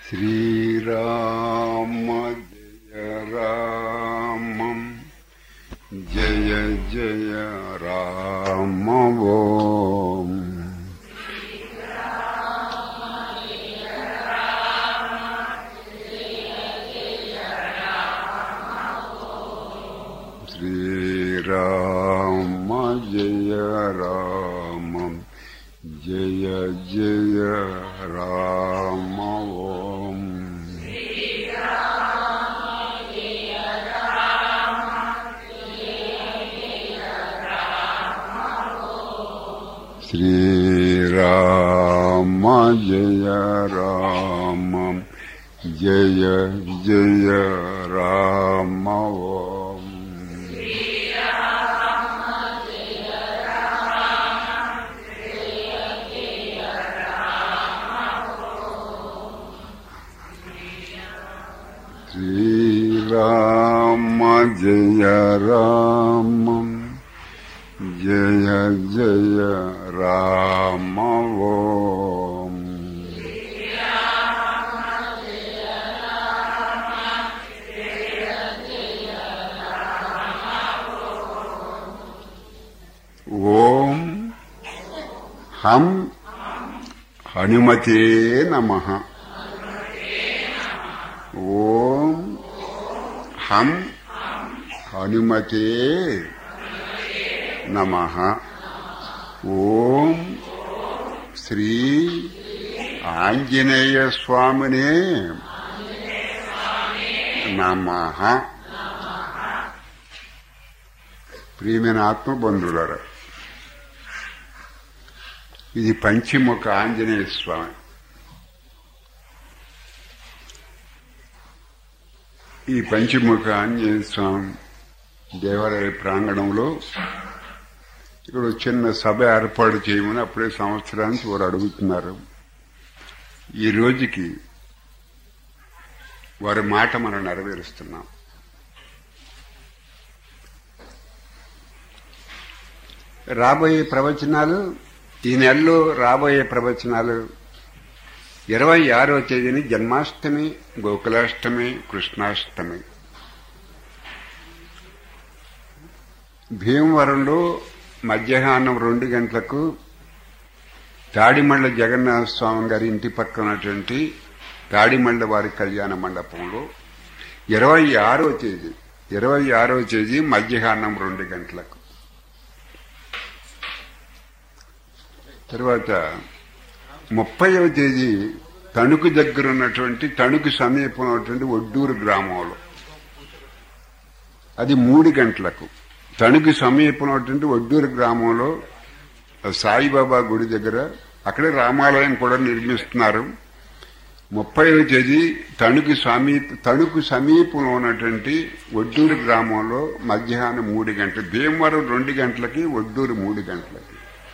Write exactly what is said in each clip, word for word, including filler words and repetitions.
శ్రీరామ జయ రామం జయ జయ రామ ఓం శ్రీరామ జయ రామం జయ జయ రామ ఓం శ్రీరామ జయ రామం జయ జయ రామ ఓం శ్రీరామ జయ రామం జయ జయ రామ ఓం ఓం హం హనుమతే నమః. ఓం హం హనుమతే నమః. ఓం శ్రీ ఆంజనేయ స్వామినే నమః. ప్రియమైన ఆత్మబంధువులారా, ఇది పంచముఖ ఆంజనేయ స్వామి. ఈ పంచముఖ ఆంజనేయ స్వామి దేవాలయ ప్రాంగణంలో ఇక్కడ చిన్న సభ ఏర్పాటు చేయమని అప్పుడే సంవత్సరానికి వారు అడుగుతున్నారు. ఈ రోజుకి వారి మాట మనం నెరవేరుస్తున్నాం. రాబోయే ప్రవచనాలు, ఈ నెలలో రాబోయే ప్రవచనాలు ఇరవై ఆరో తేదీని జన్మాష్టమి, గోకులాష్టమి, కృష్ణాష్టమి. భీమవరంలో మధ్యాహ్నం రెండు గంటలకు తాడిమళ్ళ జగన్నాథ స్వామి గారి ఇంటి పక్కన ఉన్నటువంటి తాడిమళ్ళ వారి కళ్యాణ మండపంలో ఇరవై ఆరో తేదీ ఇరవై ఆరో తేదీ మధ్యాహ్నం రెండు గంటలకు. తర్వాత ముప్పైవ తేదీ తణుకు దగ్గర ఉన్నటువంటి తణుకు సమీపం ఉన్నటువంటి ఒడ్డూరు గ్రామంలో, అది మూడు గంటలకు. తణుకు సమీపం ఉన్నటువంటి ఒడ్డూరు గ్రామంలో సాయిబాబా గుడి దగ్గర, అక్కడే రామాలయం కూడా నిర్మిస్తున్నారు. ముప్పైవ తేదీ తణుకు సమీప తణుకు సమీపంలో ఉన్నటువంటి ఒడ్డూరు గ్రామంలో మధ్యాహ్నం మూడు గంటలు. భీమవరం రెండు గంటలకి, ఒడ్డూరు మూడు గంటలకి.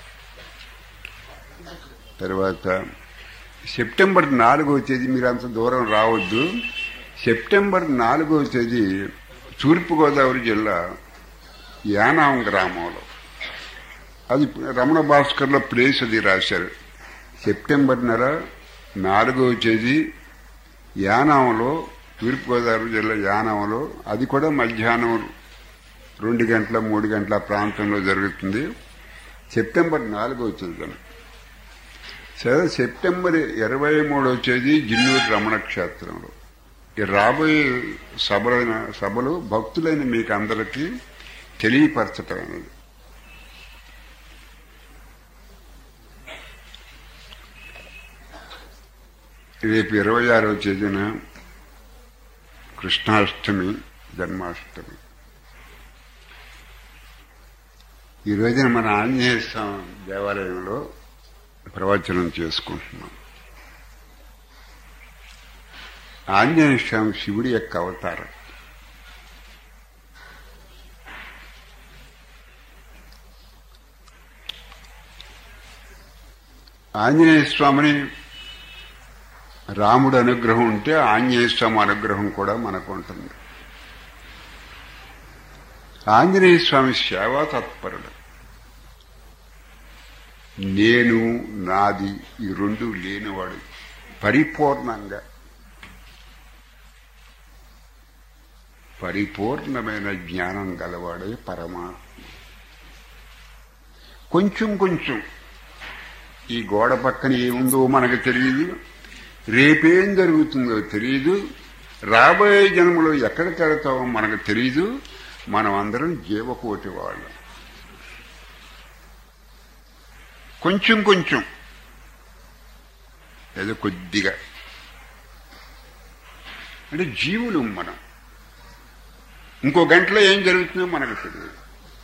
తర్వాత సెప్టెంబర్ నాలుగవ తేదీ, మీరు అంత దూరం రావద్దు, సెప్టెంబర్ నాలుగవ తేదీ తూర్పుగోదావరి జిల్లా యానాం గ్రామంలో, అది రమణ భాస్కర్లో ప్లేస్ అది రాశారు. సెప్టెంబర్ నెల నాలుగవ తేదీ యానాంలో, తూర్పుగోదావరి జిల్లా యానాంలో, అది కూడా మధ్యాహ్నం రెండు గంటల మూడు గంటల ప్రాంతంలో జరుగుతుంది. సెప్టెంబర్ నాలుగవ తేదీ. సరే, సెప్టెంబర్ ఇరవై మూడవ తేదీ జిన్నూరు రమణ క్షేత్రంలో. ఈ రాబోయే సభలైన సభలు భక్తులైన మీకు అందరికీ తెలియపరచటం అనేది. రేపు ఇరవై ఆరవ తేదీన కృష్ణాష్టమి, జన్మాష్టమి. ఈ రోజున మన ఆంజనేయ స్వామి దేవాలయంలో ప్రవచనం చేసుకుంటున్నాం. ఆంజనేయ స్వామి శివుడి యొక్క అవతారం. ఆంజనేయ స్వామిని రాముడు అనుగ్రహం ఉంటే ఆంజనేయ స్వామి అనుగ్రహం కూడా మనకు ఉంటుంది. ఆంజనేయ స్వామి సేవా తత్పరుడు. నేను నాది ఈ రెండు లేనివాడు పరిపూర్ణంగా పరిపూర్ణమైన జ్ఞానం గలవాడే పరమాత్మ. కొంచెం కొంచెం ఈ గోడ పక్కన ఏముందో మనకు తెలియదు, రేపేం జరుగుతుందో తెలియదు, రాబోయే జన్మలో ఎక్కడికి వెళతామో మనకు తెలియదు. మనం అందరం జీవకోటి వాళ్ళం. కొంచెం కొంచెం ఏదో కొద్దిగా అంటే జీవులు మనం. ఇంకో గంటలో ఏం జరుగుతుందో మనకు తెలియదు.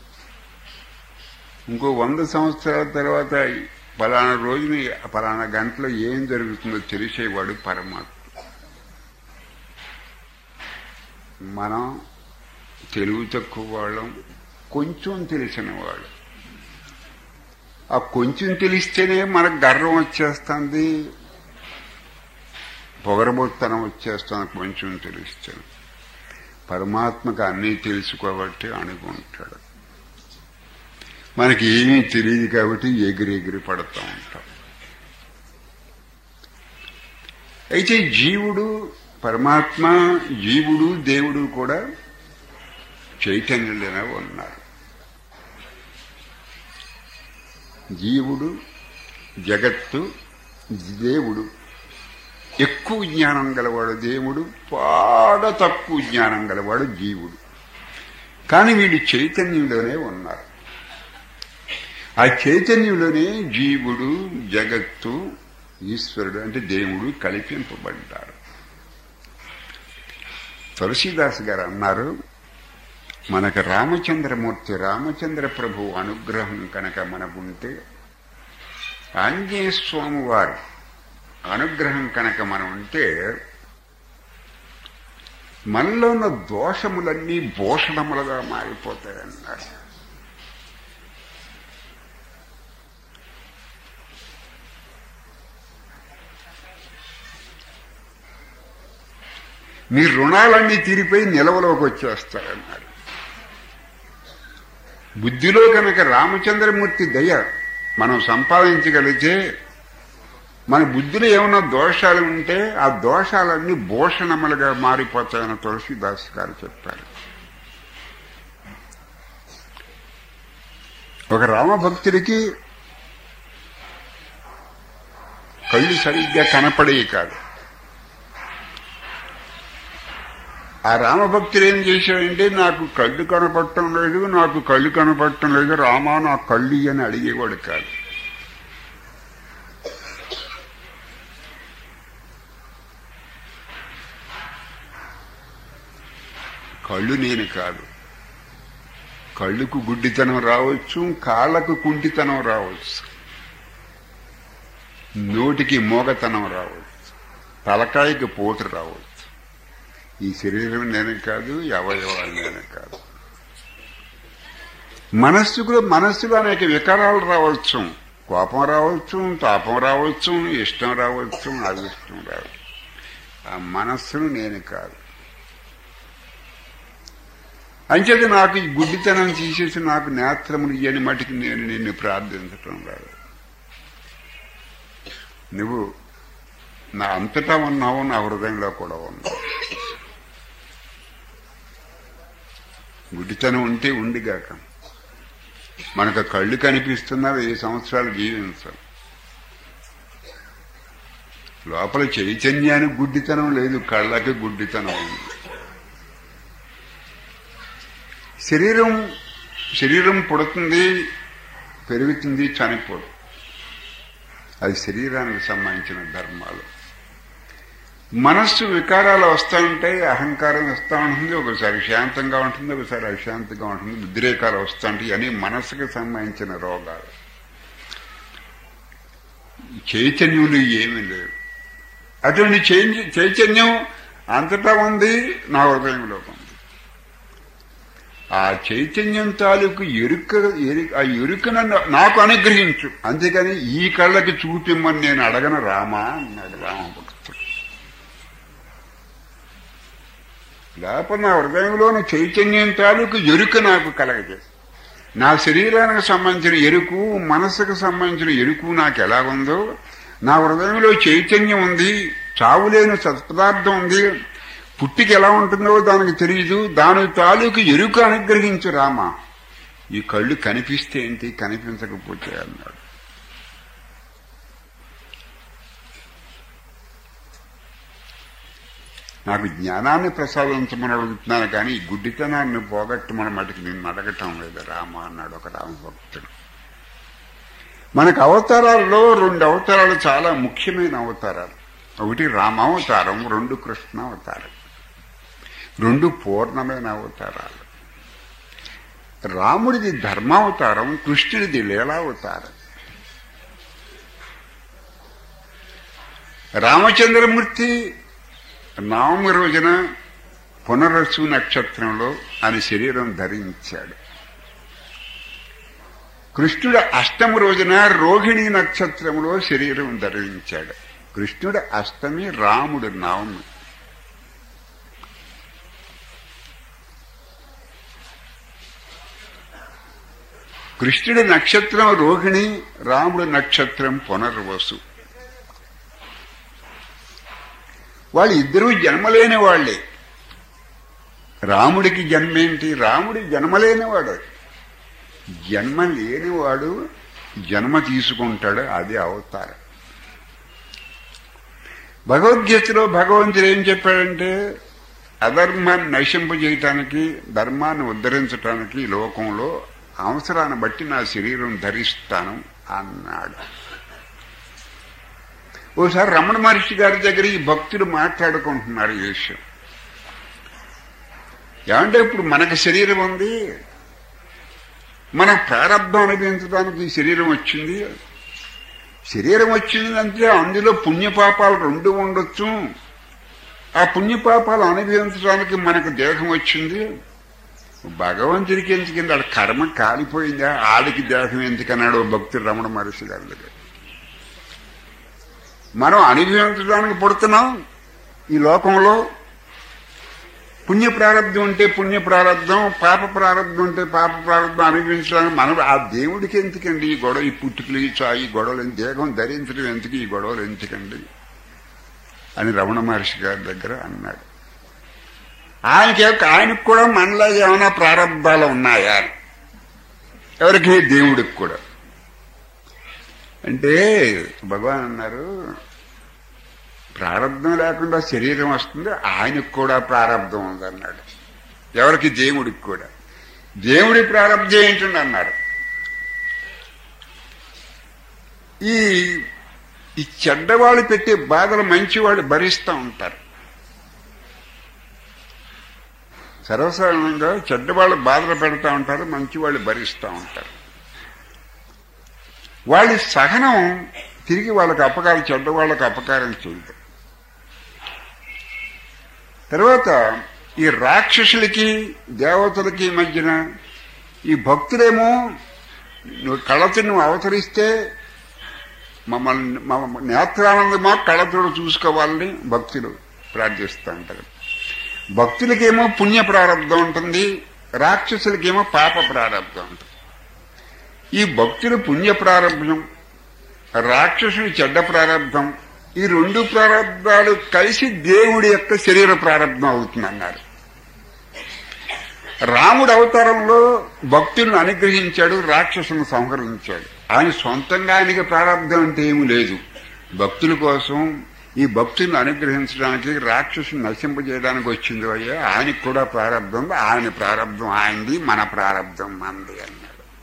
ఇంకో వంద సంవత్సరాల తర్వాత పలానా రోజుని పలానా గంటలో ఏం జరుగుతుందో తెలిసేవాడు పరమాత్మ. మనం తెలివి తక్కువ వాళ్ళం, కొంచెం తెలిసిన వాళ్ళు. ఆ కొంచెం తెలిస్తేనే మనకు గర్వం వచ్చేస్తుంది, పొగరబోత్తనం వచ్చేస్తుంది. కొంచెం తెలిస్తే పరమాత్మకు అన్నీ తెలుసుకోబట్టి అనుకుంటాడు. మనకి ఏమీ తెలియదు కాబట్టి ఎగిరి ఎగిరి పడుతూ ఉంటాం. అయితే జీవుడు పరమాత్మ, జీవుడు దేవుడు కూడా చైతన్యులనే ఉన్నారు. జీవుడు, జగత్తు, దేవుడు. ఎక్కువ జ్ఞానం గలవాడు దేవుడు, బాగా తక్కువ జ్ఞానం గలవాడు జీవుడు. కానీ వీడు చైతన్యంలోనే ఉన్నారు. ఆ చైతన్యంలోనే జీవుడు, జగత్తు, ఈశ్వరుడు అంటే దేవుడు కల్పింపబడ్డారు. తులసీదాస్ గారు అన్నారు, మనకు రామచంద్రమూర్తి రామచంద్ర ప్రభు అనుగ్రహం కనుక మనకుంటే, ఆంజనేయ స్వామి వారు అనుగ్రహం కనుక మనం ఉంటే, మనలో ఉన్న దోషములన్నీ భూషణములుగా మారిపోతాయన్నారు. మీ రుణాలన్నీ తీరిపోయి నిలవలోకి వచ్చేస్తారన్నారు. బుద్ధిలో కనుక రామచంద్రమూర్తి దయ మనం సంపాదించగలిగితే, మన బుద్ధిలో ఏమైనా దోషాలు ఉంటే ఆ దోషాలన్నీ భూషణములుగా మారిపోతాయని తులసీదాస్ గారు చెప్పారు. ఒక రామభక్తుడికి కళ్ళు సరిగ్గా కనపడేవి కాదు. ఆ రామభక్తుడు ఏం చేశాడంటే, నాకు కళ్ళు కనపడటం లేదు, నాకు కళ్ళు కనపడటం లేదు, రామా నా కళ్ళు అని అడిగేవాడు కాదు. కళ్ళు నేను కాదు. కళ్ళుకు గుడ్డితనం రావచ్చు, కాళ్ళకు కుంటితనం రావచ్చు, నోటికి మోగతనం రావచ్చు, తలకాయకి పోటు రావచ్చు. ఈ శరీరం నేను కాదు, అవయవాలు నేను కాదు. మనస్సుకు మనస్సులో అనేక వికారాలు రావచ్చు, కోపం రావచ్చు, తాపం రావచ్చు, ఇష్టం రావచ్చు, అవిష్టం రావచ్చు. ఆ మనస్సును నేను కాదు. అంచేది నాకు ఈ గుడ్డితనం తీసేసి నాకు నేత్రములు ఇయ్యని మటుకు నేను నిన్ను ప్రార్థించటం రాదు. నువ్వు నా అంతటా ఉన్నావు, నా హృదయంలో కూడా ఉన్నావు. గుడ్డితనం ఉంటే ఉండిగాక. మనకు కళ్ళు కనిపిస్తున్నా వెయ్యి సంవత్సరాలు జీవించాం. లోపల చైతన్యానికి గుడ్డితనం లేదు, కళ్ళకి గుడ్డితనం ఉంది. శరీరం శరీరం పుడుతుంది, పెరుగుతుంది, చనిపోదు. అది శరీరానికి సంబంధించిన ధర్మాలు. మనస్సు వికారాలు వస్తూ ఉంటాయి, అహంకారం వస్తూ ఉంటుంది, ఒకసారి శాంతంగా ఉంటుంది, ఒకసారి అశాంతంగా ఉంటుంది, ఉద్రేకాలు వస్తూ ఉంటాయి. అని మనస్సుకు సంబంధించిన రోగాలు. చైతన్యులు ఏమీ లేవు. అటువంటి చైతన్యం అంతటా ఉంది, నా హృదయంలో ఉంది. ఆ చైతన్యం తాలూకు ఎరుక ఆ ఎరుకను నాకు అనుగ్రహించు, అంతేకాని ఈ కళ్ళకి చూపిమ్మని నేను అడగను రామా అన్నాడు రామభక్తుడు. లేకపోతే నా హృదయంలోని చైతన్యం తాలూకు ఎరుక నాకు కలగజేసి, నా శరీరానికి సంబంధించిన ఎరుకు, మనస్సుకు సంబంధించిన ఎరుకు నాకు ఎలాగుందో, నా హృదయంలో చైతన్యం ఉంది, చావులేని సత్పదార్థం ఉంది, పుట్టికి ఎలా ఉంటుందో దానికి తెలియదు, దాని తాలూకు ఎరుక అనుగ్రహించు రామ. ఈ కళ్ళు కనిపిస్తే ఏంటి, కనిపించకపోతే అన్నాడు. నాకు జ్ఞానాన్ని ప్రసాదించమని అడుగుతున్నాను కానీ ఈ గుడ్డితనాన్ని పోగొట్టమని మటుకు నిన్ను అడగటం లేదు రామ అన్నాడు ఒక రామభక్తుడు. మనకు అవతారాల్లో రెండు అవతారాలు చాలా ముఖ్యమైన అవతారాలు. ఒకటి రామావతారం, రెండు కృష్ణ అవతారం. రెండు పూర్ణమైన అవతారాలు. రాముడిది ధర్మావతారం, కృష్ణుడిది లీలావతారం. రామచంద్రమూర్తి నవమి రోజున పునరసు నక్షత్రంలో ఆయన శరీరం ధరించాడు. కృష్ణుడు అష్టమి రోజున రోహిణి నక్షత్రంలో శరీరం ధరించాడు. కృష్ణుడు అష్టమి, రాముడు నవమి. కృష్ణుడి నక్షత్రం రోహిణి, రాముడు నక్షత్రం పునర్వసు. వాళ్ళు ఇద్దరూ జన్మలేని వాళ్లే. రాముడికి జన్మేంటి, రాముడి జన్మలేనివాడు. జన్మ లేనివాడు జన్మ తీసుకుంటాడు, అది అవతారం. భగవద్గీతలో భగవంతుడు ఏం చెప్పాడంటే అధర్మాన్ని నశింపజేయటానికి, ధర్మాన్ని ఉద్ధరించటానికి లోకంలో అవసరాన్ని బట్టి నా శరీరం ధరిస్తాను అన్నాడు. ఓసారి రమణ మహర్షి గారి దగ్గర ఈ భక్తులు మాట్లాడుకుంటున్నారు ఈ విషయం. ఏమంటే ఇప్పుడు మనకు శరీరం ఉంది, మన ప్రారంభం అనుభవించడానికి ఈ శరీరం వచ్చింది. శరీరం వచ్చిందంటే అందులో పుణ్యపాపాలు రెండు ఉండొచ్చు. ఆ పుణ్యపాపాలు అనుభవించడానికి మనకు దేహం వచ్చింది. భగవంతుడికి ఎందుకంటే ఆడ కర్మ కాలిపోయిందా, ఆడికి దేహం ఎందుకన్నాడు భక్తుడు రమణ మహర్షి గారి దగ్గర. మనం అనుభవించడానికి పుడుతున్నాం ఈ లోకంలో. పుణ్య ప్రారంధం ఉంటే పుణ్య ప్రారంధం, పాప ప్రారంధం ఉంటే పాప ప్రారంధం అనుభవించడానికి మనం. ఆ దేవుడికి ఎందుకండి ఈ గొడవ, ఈ పుట్టుకలు, ఈ చా ఈ గొడవలు, దేహం ధరించడం ఎందుకు, ఈ గొడవలు ఎందుకండి అని రమణ మహర్షి గారి దగ్గర అన్నాడు. ఆయనకి ఆయనకు కూడా మనలాగా ఏమైనా ప్రారంధాలు ఉన్నాయా, ఎవరికి, దేవుడికి కూడా. అంటే భగవాన్ అన్నారు ప్రారంధం లేకుండా శరీరం వస్తుంది, ఆయనకు కూడా ప్రారంధం ఉందన్నాడు. ఎవరికి, దేవుడికి కూడా. దేవుడి ప్రారంధం ఏంటండి అన్నారు. ఈ ఈ చెడ్డవాళ్ళు పెట్టే బాధలు మంచివాళ్ళు భరిస్తూ ఉంటారు. సర్వసాధారణంగా చెడ్డవాళ్ళు బాధలు పెడతా ఉంటారు, మంచివాళ్ళు భరిస్తూ ఉంటారు. వాళ్ళ సహనం తిరిగి వాళ్ళకి అపకారం, చెడ్డవాళ్ళకి అపకారం చేయదు. తర్వాత ఈ రాక్షసులకి దేవతలకి మధ్యన ఈ భక్తులేమో నువ్వు కళతో నువ్వు అవతరిస్తే మమ్మల్ని మమ్మ నేత్రానందమా కళతోడు చూసుకోవాలని భక్తులు ప్రార్థిస్తూ ఉంటారు. భక్తులకేమో పుణ్య ప్రారంభం ఉంటుంది, రాక్షసులకేమో పాప ప్రారంభం ఉంటుంది. ఈ భక్తుల పుణ్య ప్రారంభం, రాక్షసుని చెడ్డ ప్రారంభం, ఈ రెండు ప్రారంభాలు కలిసి దేవుడి యొక్క శరీర ప్రారంభం అవుతుందన్నారు. రాముడు అవతారంలో భక్తులను అనుగ్రహించాడు, రాక్షసులను సంహరించాడు. ఆయన సొంతంగా ఆయనకి ప్రారంభం అంటే ఏమీ లేదు. భక్తుల కోసం ఈ భక్తులను అనుగ్రహించడానికి, రాక్షసుని నశింపజేయడానికి వచ్చింది అయ్యా. ఆయనకు కూడా ప్రారంభం, ఆయన ప్రారంభం ఆయనది, మన ప్రారంభం మనది అన్నాడు.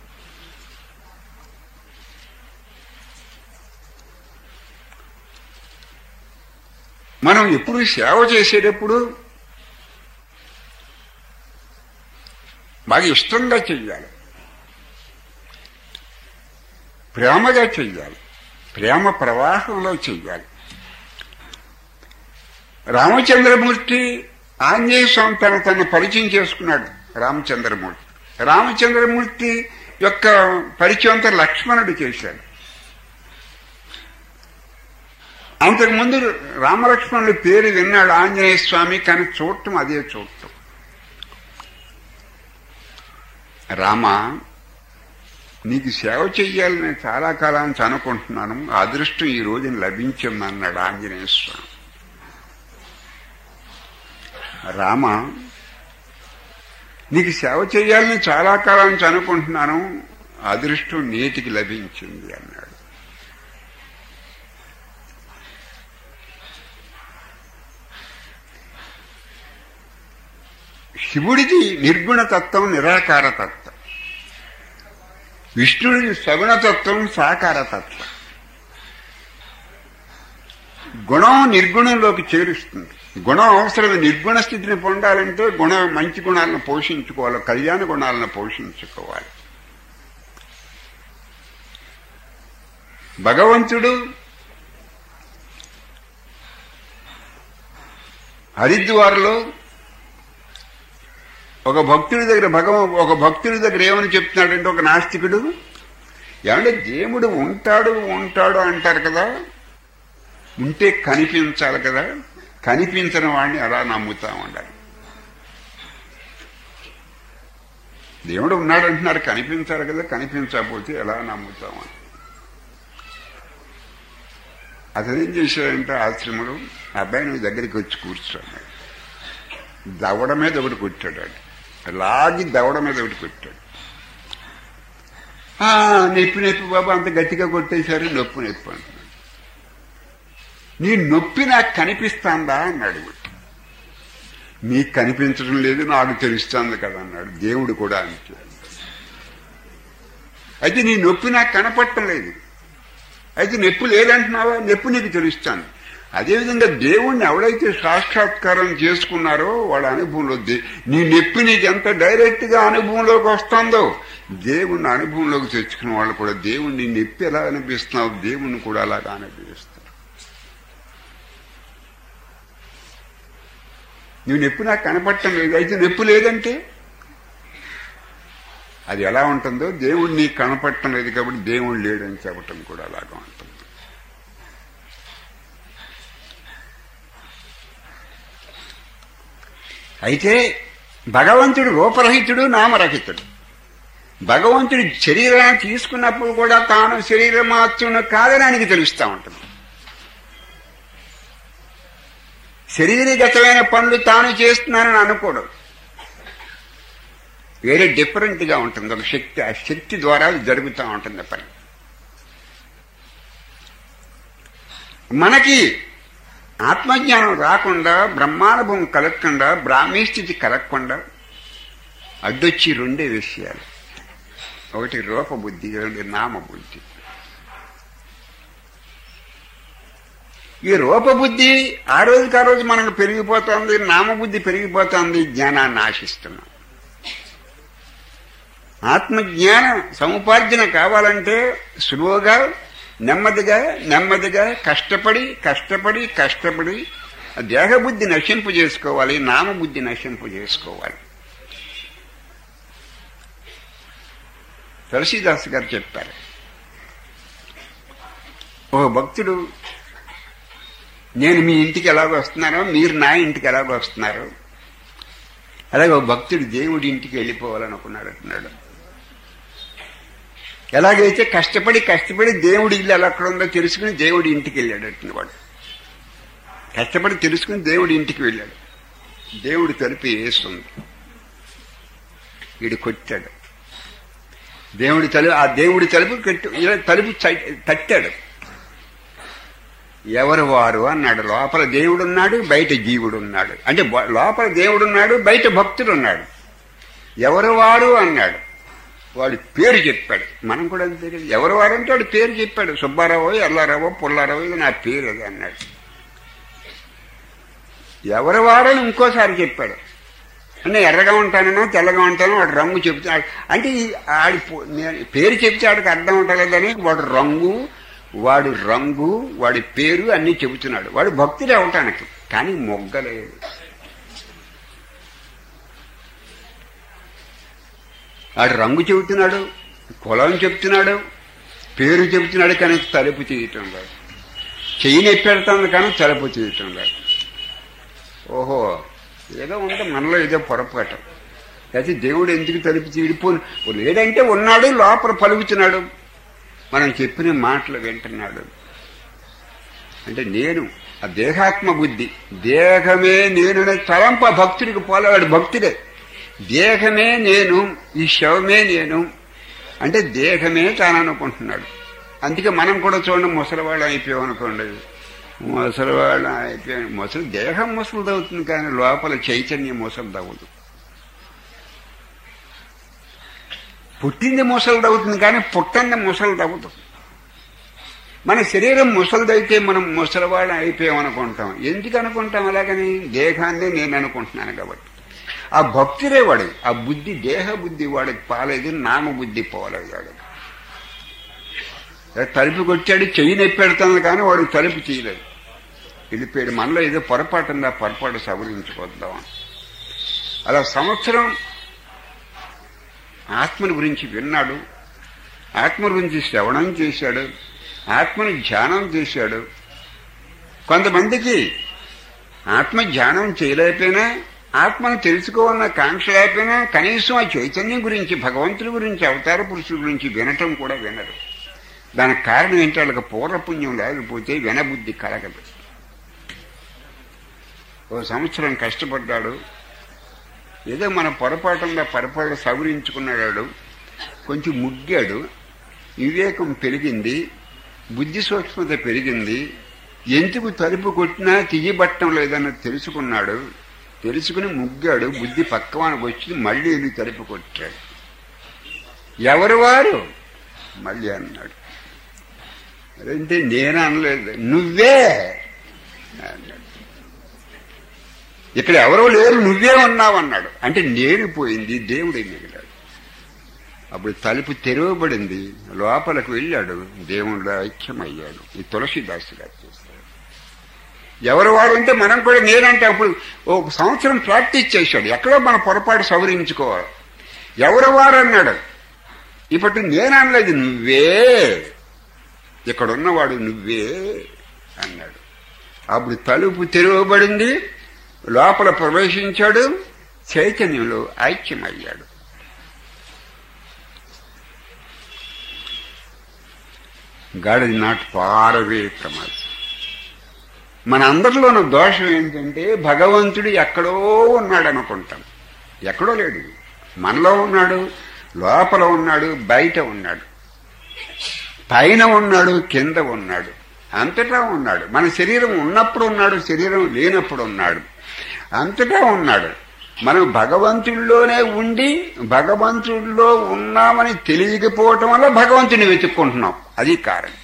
మనం ఎప్పుడు సేవ చేసేటప్పుడు బాగా ఇష్టంగా చెయ్యాలి, ప్రేమగా చెయ్యాలి, ప్రేమ ప్రవాహంలో చెయ్యాలి. రామచంద్రమూర్తి ఆంజనేయ స్వామి తన తను పరిచయం చేసుకున్నాడు. రామచంద్రమూర్తి రామచంద్రమూర్తి యొక్క పరిచయం అంతా లక్ష్మణుడు చేశాడు. అంతకుముందు రామలక్ష్మణుడి పేరు విన్నాడు ఆంజనేయ స్వామి, కానీ చూడటం అదే చూడటం. రామ, నీకు సేవ చెయ్యాలని నేను చాలా కాలానికి అనుకుంటున్నాను, అదృష్టం ఈ రోజున లభించిందన్నాడు ఆంజనేయ స్వామి. రామ, నీకు సేవ చేయాలని చాలా కాలం నుంచి అనుకుంటున్నాను, అదృష్టం నేటికి లభించింది అన్నాడు. శివుడిది నిర్గుణ తత్వం, నిరాకార తత్వం. విష్ణుడిది సగుణ తత్వం, సాకార తత్వం. గుణం నిర్గుణంలోకి చేరుస్తుంది. గుణం అవసరమే. నిర్గుణ స్థితిని పొందాలంటే గుణ మంచి గుణాలను పోషించుకోవాలి, కళ్యాణ గుణాలను పోషించుకోవాలి. భగవంతుడు హరిద్వార్లో ఒక భక్తుడి దగ్గర భగవ ఒక భక్తుడి దగ్గర ఏమని చెప్తున్నాడంటే, ఒక నాస్తికుడు, ఏమంటే దేవుడు ఉంటాడు ఉంటాడు అంటారు కదా, ఉంటే కనిపించాలి కదా, కనిపించని వాడిని అలా నమ్ముతా ఉండాలి. దేవుడు ఉన్నాడు అంటున్నారు, కనిపించాలి కదా, కనిపించకపోతే ఎలా నమ్ముతామని. అతను ఏం చేశాడంటే, ఆశ్రమంలో అబ్బాయి నువ్వు దగ్గరికి వచ్చి కూర్చోన్నాడు. దవడ మీద ఒకటి కొట్టాడు, లాగి దవడ మీద ఒకటి కొట్టాడు. నొప్పి నొప్పి బాబు, అంత గట్టిగా కొట్టేశారు, నొప్పి నొప్పి అంటున్నాడు. నీ నొప్పి నాకు కనిపిస్తాందా అన్నాడు. నీకు కనిపించడం లేదు, నాకు తెలుస్తుంది కదా అన్నాడు. దేవుడు కూడా అంతే. అయితే నీ నొప్పి నాకు కనపడటం లేదు, అయితే నొప్పి లేదంటున్నావా, నొప్పి నీకు తెలుస్తాను. అదేవిధంగా దేవుణ్ణి ఎవడైతే సాక్షాత్కారం చేసుకున్నారో వాళ్ళ అనుభవంలో నీ నొప్పి నీకు ఎంత డైరెక్ట్ గా అనుభవంలోకి వస్తుందో, దేవుణ్ణి అనుభవంలోకి తెచ్చుకున్న వాళ్ళు కూడా దేవుణ్ణి నొప్పి ఎలా అనిపిస్తున్నావు, దేవుణ్ణి కూడా అలాగా అనిపిస్తారు. నువ్వు నొప్పి నాకు కనపడటం లేదు, అయితే నొప్పి లేదంటే అది ఎలా ఉంటుందో, దేవుడు నీకు కనపడటం లేదు కాబట్టి దేవుడు లేడని చెప్పటం కూడా అలాగా ఉంటుంది. అయితే భగవంతుడు రూపరహితుడు, నామరహితుడు. భగవంతుడి శరీరాన్ని తీసుకున్నప్పుడు కూడా తాను శరీరం మాత్రం కాదని ఆయనకి తెలుస్తూ ఉంటుంది. శరీరగతమైన పనులు తాను చేస్తున్నానని అనుకోడు, వేరే డిఫరెంట్ గా ఉంటుంది. ఒక శక్తి, ఆ శక్తి ద్వారా జరుగుతూ ఉంటుంది పని. మనకి ఆత్మజ్ఞానం రాకుండా, బ్రహ్మానుభవం కలగకుండా, బ్రాహ్మీ స్థితి కలగకుండా అడ్డొచ్చి రెండే విషయాలు. ఒకటి రూపబుద్ధి, రెండు నామబుద్ధి. ఈ రూపబుద్ధి ఆ రోజుకి ఆ రోజు మనకు పెరిగిపోతుంది, నామబుద్ధి పెరిగిపోతుంది, జ్ఞానాన్ని ఆశిస్తున్నాం. ఆత్మజ్ఞాన సముపార్జన కావాలంటే సులువుగా, నెమ్మదిగా నెమ్మదిగా కష్టపడి కష్టపడి కష్టపడి దేహబుద్ధి నశింపు చేసుకోవాలి, నామబుద్ధి నశింపు చేసుకోవాలి. తులసీదాస్ గారు చెప్పారు, ఓ భక్తుడు, నేను మీ ఇంటికి ఎలాగో వస్తున్నానో మీరు నా ఇంటికి ఎలాగో వస్తున్నారు, అలాగే ఓ భక్తుడు దేవుడి ఇంటికి వెళ్ళిపోవాలనుకున్నాడు అంటున్నాడు. ఎలాగైతే కష్టపడి కష్టపడి దేవుడి ఇల్లు ఎలా అక్కడ ఉందో తెలుసుకుని దేవుడి ఇంటికి వెళ్ళాడు అంటున్నాడు. కష్టపడి తెలుసుకుని దేవుడి ఇంటికి వెళ్ళాడు. దేవుడి తలుపు వేస్తుంది, వీడు కొట్టాడు. దేవుడి తలుపు ఆ దేవుడి తలుపు కట్టు తలుపు తట్టాడు. ఎవరు వారు అన్నాడు. లోపల దేవుడున్నాడు, బయట జీవుడు ఉన్నాడు. అంటే లోపల దేవుడున్నాడు, బయట భక్తుడు ఉన్నాడు. ఎవరు వారు అన్నాడు. వాడి పేరు చెప్పాడు. మనం కూడా అంతే కదా, ఎవరు వారంటే వాడి పేరు చెప్పాడు. సుబ్బారావు, ఎల్లారావు, పుల్లారావు, ఇది నా పేరు అది అన్నాడు. ఎవరు వారని ఇంకోసారి చెప్పాడు. అంటే ఎర్రగా ఉంటానో తెల్లగా ఉంటానో వాడు రంగు చెప్తాడు. అంటే ఆడి పేరు చెప్తే ఆడికి అర్థం ఉంటలేదని వాడు రంగు వాడు రంగు వాడి పేరు అన్ని చెబుతున్నాడు. వాడు భక్తుడే అవటానికి, కానీ మొగ్గలేదు. వాడు రంగు చెబుతున్నాడు, కులం చెప్తున్నాడు, పేరు చెబుతున్నాడు, కానీ తలుపు చేయటం లేదు. చెయ్యి నెప్పెడతాను కానీ తలుపు చేయటం లేదు. ఓహో, ఏదో ఉంటే మనలో ఏదో పొరపాటు. అయితే దేవుడు ఎందుకు తలుపు తీడిపో లేదంటే ఉన్నాడు, లోపల పలుకుతున్నాడు, మనం చెప్పిన మాటలు వింటున్నాడు. అంటే నేను ఆ దేహాత్మ బుద్ధి. దేహమే నేననే తలంప భక్తుడికి పోలేవాడు భక్తుడే. దేహమే నేను, ఈ శవమే నేను అంటే దేహమే తాను అనుకుంటున్నాడు. అందుకే మనం కూడా చూడండి, ముసలివాళ్ళం అయిపోయాం అనుకోండి, ముసలివాళ్ళం అయిపోయాం. ముసలి దేహం ముసలిదవుతుంది కానీ లోపల చైతన్యం ముసలిదవ్వదు. పుట్టింది ముసలిదవుతుంది కానీ పుట్టంది ముసలిదవ్వదు. మన శరీరం ముసలిదైతే మనం ముసలివాళ్ళం అయిపోయాం అనుకుంటాం. ఎందుకు అనుకుంటాం అలాగని? దేహాన్ని నేను అనుకుంటున్నాను కాబట్టి. ఆ భక్తుడే వాడు. ఆ బుద్ధి, దేహ బుద్ధి వాడికి పాలేదు, నామబుద్ధి పోలేదు. వాడు తలుపు కొట్టాడు, చెయ్యి నొప్పెడుతుంది కానీ వాడు తలుపు చేయలేదు, వెళ్ళిపోయాడు. మనలో ఏదో పొరపాటు ఉందా, పొరపాటు సవరించుకోద్దాం. అలా సంవత్సరం ఆత్మని గురించి విన్నాడు, ఆత్మ గురించి శ్రవణం చేశాడు, ఆత్మని ధ్యానం చేశాడు. కొంతమందికి ఆత్మ ధ్యానం చేయలేకపోయినా, ఆత్మను తెలుసుకోవాలన్న కాంక్ష లేకపోయినా కనీసం ఆ చైతన్యం గురించి, భగవంతుడి గురించి, అవతార పురుషుల గురించి వినటం కూడా వినరు. దానికి కారణం ఏంటి? వాళ్ళకి పూర్వపుణ్యం లేకపోతే వినబుద్ధి కలగదు. ఓ సంవత్సరం కష్టపడ్డాడు, ఏదో మన పొరపాటుగా పొరపాటు సవరించుకున్నాడు, కొంచెం ముగ్గాడు, వివేకం పెరిగింది, బుద్ధి సూక్ష్మత పెరిగింది. ఎందుకు తలుపు కొట్టినా తీయబట్టం లేదని తెలుసుకున్నాడు. తెలుసుకుని ముగ్గాడు, బుద్ధి పక్కవానికి వచ్చి మళ్ళీ వెళ్ళి తలుపు కొట్టాడు. ఎవరు వారు? మళ్ళీ అన్నాడు. అంటే నేను అనలేదు, నువ్వే అన్నాడు. ఇక్కడ ఎవరో లేరు, నువ్వే ఉన్నావు అన్నాడు. అంటే నేను పోయింది, దేవుడే మిగిలాడు. అప్పుడు తలుపు తెరవబడింది, లోపలికి వెళ్ళాడు, దేవుడు ఐక్యమయ్యాడు. ఈ తులసిదాసు గారు చేస్తారు. ఎవరు వాడు అంటే మనం కూడా నేనంటే అప్పుడు ఒక సంవత్సరం ప్రాక్టీస్ చేశాడు, ఎక్కడో మన పొరపాటు సవరించుకోవాలి. ఎవరు వారు అన్నాడు. ఇప్పటి నేను అనలేదు, నువ్వే ఇక్కడున్నవాడు, నువ్వే అన్నాడు. అప్పుడు తలుపు తెరవబడింది, లోపల ప్రవేశించాడు, చైతన్యంలో ఐక్యమయ్యాడు. God is not far away from us. మన అందరిలోని దోషం ఏంటంటే భగవంతుడు ఎక్కడో ఉన్నాడు అనుకుంటాం. ఎక్కడో లేడు, మనలో ఉన్నాడు, లోపల ఉన్నాడు, బయట ఉన్నాడు, పైన ఉన్నాడు, కింద ఉన్నాడు, అంతటా ఉన్నాడు. మన శరీరం ఉన్నప్పుడు ఉన్నాడు, శరీరం లేనప్పుడు ఉన్నాడు, అంతటా ఉన్నాడు. మనం భగవంతుడిలోనే ఉండి భగవంతుడిలో ఉన్నామని తెలియకపోవటం వల్ల భగవంతుడిని వెతుక్కుంటున్నాం. అది కారణం.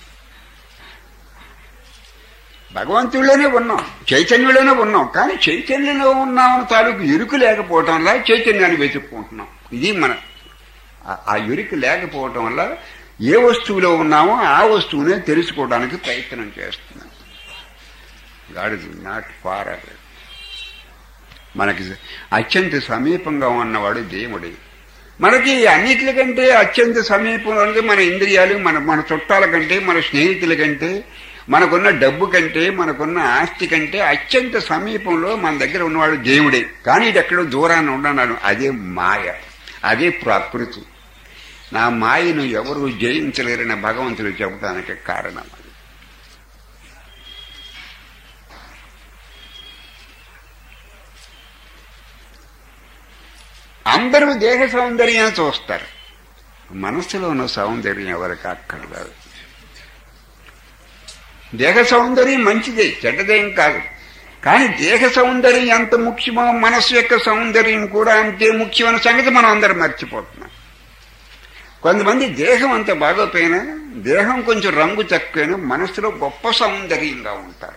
భగవంతుడిలోనే ఉన్నాం, చైతన్యంలోనే ఉన్నాం, కానీ చైతన్యంలో ఉన్నామని తాలూకు ఎరుకు లేకపోవటం వల్ల చైతన్యాన్ని వెతుక్కుంటున్నాం. ఇది మన ఆ ఎరుకు లేకపోవటం వల్ల ఏ వస్తువులో ఉన్నామో ఆ వస్తువునే తెలుసుకోవడానికి ప్రయత్నం చేస్తున్నాం. God is not far away. మనకి అత్యంత సమీపంగా ఉన్నవాడు దేవుడే. మనకి అన్నిటికంటే అత్యంత సమీపంలో ఉంది మన ఇంద్రియాలు, మన మన చుట్టాల కంటే, మన స్నేహితుల కంటే, మనకున్న డబ్బు కంటే, మనకున్న ఆస్తి కంటే అత్యంత సమీపంలో మన దగ్గర ఉన్నవాడు దేవుడే. కానీ ఇది ఎక్కడో దూరాన్ని ఉండన్నాను. అదే మాయ, అదే ప్రకృతి. నా మాయను ఎవరు జయించలేరని భగవంతుడు చెప్పడానికి కారణం అది. అందరూ దేహ సౌందర్యాన్ని చూస్తారు, మనస్సులో ఉన్న సౌందర్యం ఎవరికి అక్కర్లేదు. దేహ సౌందర్యం మంచిదే, చెడ్డదేం కాదు. కానీ దేహ సౌందర్యం ఎంత ముఖ్యమో మనస్సు యొక్క సౌందర్యం కూడా అంతే ముఖ్యమైన సంగతి మనం అందరం మర్చిపోతున్నాం. కొంతమంది దేహం అంత బాగోపోయినా, దేహం కొంచెం రంగు తక్కువైనా మనస్సులో గొప్ప సౌందర్యంగా ఉంటారు.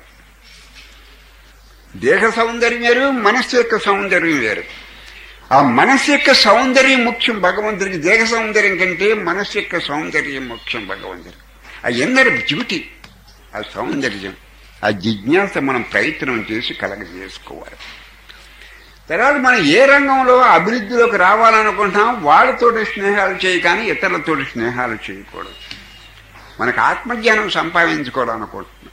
దేహ సౌందర్యం వేరు, మనస్సు యొక్క సౌందర్యం వేరు. ఆ మనస్సు యొక్క సౌందర్యం ముఖ్యం భగవంతుడికి. దేహ సౌందర్యం కంటే మనస్సు యొక్క సౌందర్యం ముఖ్యం భగవంతుడికి. ఆ ఇన్నర్ బ్యూటీ, ఆ సౌందర్యం, ఆ జిజ్ఞాస మనం ప్రయత్నం చేసి కలగజేసుకోవాలి. తర్వాత మనం ఏ రంగంలో అభివృద్ధిలోకి రావాలనుకుంటున్నాం వాళ్ళతోటి స్నేహాలు చేయి, కానీ ఇతరులతోటి స్నేహాలు చేయకూడదు. మనకు ఆత్మజ్ఞానం సంపాదించుకోవాలనుకుంటున్నాం.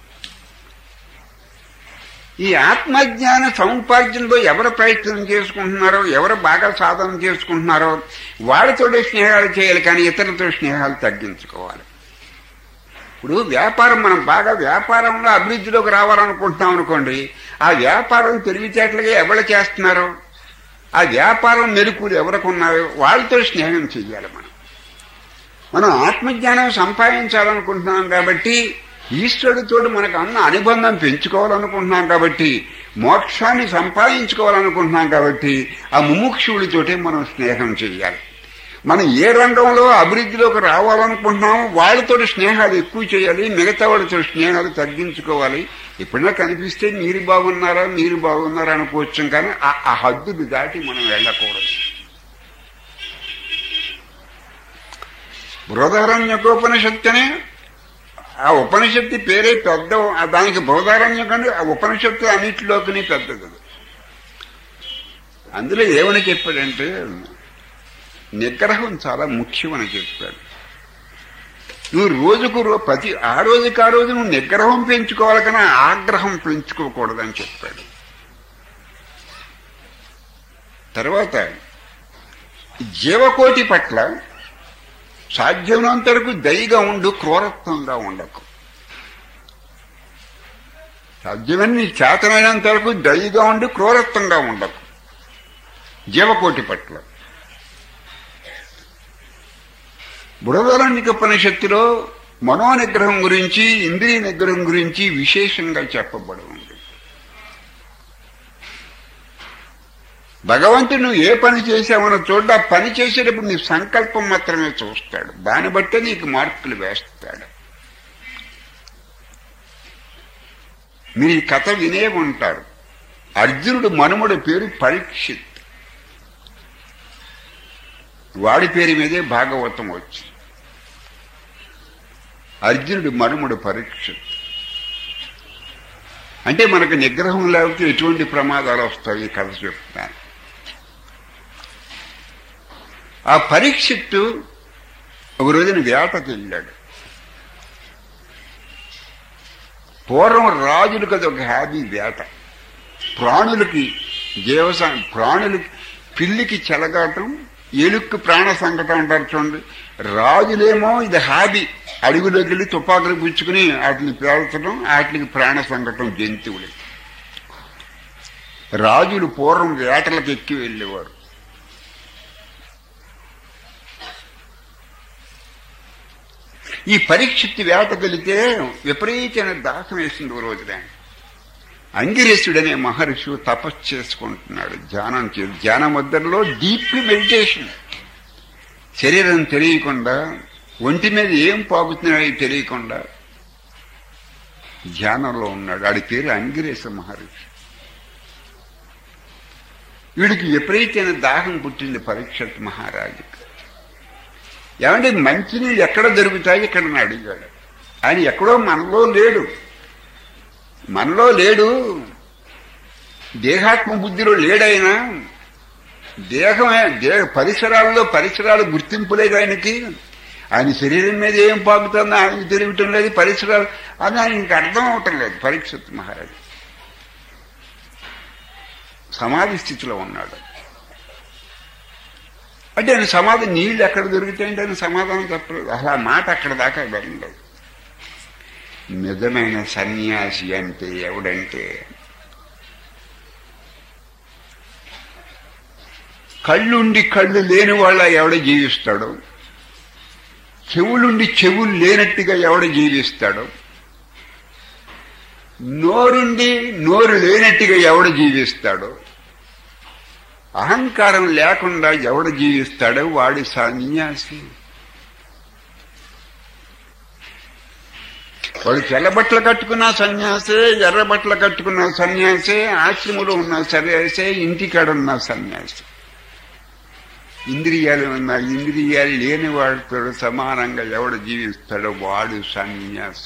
ఈ ఆత్మజ్ఞాన సముపార్జనలో ఎవరు ప్రయత్నం చేసుకుంటున్నారో, ఎవరు బాగా సాధన చేసుకుంటున్నారో వాళ్ళతోటి స్నేహాలు చేయాలి, కానీ ఇతరులతో స్నేహాలు తగ్గించుకోవాలి. ఇప్పుడు వ్యాపారం మనం బాగా వ్యాపారంలో అభివృద్ధిలోకి రావాలనుకుంటున్నాం అనుకోండి, ఆ వ్యాపారం తెలివితేటలుగా ఎవరు చేస్తున్నారు, ఆ వ్యాపారం మెరుకులు ఎవరికి ఉన్నాయో వాళ్ళతో స్నేహం చెయ్యాలి. మనం మనం ఆత్మజ్ఞానం సంపాదించాలనుకుంటున్నాం కాబట్టి, ఈశ్వరుడితో మనకు అన్న అనుబంధం పెంచుకోవాలనుకుంటున్నాం కాబట్టి, మోక్షాన్ని సంపాదించుకోవాలనుకుంటున్నాం కాబట్టి ఆ ముముక్షువులతోటే మనం స్నేహం చెయ్యాలి. మనం ఏ రంగంలో అభివృద్ధిలోకి రావాలనుకుంటున్నామో వాళ్ళతో స్నేహాలు ఎక్కువ చేయాలి, మిగతా వాళ్ళతో స్నేహాలు తగ్గించుకోవాలి. ఎప్పుడైనా కనిపిస్తే మీరు బాగున్నారా మీరు బాగున్నారా అనుకోవచ్చు, కానీ ఆ హద్దులు దాటి మనం వెళ్ళకూడదు. బృహదారణ్యకోపనిషత్తు అనే ఆ ఉపనిషత్తు పేరే పెద్ద, దానికి బృహదారణ్యం కంటే ఆ ఉపనిషత్తు అన్నిటిలోకి పెద్దది. అందులో ఏమని చెప్పాడంటే నిగ్రహం చాలా ముఖ్యమని చెప్పాడు. నువ్వు రోజుకు ప్రతి ఆ రోజుకి ఆ రోజు నువ్వు నిగ్రహం పెంచుకోవాలి, కానీ ఆగ్రహం పెంచుకోకూడదని చెప్పాడు. తర్వాత జీవకోటి పట్ల సాధ్యమైనంత వరకు దయగా ఉండు, క్రూరత్వంగా ఉండకు. సాధ్యమని నీ చేతనైనంత వరకు దయగా ఉండి క్రూరత్వంగా ఉండకు జీవకోటి పట్ల. బృహదారణ్యకోపనిషత్తులో మనో నిగ్రహం గురించి, ఇంద్రియ నిగ్రహం గురించి విశేషంగా చెప్పబడి ఉంది. భగవంతుడు నువ్వు ఏ పని చేసావనో చూడ, ఆ పని చేసేటప్పుడు నీ సంకల్పం మాత్రమే చూస్తాడు, దాన్ని బట్టే నీకు మార్కులు వేస్తాడు. మీరు ఈ కథ వినే ఉంటారు. అర్జునుడు మనుమడు పేరు పరీక్షిత్, వాడి పేరు మీదే భాగవతం వచ్చింది. అర్జునుడు మనుమడు పరీక్షిత్ అంటే మనకు నిగ్రహం లేకపోతే ఎటువంటి ప్రమాదాలు వస్తాయి కథ చెప్తాను. ఆ పరీక్షిత్తు ఒక రోజున వేటకు వెళ్ళాడు. పూర్వం రాజులకు అది ఒక హ్యాబీ వేట. ప్రాణులకి జీవస ప్రాణులకి పిల్లికి చెలగాటం, ఎలుక్కి ప్రాణ సంకటం అంటారు చూడండి. రాజులేమో ఇది హాబీ, అడుగులోకి వెళ్ళి తుపాకులు పుచ్చుకుని వాటిని పేల్చడం, వాటికి ప్రాణ సంకటం జంతువులు. రాజులు పూర్వం వేటలకు ఎక్కి వెళ్ళేవారు. ఈ పరీక్షిత్తు వేటకు వెళితే విపరీతమైన దాహం వేసింది. ఓ రోజున అంగిరసుడనే మహర్షి తపస్సు చేసుకుంటున్నాడు, ధ్యానం చేసి. ధ్యాన ముద్రలో డీప్ మెడిటేషన్, శరీరం తెలియకుండా, ఒంటి మీద ఏం పాకుతున్నాయో తెలియకుండా ధ్యానంలో ఉన్నాడు. ఆడి పేరు అంగిరేస మహర్షి. వీడికి విపరీతమైన దాహం పుట్టింది పరీక్షిత్ మహారాజుకి. ఏమంటే మంచినీళ్ళు ఎక్కడ దొరుకుతాయి ఇక్కడ అడిగాడు. ఆయన ఎక్కడో మనలో లేడు, మనలో లేడు, దేహాత్మ బుద్ధిలో లేడైనా. దేహమే దేహ పరిసరాల్లో పరిసరాలు గుర్తింపులేదు ఆయనకి. ఆయన శరీరం మీద ఏం పాకుతుందో ఆయనకి తెలియటం లేదు, పరిసరాలు అది ఆయనకి అర్థం అవటం లేదు. పరీక్షిత్ మహారాజు సమాధి స్థితిలో ఉన్నాడు. అంటే ఆయన సమాధి నీళ్ళు ఎక్కడ దొరుకుతాయంటే ఆయన సమాధానం చెప్పలేదు. అసలు ఆ మాట అక్కడ దాకా వెళ్ళలేదు. నిజమైన సన్యాసి అంటే ఎవడంటే కళ్ళుండి కళ్ళు లేని వాళ్ళ ఎవడ జీవిస్తాడో, చెవులుండి చెవులు లేనట్టుగా ఎవడ జీవిస్తాడో, నోరుండి నోరు లేనట్టుగా ఎవడ జీవిస్తాడో, అహంకారం లేకుండా ఎవడ జీవిస్తాడో వాడి సన్యాసి. వాడు తెల్ల బట్టలు కట్టుకున్న సన్యాసే, ఎర్ర బట్టలు కట్టుకున్న సన్యాసే, ఆశ్రమంలో ఉన్న సన్యాసే, ఇంటికాడున్న సన్యాసి. ఇంద్రియాలు ఉన్న ఇంద్రియాలు లేని వాడితో సమానంగా ఎవడు జీవిస్తాడో వాడు సన్యాసి.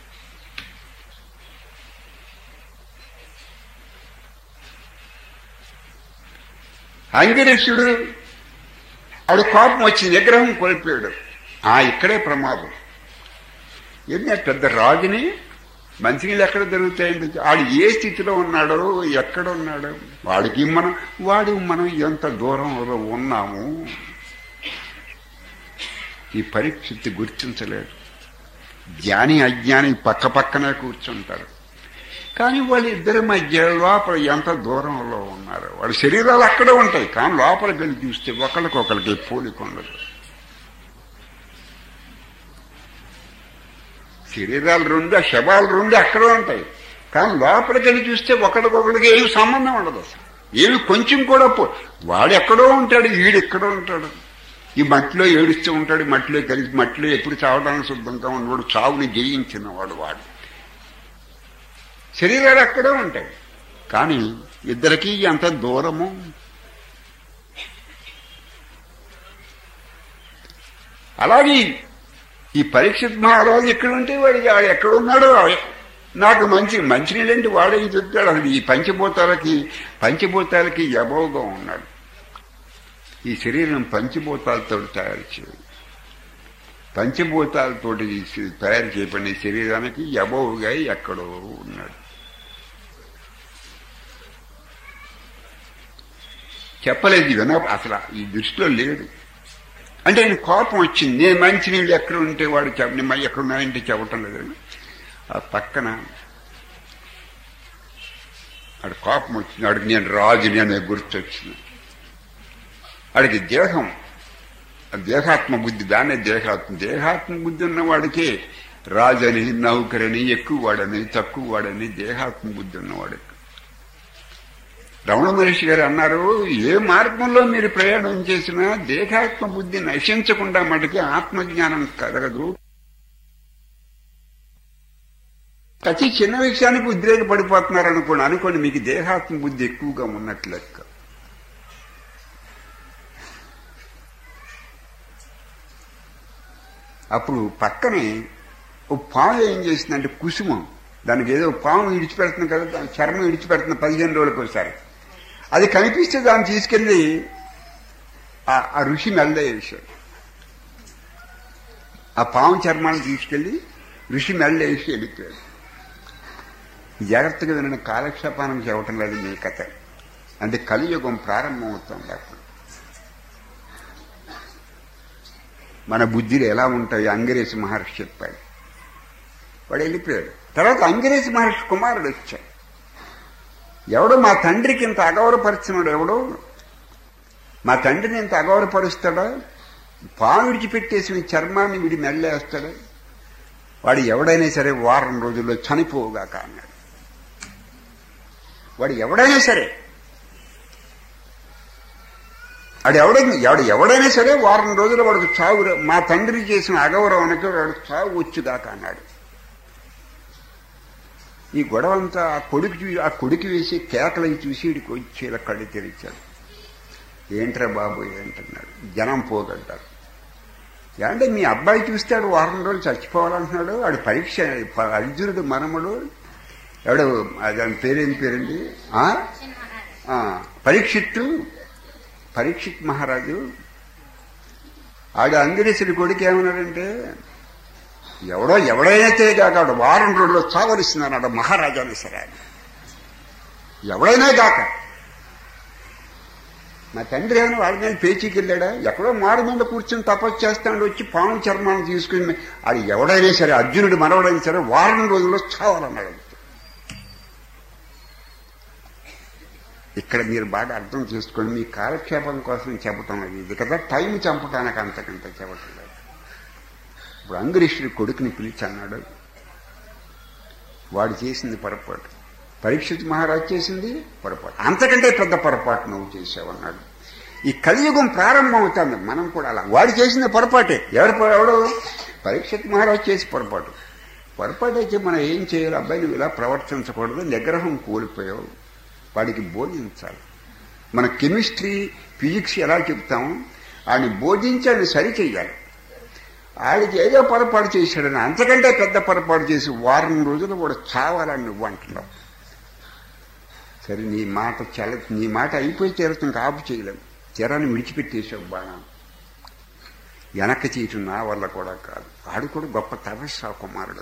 అంగిరసుడు ఆడు కోపం వచ్చి నిగ్రహం కోల్పోయాడు. ఆ ఇక్కడే ప్రమాదం. ఏంటంటే పెద్ద రాజుని మంచినీళ్ళు ఎక్కడ దొరుకుతాయండి, వాడు ఏ స్థితిలో ఉన్నాడో ఎక్కడ ఉన్నాడో వాడికి మనం వాడు మనం ఎంత దూరంలో ఉన్నాము ఈ పరీక్షిత్తు గుర్తించలేడు. జ్ఞాని అజ్ఞాని పక్క పక్కనే కూర్చుంటారు. కానీ వాళ్ళు ఇద్దరి మధ్య లోపల ఎంత దూరంలో ఉన్నారు. వాళ్ళ శరీరాలు అక్కడే ఉంటాయి, కానీ లోపలికి వెళ్ళి చూస్తే ఒకరికొకరికి పోలిక ఉండదు. శరీరాలు రెండు, శవాలు రెండు అక్కడే ఉంటాయి, కానీ లోపలికి వెళ్ళి చూస్తే ఒకరికొకరికి ఏమి సంబంధం ఉండదు. అసలు ఏమి కొంచెం కూడా పో వాడు ఎక్కడో ఉంటాడు, వీడు ఎక్కడో ఉంటాడు. ఈ మట్టిలో ఏడుస్తూ ఉంటాడు, మట్టిలో కలిసి మట్టిలో ఎప్పుడు చావడానికి శుద్ధంగా ఉన్నవాడు, చావుని జయించిన వాడు వాడు. శరీరాలు అక్కడే ఉంటాయి, కానీ ఇద్దరికీ ఎంత దూరము. అలాగే ఈ పరీక్షిత్ మహారాజు ఎక్కడుంటే వాడు వాడు ఎక్కడున్నాడో నాకు మంచి మంచినీళ్ళంటే వాడే చెప్తాడు. అసలు ఈ పంచభూతాలకి పంచభూతాలకి అబౌగా ఉన్నాడు. ఈ శరీరం పంచభూతాలతో తయారు చేయాలి. పంచభూతాలతో తయారు చేయబడిన శరీరానికి అబౌగా ఎక్కడో ఉన్నాడు. చెప్పలేదు, విన అసలు ఈ దృష్టిలో లేడు. అంటే ఆయన కోపం వచ్చింది. నేను మంచినీళ్ళు ఎక్కడ ఉంటే వాడు చెప్ప ఎక్కడున్నాయంటే చెప్పటం లేదు. ఆ పక్కన ఆడు కోపం వచ్చింది. ఆడికి నేను రాజుని అనే గుర్తొచ్చింది. ఆడికి దేహం, దేహాత్మ బుద్ధి, దాన్నే దేహాత్మ దేహాత్మ బుద్ధి ఉన్నవాడికి రాజని, నౌకరని, ఎక్కువ వాడని, తక్కువ వాడని దేహాత్మ బుద్ధి ఉన్నవాడికి. రమణ మహర్షి గారు అన్నారు, ఏ మార్గంలో మీరు ప్రయాణం చేసినా దేహాత్మ బుద్ధి నశించకుండా మటుకి ఆత్మజ్ఞానం కలగదు. ప్రతి చిన్న విషయానికి ఉద్రేక పడిపోతున్నారు అనుకోండి అనుకోండి మీకు దేహాత్మ బుద్ధి ఎక్కువగా ఉన్నట్లు లెక్క. అప్పుడు పక్కనే ఓ పాము ఏం చేసిందంటే కుసుమం, దానికి ఏదో పాము ఇడిచిపెడుతుంది కదా, దాని చర్మం ఇడిచిపెడుతుంది పదిహేను రోజులకు ఒకసారి. అది కనిపిస్తే దాన్ని తీసుకెళ్లి ఆ ఋషి మెల్ల వేశాడు. ఆ పాము చర్మాన్ని తీసుకెళ్లి ఋషి మెల్ల వేసి వెళ్ళిపోయాడు. జాగ్రత్తగా వినని కాలక్షేపానం చెప్పటం లేదు మీ కథ. అంటే కలియుగం ప్రారంభం అవుతుంది. అప్పుడు మన బుద్ధిలో ఎలా ఉంటాయి అంగిరేసి మహర్షి చెప్పాడు. వాడు వెళ్ళిపోయాడు. తర్వాత అంగిరేసి మహర్షి కుమారుడు వచ్చాడు. ఎవడో మా తండ్రికి ఇంత అగౌరవపరిచినాడు, ఎవడో మా తండ్రిని ఇంత అగౌరవపరుస్తాడా, పాము విడిచిపెట్టేసిన చర్మాన్ని వీడి మెల్లేస్తాడా, వాడు ఎవడైనా సరే వారం రోజుల్లో చనిపోవుగాక అన్నాడు. వాడు ఎవడైనా సరే వాడు ఎవడైనా ఎవడు ఎవడైనా సరే వారం రోజులు వాడికి చావు, మా తండ్రి చేసిన అగౌరవానికి వాడు చావు వచ్చుగాక అన్నాడు. ఈ గొడవ అంతా ఆ కొడుకు చూ ఆ కొడుకు వేసి కేకలకి చూసి వీడికి వచ్చి ఇలా కళ్ళు తెరిచాడు. ఏంట్రా బాబు ఏంటన్నాడు. జనం పోగంటారు. అంటే మీ అబ్బాయి చూస్తాడు వారం రోజులు చచ్చిపోవాలంటున్నాడు. వాడు పరీక్ష అర్జునుడు మనముడు ఎవడు దాని పేరేంటి పేరండి పరీక్షిత్తు పరీక్షిత్ మహారాజు. ఆడు అంగిరీసుడి కొడుకు ఏమన్నాడంటే ఎవడో ఎవడైనా కాక ఆడు వారం రోజుల్లో చావరిస్తున్నాడు మహారాజాని సరే, ఎవడైనా కాక. మా తండ్రి ఏమైనా వాడి మీద పేచీకి వెళ్ళాడా, ఎక్కడో మారు మీద కూర్చొని తపస్సు చేస్తాడు, వచ్చి పాము చర్మాన్ని తీసుకుని అది ఎవడైనా సరే అర్జునుడు మనవడైనా సరే వారం రోజుల్లో చావాలన్నాడు. ఇక్కడ మీరు బాగా అర్థం చేసుకోండి. మీ కాలక్షేపం కోసం చెప్పటం అది ఇది కదా, టైం చంపటానికి అంతకంటే చెప్పటం లేదు. ఇప్పుడు అంగిరీషుడి కొడుకుని పిలిచి అన్నాడు, వాడు చేసింది పొరపాటు, పరీక్షిత్ మహారాజు చేసింది పొరపాటు, అంతకంటే పెద్ద పొరపాటు నువ్వు చేసావన్నాడు. ఈ కలియుగం ప్రారంభం అవుతుంది. మనం కూడా అలా వాడు చేసింది పొరపాటే. ఎవరు ఎవడో పరీక్షిత్ మహారాజు చేసి పొరపాటు పొరపాటు అయితే మనం ఏం చేయాలి, అబ్బాయి నువ్వు ఇలా ప్రవర్తించకూడదు, నిగ్రహం కోల్పోయావు, వాడికి బోధించాలి. మన కెమిస్ట్రీ ఫిజిక్స్ ఎలా చెప్తాము, ఆడిని బోధించి ఆడిని సరి చెయ్యాలి. ఆడికి ఏదో పొరపాటు చేశాడని అంతకంటే పెద్ద పొరపాటు చేసి వారం రోజులు కూడా చావాలని నువ్వు అంటున్నావు. సరే నీ మాట చల నీ మాట అయిపోయి తీరుతుంది, ఆపు చేయలేము, తీరాన్ని విడిచిపెట్టేసావు బాణం. వెనక్కి చేయటం నా వల్ల కూడా కాదు. ఆడు కూడా గొప్ప తపస్సు కుమారుడు.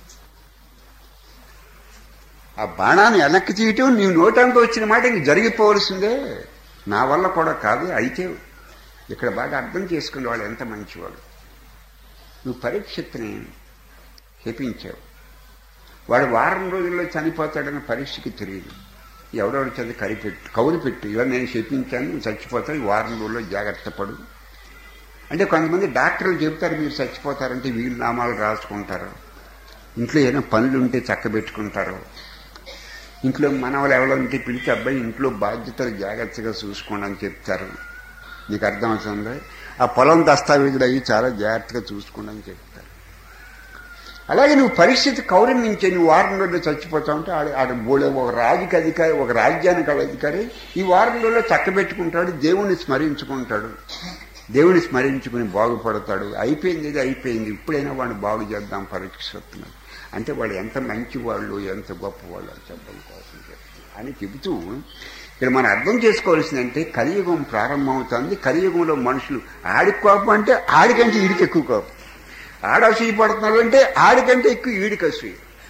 ఆ బాణాన్ని వెనక్కి తీయటం నీవు నోటంతో వచ్చిన మాట ఇంక జరిగిపోవలసిందే, నా వల్ల కూడా కాదు. అయితే ఇక్కడ బాగా అర్థం చేసుకునే వాళ్ళు ఎంత మంచివాడు. నువ్వు పరీక్షిత్ని చెప్పించావు. వాడు వారం రోజుల్లో చనిపోతాడని పరీక్షకి తెలియదు. ఎవడెవడు చదివి కరిపెట్టు కౌలు పెట్టు, ఇలా నేను చెప్పించాను చచ్చిపోతాడు, వారం రోజుల్లో జాగ్రత్త పడు అంటే కొంతమంది డాక్టర్లు చెప్తారు మీరు చచ్చిపోతారంటే వీళ్ళు నామాలు రాసుకుంటారు. ఇంట్లో ఏదైనా పనులు ఉంటే చక్కబెట్టుకుంటారు. ఇంట్లో మనవలు ఎవరో ఉంటే పిలిచి అబ్బాయి ఇంట్లో బాధ్యతలు జాగ్రత్తగా చూసుకోండి అని చెప్తారు. నీకు అర్థమవుతుంది. ఆ పొలం దస్తావేజులు అవి చాలా జాగ్రత్తగా చూసుకోండి అని చెప్తారు. అలాగే నువ్వు పరిస్థితి కౌరమించే నువ్వు వారం రోజుల్లో చచ్చిపోతావు అంటే ఆడ ఆడ బోడే ఒక రాజుకి అధికారి, ఒక రాజ్యానికి అధికారి ఈ వారం రోజుల్లో చక్కబెట్టుకుంటాడు, దేవుణ్ణి స్మరించుకుంటాడు, దేవుని స్మరించుకుని బాగుపడతాడు. అయిపోయింది ఇది అయిపోయింది, ఇప్పుడైనా వాడిని బాగు చేద్దాం పరీక్ష వస్తున్నాడు అంటే వాడు ఎంత మంచి వాళ్ళు ఎంత గొప్పవాళ్ళు అని చెప్పడం కోసం చెప్తాడు అని చెబుతూ ఇక్కడ మనం అర్థం చేసుకోవాల్సిందంటే కలియుగం ప్రారంభమవుతుంది. కలియుగంలో మనుషులు ఆడికి కోపం అంటే ఆడికంటే ఈడికి ఎక్కువ కోపం, ఆడ అసూయ పడుతున్నారు అంటే ఆడికంటే ఎక్కువ ఈడికి అసూయ.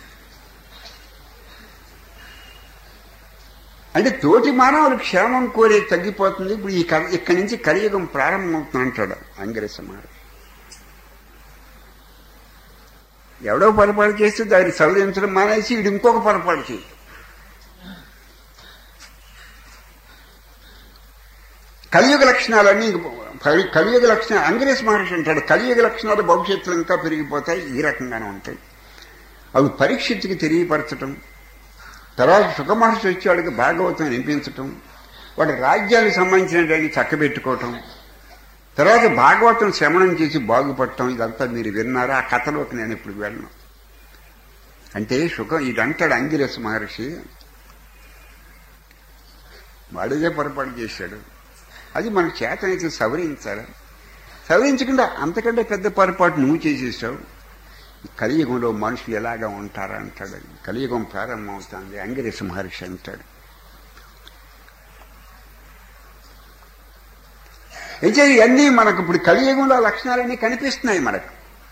అంటే తోటి మానవులు క్షేమం కోరే తగ్గిపోతుంది. ఇప్పుడు ఈ ఇక్కడి నుంచి కలియుగం ప్రారంభమవుతుంది అంటాడు అంగిరస మహర్షి. ఎవడో పొరపాటు చేస్తే దాన్ని సవరించడం మానేసి వీడు ఇంకొక పొరపాటు చేయదు. కలియుగ లక్షణాలన్నీ కలియుగ లక్షణాలు అంగిరస మహర్షి అంటాడు కలియుగ లక్షణాలు భవిష్యత్తులో ఇంకా పెరిగిపోతాయి, ఈ రకంగానే ఉంటాయి. అవి పరీక్షిత్తుకి తెలియపరచటం, తర్వాత సుఖమహర్షి వచ్చి వాడికి భాగవతం వినిపించటం, వాడి రాజ్యానికి సంబంధించిన దాన్ని చక్కబెట్టుకోవటం, తర్వాత భాగవతం శ్రవణం చేసి బాగుపడటం, ఇదంతా మీరు విన్నారా? ఆ కథలోకి నేను ఇప్పుడు వెళ్ళను. అంటే సుఖం ఇదంటాడు అంగిరస మహర్షి. వాడిదే పొరపాటు చేశాడు, అది మన చేతనైతే సవరించాలి. సవరించకుండా అంతకంటే పెద్ద పొరపాటు నువ్వు చేసేసావు. కలియుగంలో మనుషులు ఎలాగా ఉంటారా అంటాడు. కలియుగం ప్రారంభమవుతుంది అంగిరస మహర్షి అంటాడు. అయితే ఇవన్నీ మనకు ఇప్పుడు కలియుగంలో లక్షణాలన్నీ కనిపిస్తున్నాయి మనకు.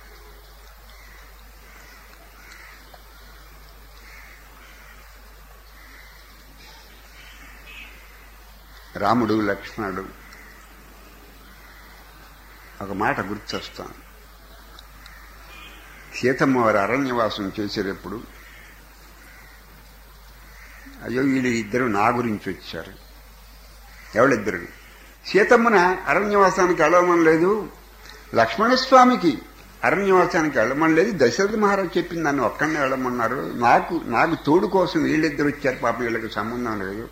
రాముడు లక్ష్మణుడు ఒక మాట గుర్తొస్తాను. సీతమ్మ వారు అరణ్యవాసం చేసేటప్పుడు అయ్యో వీళ్ళు ఇద్దరు నా గురించి వచ్చారు. ఎవరిద్దరు? సీతమ్మన అరణ్యవాసానికి వెళ్ళమని లేదు, లక్ష్మణస్వామికి అరణ్యవాసానికి వెళ్ళమని లేదు. దశరథ మహారాజు చెప్పింది నన్ను ఒక్కడినే వెళ్ళమన్నారు. నాకు నాకు తోడు కోసం వీళ్ళిద్దరు వచ్చారు, పాపం వీళ్ళకి సంబంధం లేదు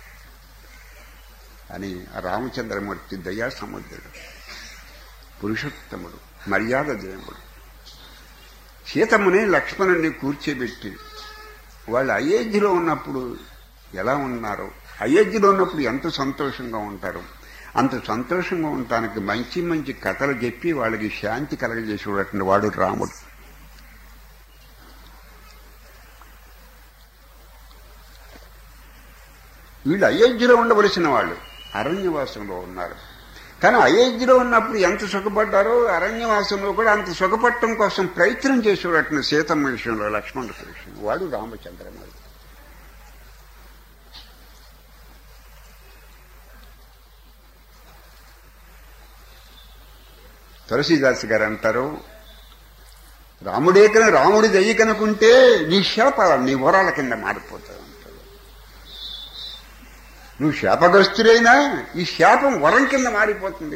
అని రామచంద్రమూర్తి దయా సముద్రుడు, పురుషోత్తముడు, మర్యాద దేవుడు సీతమ్మని లక్ష్మణుడిని కూర్చోబెట్టి వాళ్ళు అయోధ్యలో ఉన్నప్పుడు ఎలా ఉన్నారో, అయోధ్యలో ఉన్నప్పుడు ఎంత సంతోషంగా ఉంటారో అంత సంతోషంగా ఉండటానికి మంచి మంచి కథలు చెప్పి వాళ్ళకి శాంతి కలగజేసేటటువంటి వాడు రాముడు. వీళ్ళు అయోధ్యలో ఉండవలసిన వాళ్ళు అరణ్యవాసంలో ఉన్నారు. కానీ అయోధ్యలో ఉన్నప్పుడు ఎంత సుఖపడ్డారో అరణ్యవాసంలో కూడా అంత సుఖపడటం కోసం ప్రయత్నం చేసేటటువంటి సీతమ్మ విషయంలో లక్ష్మణుడి విషయం వాడు రామచంద్రమూర్తి. తులసీదాస్ గారు అంటారు, రాముడే కన రాముడి దయ్యి కనుకుంటే నీ శాపాలు నీ వరాల కింద మారిపోతావు అంటారు. నువ్వు శాపగ్రస్తుడైనా ఈ శాపం వరం కింద మారిపోతుంది.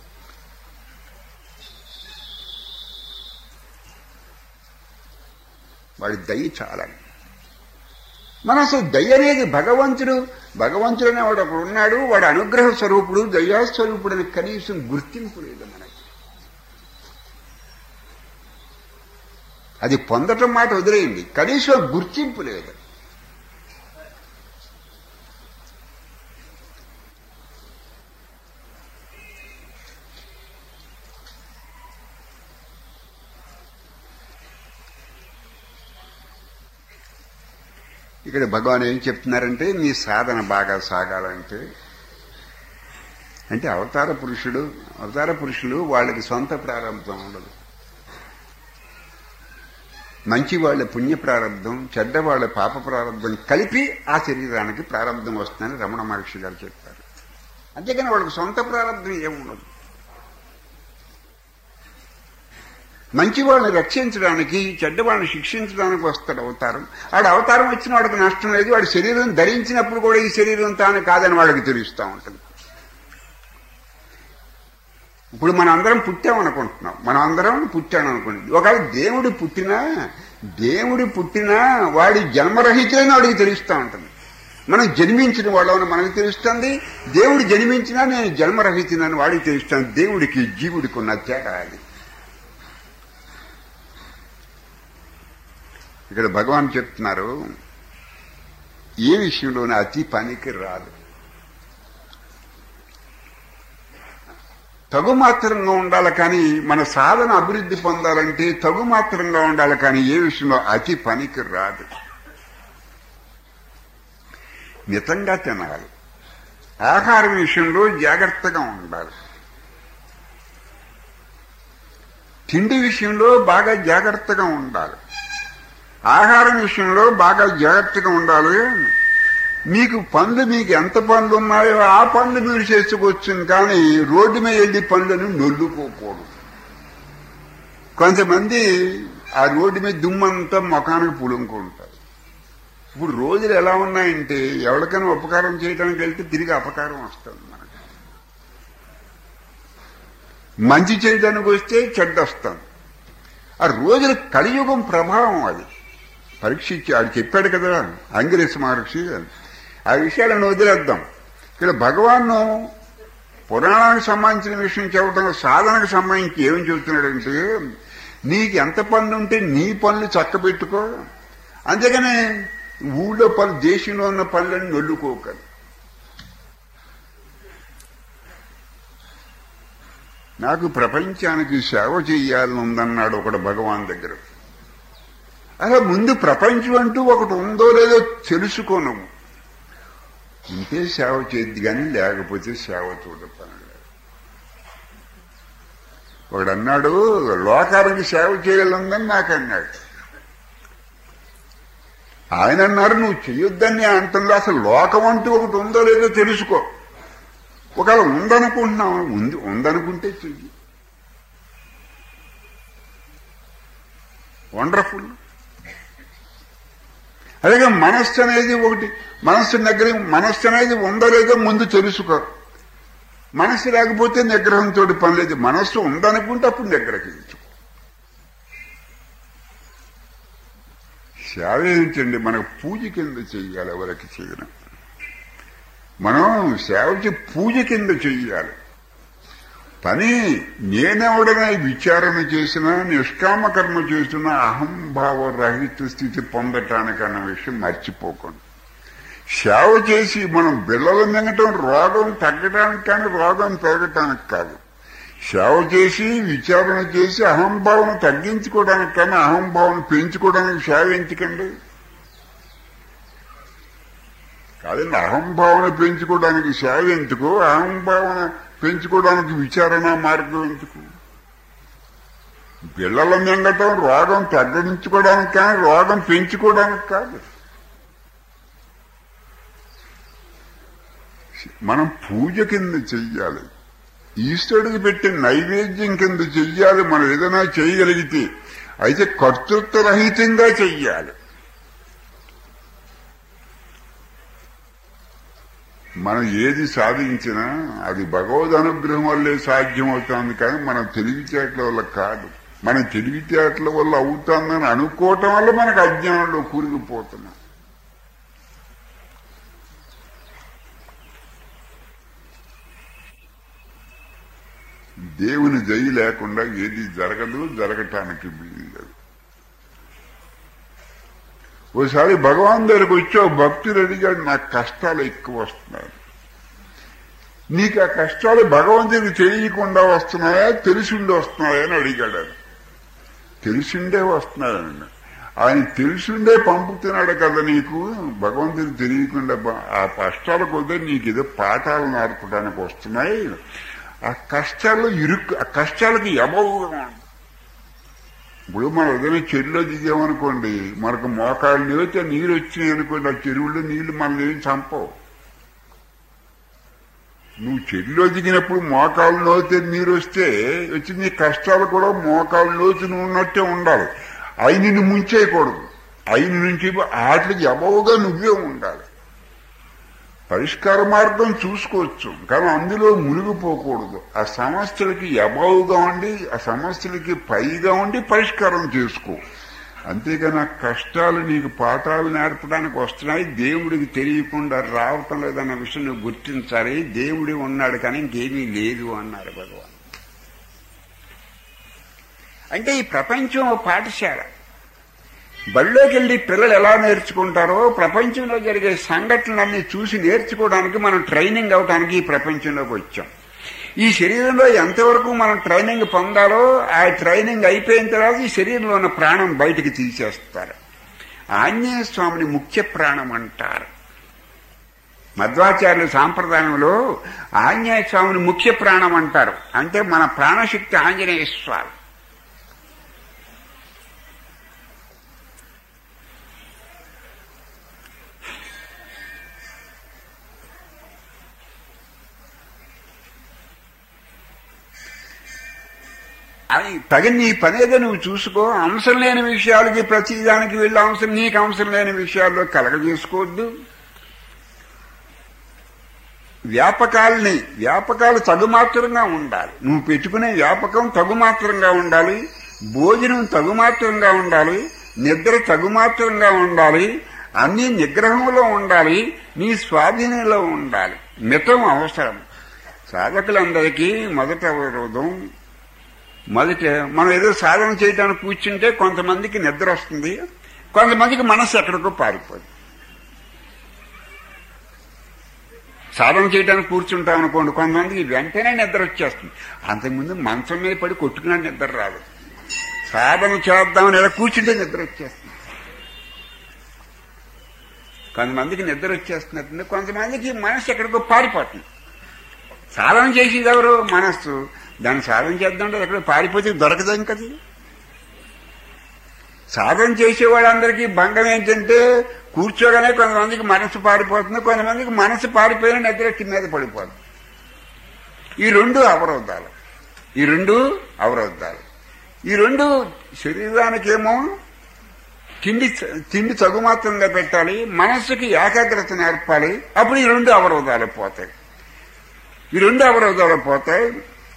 వాడి దయ్యి చాలా. మన అసలు దయ్య అనేది భగవంతుడు భగవంతుడు అనే వాడు ఒకడు ఉన్నాడు, వాడు అనుగ్రహ స్వరూపుడు దయాస్వరూపుడు అని కనీసం గుర్తింపు లేదు మనకి. అది పొందటం మాట వదిలేయండి, కనీసం గుర్తింపు లేదు. ఇక్కడ భగవాన్ ఏం చెప్తున్నారంటే మీ సాధన బాగా సాగాలంటే అంటే అవతార పురుషుడు అవతార పురుషులు వాళ్ళకి సొంత ప్రారంభం ఉండదు. మంచి వాళ్ళ పుణ్య ప్రారంభం చెడ్డ వాళ్ళ పాప ప్రారంభం కలిపి ఆ శరీరానికి ప్రారంభం వస్తుందని రమణ మహర్షి గారు చెప్పారు. అంతేకాని వాళ్ళకి సొంత ప్రారంభం ఏముండదు. మంచి వాళ్ళని రక్షించడానికి చెడ్డవాళ్ళని శిక్షించడానికి వస్తాడు అవతారం. వాడు అవతారం వచ్చిన వాడికి నష్టం లేదు. వాడి శరీరం ధరించినప్పుడు కూడా ఈ శరీరం తాను కాదని వాళ్ళకి తెలుస్తూ ఉంటుంది. ఇప్పుడు మన అందరం పుట్టామనుకుంటున్నాం, మనం అందరం పుట్టాను అనుకుంటుంది. ఒకవేళ దేవుడు పుట్టినా దేవుడు పుట్టినా వాడి జన్మరహితులని వాడికి తెలుస్తూ ఉంటుంది. మనం జన్మించిన వాళ్ళని మనకు తెలుస్తుంది. దేవుడు జన్మించినా నేను జన్మరహితునని వాడికి తెలుస్తాను. దేవుడికి జీవుడికి ఉన్న తేడా అది. ఇక్కడ భగవాన్ చెప్తున్నారు, ఏ విషయంలోనే అతి పనికి రాదు. తగుమాత్రంగా ఉండాలి కానీ మన సాధన అభివృద్ధి పొందాలంటే తగుమాత్రంగా ఉండాలి కానీ ఏ విషయంలో అతి పనికి రాదు. మితంగా తినాలి. ఆహారం విషయంలో జాగ్రత్తగా ఉండాలి. తిండి విషయంలో బాగా జాగ్రత్తగా ఉండాలి. ఆహారం విషయంలో బాగా జాగ్రత్తగా ఉండాలి. మీకు పనులు మీకు ఎంత పనులు ఉన్నాయో ఆ పనులు మీరు చేసుకోవచ్చు, కానీ రోడ్డు మీద వెళ్ళి పనులను నొల్లుకోకూడదు. కొంతమంది ఆ రోడ్డు మీద దుమ్మంతా ముఖానికి పులుముకుంటారు. ఇప్పుడు రోజులు ఎలా ఉన్నాయంటే ఎవరికైనా ఉపకారం చేయడానికి వెళ్తే తిరిగి అపకారం వస్తుంది. మనకి మంచి చేయడానికి వస్తే చెడ్డ వస్తుంది. ఆ రోజుల కలియుగం ప్రభావం అది. పరీక్షించి ఆడు చెప్పాడు కదా అంగిరస్ మహర్షి. ఆ విషయాలను వదిలేద్దాం. ఇక్కడ భగవాను పురాణానికి సంబంధించిన విషయం చెప్పడం, సాధనకు సంబంధించి ఏం చెబుతున్నాడంటే నీకు ఎంత పనులు ఉంటే నీ పనులు చక్కబెట్టుకో. అంతేగాని ఊళ్ళో పనులు, దేశంలో ఉన్న పనులను నొల్లుకోకలు. నాకు ప్రపంచానికి సేవ చేయాలని ఉందన్నాడు ఒకడు భగవాన్ దగ్గర. అలా ముందు ప్రపంచం అంటూ ఒకటి ఉందో లేదో తెలుసుకోను. ఉంటే సేవ చేద్ది కానీ లేకపోతే సేవ చూడపని. ఒకడు అన్నాడు లోకానికి సేవ చేయాలందని నాకు అన్నాడు. ఆయన అన్నారు నువ్వు చెయ్యొద్దని అంటుందో అసలు లోకం అంటూ ఒకటి ఉందో లేదో తెలుసుకో. ఒకవేళ ఉందనుకుంటున్నావు, ఉంది ఉందనుకుంటే చెయ్యి. వండర్ఫుల్. అలాగే మనస్సు అనేది ఒకటి, మనస్సు దగ్గర మనస్సు అనేది ఉందో లేదో ముందు తెలుసుకో. మనస్సు లేకపోతే నిగ్రహంతో పని లేదు. మనస్సు ఉందనుకుంటే అప్పుడు నిగ్రహించు. సేవ ఏంటండి, మనకు పూజ కింద చెయ్యాలి. ఎవరికి చేయడం మనం సేవకి పూజ కింద చెయ్యాలి. పని నేనెవడనే విచారణ చేసినా నిష్కామ కర్మ చేసినా అహంభావ రహిత స్థితి పొందటానికన్న విషయం మర్చిపోకండి. సేవ చేసి మనం బిళ్ళలు మింగటం రోగం తగ్గటానికి కానీ రోగం పెరగటానికి కాదు. సేవ చేసి విచారణ చేసి అహంభావన తగ్గించుకోవడానికి కానీ అహంభావన పెంచుకోవడానికి సేవ ఎంచుకండి. కాదండి, అహంభావన పెంచుకోవడానికి సేవ ఎందుకు, అహంభావన పెంచుకోవడానికి విచారణ మార్గం ఎందుకు? పిల్లల మింగటం రోగం తగ్గించుకోవడానికి కానీ రోగం పెంచుకోవడానికి కాదు. మనం పూజ కింద చెయ్యాలి. ఈశ్వరుడికి పెట్టిన నైవేద్యం కింద చెయ్యాలి. మనం ఏదైనా చేయగలిగితే అయితే కర్తృత్వ రహితంగా చెయ్యాలి. మనం ఏది సాధించినా అది భగవద్ అనుగ్రహం వల్లే సాధ్యమవుతుంది కానీ మన తెలివితేటల వల్ల కాదు. మన తెలివితేటల వల్ల అవుతుందని అనుకోవటం వల్ల మనకు అజ్ఞానంలో కూరుకుపోతున్నాం. దేవుని దయ లేకుండా ఏది జరగదు, జరగటానికి వీలు. ఓసారి భగవాన్ దగ్గరకు వచ్చి ఒక భక్తుడు అడిగాడు, నాకు కష్టాలు ఎక్కువ వస్తున్నాయి. నీకు ఆ కష్టాలు భగవంతుడికి తెలియకుండా వస్తున్నాయా తెలిసిండే వస్తున్నాయా అని అడిగాడు. తెలిసిండే వస్తున్నాయని ఆయన తెలిసిండే పంపుతున్నాడు కదా నీకు. భగవంతుడికి తెలియకుండా ఆ కష్టాల కొద్ది నీకు ఏదో పాఠాలు నేర్పడానికి వస్తున్నాయి. ఆ కష్టాల్లో ఇరుక్కు, ఆ కష్టాలకి అభవుగా. ఇప్పుడు మనం ఏదైనా చెరువులో దిగామనుకోండి, మనకు మోకాళ్ళు నీళ్ళతో నీళ్ళు వచ్చినాయి అనుకోండి, ఆ చెరువుల్లో నీళ్లు మనల్ని ఏం చంపవు. నువ్వు చెల్లిలో దిగినప్పుడు మోకాళ్ళు లోతే నీరు వస్తే వచ్చి నీ కష్టాలు కూడా మోకాళ్ళు లోతు నువ్వు ఉన్నట్టే ఉండాలి. అవి నిన్ను ముంచేయకూడదు. అవి నుంచి వాటికి అబవుగా నువ్వే ఉండాలి. పరిష్కార మార్గం చూసుకోవచ్చు, కానీ అందులో మునిగిపోకూడదు. ఆ సమస్యలకి అబవుగా ఉండి ఆ సమస్యలకి పైగా ఉండి పరిష్కారం చేసుకో. అంతేగాని ఆ కష్టాలు నీకు పాఠాలు నేర్పడానికి వస్తున్నాయి, దేవుడికి తెలియకుండా రావటం లేదన్న విషయం నువ్వు గుర్తించాలి. దేవుడి ఉన్నాడు కానీ ఇంకేమీ లేదు అన్నారు భగవాన్. అంటే ఈ ప్రపంచం పాఠశాల. బడిలోకి వెళ్ళి పిల్లలు ఎలా నేర్చుకుంటారో ప్రపంచంలో జరిగే సంఘటనలన్నీ చూసి నేర్చుకోవడానికి మనం ట్రైనింగ్ అవడానికి ఈ ప్రపంచంలోకి వచ్చాం. ఈ శరీరంలో ఎంతవరకు మనం ట్రైనింగ్ పొందాలో ఆ ట్రైనింగ్ అయిపోయిన తర్వాత ఈ శరీరంలో ఉన్న ప్రాణం బయటికి తీసేస్తారు. ఆంజనేయ స్వామిని ముఖ్య ప్రాణం అంటారు. మధ్వాచార్యుల సాంప్రదాయంలో ఆంజనేయ స్వామిని ముఖ్య ప్రాణం అంటారు. అంటే మన ప్రాణశక్తి ఆంజనేయ స్వామి. అది తగిన నీ పనేదో నువ్వు చూసుకో. అంశం లేని విషయాలకి ప్రతిదానికి వెళ్ళి అంశం నీకు అంశం లేని విషయాల్లో కలగజేసుకోవద్దు. వ్యాపకాలని వ్యాపకాలు తగుమాత్రంగా ఉండాలి. నువ్వు పెట్టుకునే వ్యాపకం తగుమాత్రంగా ఉండాలి. భోజనం తగుమాత్రంగా ఉండాలి. నిద్ర తగుమాత్రంగా ఉండాలి. అన్ని నిగ్రహంలో ఉండాలి. నీ స్వాధీనంలో ఉండాలి. మితం అవసరం. సాధకులందరికీ మొదట అవరోధం మొదట మనం ఏదో సాధన చేయడానికి కూర్చుంటే కొంతమందికి నిద్ర వస్తుంది, కొంతమందికి మనసు ఎక్కడికో పారిపోదు. సాధన చేయడానికి కూర్చుంటాం అనుకోండి, కొంతమందికి వెంటనే నిద్ర వచ్చేస్తుంది. అంతకుముందు మంచం మీద పడి కొట్టుకున్నా నిద్ర రాదు. సాధన చేద్దామని ఎలా కూర్చుంటే నిద్ర వచ్చేస్తుంది. కొంతమందికి నిద్ర వచ్చేస్తున్నట్టుంది, కొంతమందికి మనసు ఎక్కడికో పారిపోతుంది. సాధన చేసేది ఎవరు? మనస్సు. దాన్ని సాధన చేద్దాంటే ఎక్కడ పారిపోతే దొరకదేం కదా. సాధన చేసేవాళ్ళందరికీ భంగం ఏంటంటే కూర్చోగానే కొంతమందికి మనసు పారిపోతుంది, కొంతమందికి మనసు పారిపోయిన నిద్ర మీద పడిపోతుంది. ఈ రెండు అవరోధాలు ఈ రెండు అవరోధాలు ఈ రెండు శరీరానికేమో తిండి తిండి తగుమాత్రంగా పెట్టాలి, మనస్సుకి ఏకాగ్రత నేర్పాలి. అప్పుడు ఈ రెండు అవరోధాలు పోతాయి. ఈ రెండు అవరోధాలు పోతాయి.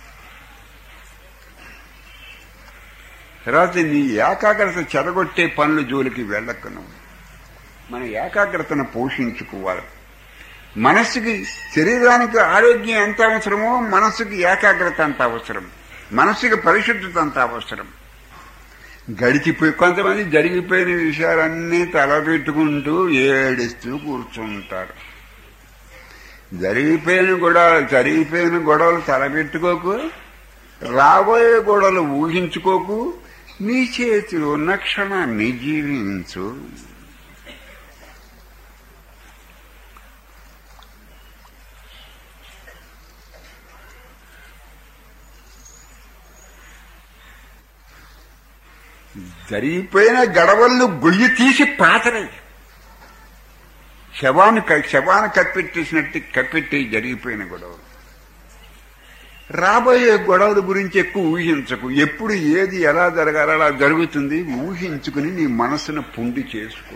తర్వాత నీ ఏకాగ్రత చెడగొట్టే పనులు జోలికి వెళ్ళకను. మన ఏకాగ్రతను పోషించుకోవాలి. మనస్సుకి శరీరానికి ఆరోగ్యం ఎంత అవసరమో మనస్సుకి ఏకాగ్రత అంత అవసరం. మనస్సుకి పరిశుద్ధత అంత అవసరం. గడిచిపోయి కొంతమంది జరిగిపోయిన విషయాలన్నీ తలపెట్టుకుంటూ ఏడుస్తూ కూర్చుంటారు. జరిగిపోయిన గొడవ జరిగిపోయిన గొడవలు తలపెట్టుకోకు, రాబోయే గొడవలు ఊహించుకోకు. నీ చేతిలో ఉన్న క్షణాన్ని జీవించు. జరిగిపోయిన గడవలను గొయ్యి తీసి పాతరే. శవాన్ని శవాన్ని కప్పెట్టేసినట్టు కప్పెట్టి జరిగిపోయిన గొడవలు. రాబోయే గొడవల గురించి ఎక్కువ ఊహించకు. ఎప్పుడు ఏది ఎలా జరగాలో అలా జరుగుతుంది. ఊహించుకుని నీ మనసును పుండి చేసుకో.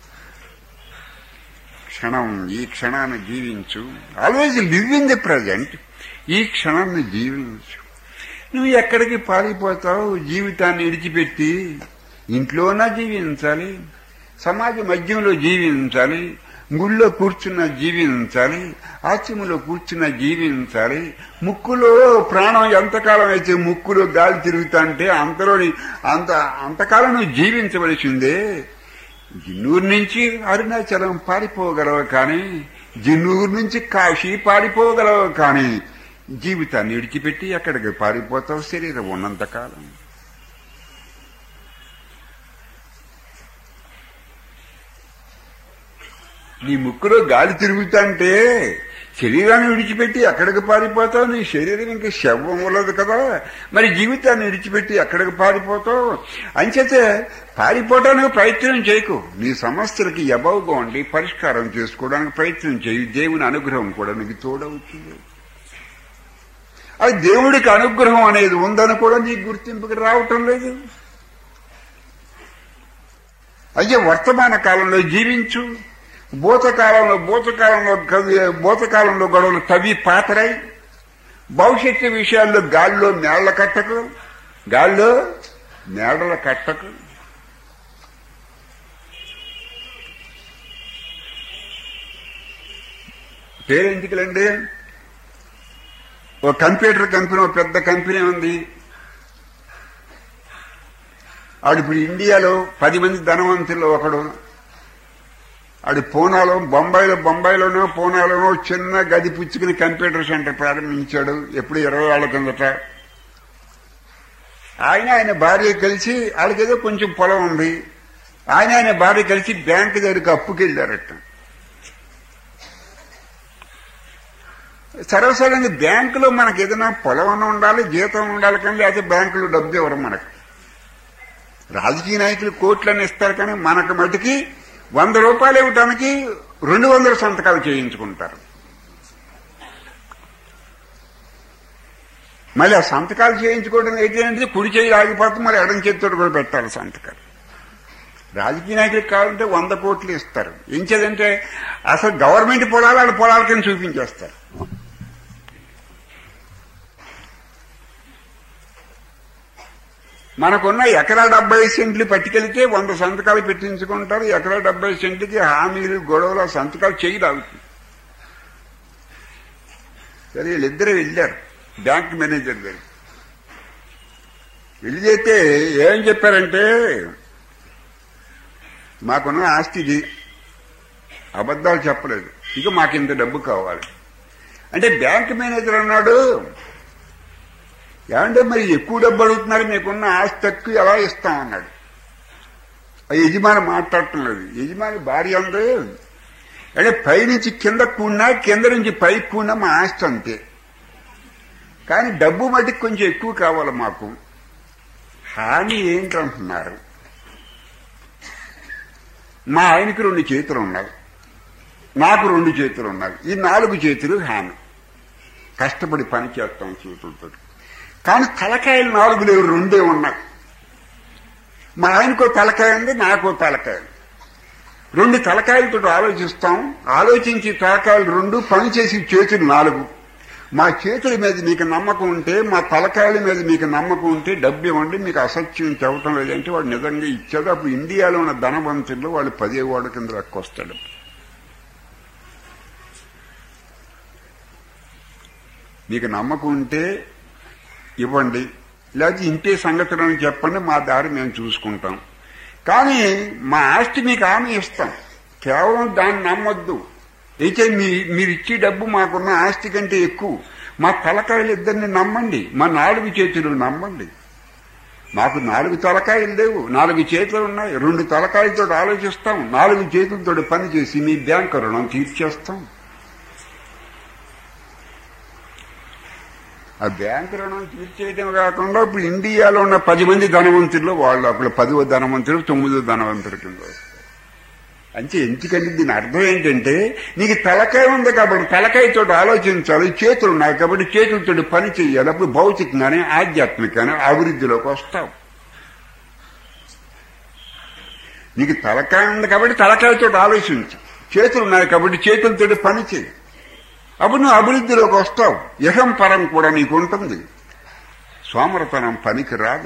క్షణం ఈ క్షణాన్ని జీవించు. Always live in the present. ఈ క్షణాన్ని జీవించు. నువ్వు ఎక్కడికి పారిపోతావు? జీవితాన్ని విడిచిపెట్టి ఇంట్లోనా జీవించాలి, సమాజ మధ్యంలో జీవించాలి, గుళ్ళో కూర్చున్న జీవించాలి, ఆశ్రమంలో కూర్చున్న జీవించాలి. ముక్కులో ప్రాణం ఎంతకాలం అయితే ముక్కులో గాలి తిరుగుతుంటే అంతలోని అంత అంతకాలం నువ్వు జీవించవలసిందే. జిన్నూరు నుంచి అరుణాచలం పారిపోగలవు కానీ, జిన్నూరు నుంచి కాశీ పారిపోగలవు కానీ, జీవితాన్ని విడిచిపెట్టి ఎక్కడికి పారిపోతావు శరీరం ఉన్నంతకాలం. నీ ముక్కులో గాలి తిరుగుతుంటే శరీరాన్ని విడిచిపెట్టి ఎక్కడికి పారిపోతావు? నీ శరీరం ఇంకా శవం ఉండదు కదా. మరి జీవితాన్ని విడిచిపెట్టి ఎక్కడికి పారిపోతావు? అంచేతే పారిపోవడానికి ప్రయత్నం చేయకు. నీ సమస్యలకి అబౌగా ఉండి పరిష్కారం చేసుకోవడానికి ప్రయత్నం చేయి. దేవుని అనుగ్రహం కూడా నీకు తోడవుతుంది. అది దేవుడికి అనుగ్రహం అనేది ఉందని కూడా నీకు గుర్తింపుకి రావటం లేదు. అయ్యే వర్తమాన కాలంలో జీవించు, భూతకాలంలో భూతకాలంలో భూతకాలంలో గొడవలు తవి పాతరై, భవిష్యత్తు విషయాల్లో గాల్లో మేళ్ల కట్టకు, గాల్లో మేడల కట్టకు. పేరెందుకులండి? ఓ కంప్యూటర్ కంపెనీ, ఓ పెద్ద కంపెనీ ఉంది. ఆడు ఇప్పుడు ఇండియాలో పది మంది ధనవంతుల్లో ఒకడు. ఆడు పూనాలో బొంబాయిలో బొంబాయిలోనో పూనాలోనో చిన్న గది పుచ్చుకుని కంప్యూటర్ సెంటర్ ప్రారంభించాడు. ఎప్పుడు ఇరవై ఏళ్ల కిందట. ఆయన ఆయన భార్య కలిసి, వాళ్ళకేదో కొంచెం పొలం ఉంది, ఆయన ఆయన భార్య కలిసి బ్యాంకు దగ్గరికి అప్పుకెళ్ళారట. సర్వసాధారణంగా బ్యాంకులో మనకి ఏదైనా పొలం ఉండాలి, జీతం ఉండాలి, కానీ లేకపోతే బ్యాంకులో డబ్బు ఇవ్వరు మనకు. రాజకీయ నాయకులు కోట్లని ఇస్తారు, కానీ మనకు మటుకి వంద రూపాయలు ఇవ్వటానికి రెండు వందల సంతకాలు చేయించుకుంటారు. మళ్ళీ ఆ సంతకాలు చేయించుకోవడం ఏంటంటే కుడి చేయి ఆగిపోతుంది, మళ్ళీ ఎడం చేతితో కూడా పెట్టాలి సంతకాలు. రాజకీయ నాయకులకు కావాలంటే వంద కోట్లు ఇస్తారు. ఏం చేదంటే అసలు గవర్నమెంట్ పొలాలు వాళ్ళ పొలాల కింద చూపించేస్తారు. మనకున్న ఎకరా డెబ్బై సెంట్లు పట్టుకెళ్తే వంద సంతకాలు పెట్టించుకుంటారు. ఎకరా డెబ్బై సెంట్లకి హామీలు గొడవలు సంతకాలు చేయలాగుతుంది. సరే వీళ్ళిద్దరూ వెళ్ళారు బ్యాంక్ మేనేజర్ గారు. వెళ్ళి చేస్తే ఏం చెప్పారంటే, మాకున్న ఆస్తికి అబద్ధాలు చెప్పలేదు, ఇక మాకు ఇంత డబ్బు కావాలి అంటే. బ్యాంక్ మేనేజర్ అన్నాడు, ఏమంటే మరి ఎక్కువ డబ్బు అడుగుతున్నారు, మీకున్న ఆస్తి తక్కువ ఎలా ఇస్తామన్నాడు. ఆ యజమాని మాట్లాడటం లేదు. యజమాని భార్య ఉంది, అంటే పైనుంచి కింద కూడినా కింద నుంచి పైకి కూడినా మా ఆస్తి అంతే, కానీ డబ్బు మటుకు కొంచెం ఎక్కువ కావాలి మాకు. హాని ఏంటంటున్నారు? మా ఆయనకి రెండు చేతులు ఉన్నాయి, నాకు రెండు చేతులు ఉన్నాయి. ఈ నాలుగు చేతులు హాని, కష్టపడి పని చేస్తాం చేతులతో. కానీ తలకాయలు నాలుగు లేవు, రెండే ఉన్నాయి. మా ఆయనకో తలకాయ ఉంది, నాకో తలకాయ. రెండు తలకాయలతో ఆలోచిస్తాం, ఆలోచించి తలకాయలు రెండు, పని చేసి చేతులు నాలుగు. మా చేతుల మీద మీకు నమ్మకం ఉంటే, మా తలకాయల మీద మీకు నమ్మకం ఉంటే డబ్బు ఇవ్వండి, మీకు అసత్యం చెప్పటం లేదంటే వాడు నిజంగా ఇచ్చాడు. అప్పుడు ఇండియాలో ఉన్న ధనవంతుల్లో వాళ్ళు పదే వాడు కింద లెక్కొస్తాడు. మీకు నమ్మకం ఉంటే ఇవ్వండి, లేకపోతే ఇంతే సంగతులను చెప్పండి, మా దారి మేము చూసుకుంటాం. కానీ మా ఆస్తి మీకు హామీ ఇస్తాం, కేవలం దాన్ని నమ్మొద్దు. అయితే మీ మీరు ఇచ్చే డబ్బు మాకున్న ఆస్తి కంటే ఎక్కువ. మా తలకాయలు ఇద్దరిని నమ్మండి, మా నాలుగు చేతులు నమ్మండి. మాకు నాలుగు తలకాయలు లేవు, నాలుగు చేతులు ఉన్నాయి. రెండు తలకాయలతో ఆలోచిస్తాం, నాలుగు చేతులతో పని చేసి మీ బ్యాంకు రుణం తీర్చేస్తాం. ఆ బ్యాంకు రుణం తీర్చేయడం కాకుండా ఇప్పుడు ఇండియాలో ఉన్న పది మంది ధనవంతుల్లో వాళ్ళు అప్పుడు పదివ ధనవంతులు తొమ్మిదో ధనవంతుల కింద వస్తారు. అంటే ఎందుకంటే దీని అర్థం ఏంటంటే, నీకు తలకాయ ఉంది కాబట్టి తలకాయతో ఆలోచించాలి, చేతులు ఉన్నాయి కాబట్టి చేతులతో పని చేయాలి. అప్పుడు భౌతికంగానే ఆధ్యాత్మికంగానే అభివృద్ధిలోకి వస్తావు. నీకు తలకాయ ఉంది కాబట్టి తలకాయతో ఆలోచించు, చేతులు ఉన్నాయి కాబట్టి చేతులతో పని చేయి. అప్పుడు నువ్వు అభివృద్ధిలోకి వస్తావు. యహం పరం కూడా నీకు ఉంటుంది. సోమరతనం పనికి రాదు.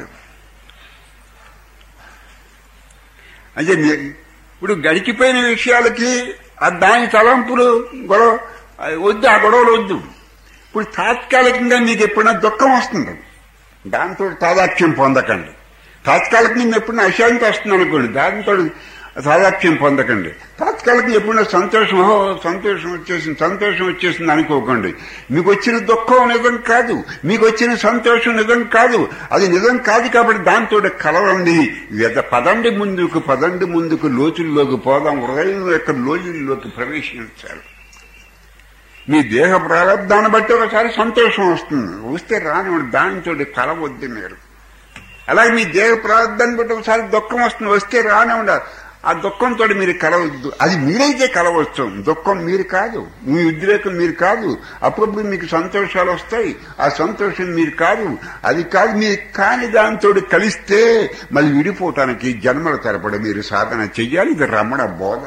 అంటే ఇప్పుడు గడిచిపోయిన విషయాలకి దాని తలంపులు గొడవ వద్దు, ఆ గొడవలు వద్దు. ఇప్పుడు తాత్కాలికంగా మీకు ఎప్పుడైనా దుఃఖం వస్తుంది, దాంతో తాదాక్ష్యం పొందకండి. తాత్కాలికంగా ఎప్పుడైనా అశాంతి వస్తుంది అనుకోండి, దాంతో తాదాక్ష్యం పొందకండి. తాత్కాలికంగా ఎప్పుడైనా సంతోషం సంతోషం వచ్చేసింది సంతోషం వచ్చేసింది అనుకోకండి. మీకు వచ్చిన దుఃఖం నిజం కాదు, మీకు వచ్చిన సంతోషం నిజం కాదు. అది నిజం కాదు కాబట్టి దాంతో కలవండి. పదండి ముందుకు, పదండి ముందుకు, లోతుల్లోకి పోదాం, హృదయం యొక్క లోతుల్లోకి ప్రవేశించాలి. మీ దేహ ప్రారంధాన్ని బట్టి ఒకసారి సంతోషం వస్తుంది, వస్తే రానివ్వండి, దానితో కలవద్దు మీరు. అలాగే మీ దేహ ప్రారంధాన్ని బట్టి ఒకసారి దుఃఖం వస్తుంది, వస్తే రానివ్వండి. ఆ దుఃఖంతో మీరు కలవద్దు. అది మీరైతే కలవచ్చు, దుఃఖం మీరు కాదు, మీ ఉద్రేకం మీరు కాదు. అప్పుడప్పుడు మీకు సంతోషాలు వస్తాయి, ఆ సంతోషం మీరు కాదు. అది కాదు, మీరు కాని దాంతో కలిస్తే మళ్ళీ విడిపోవటానికి జన్మల తరపడి మీరు సాధన చెయ్యాలి. ఇది రమణ బోధ.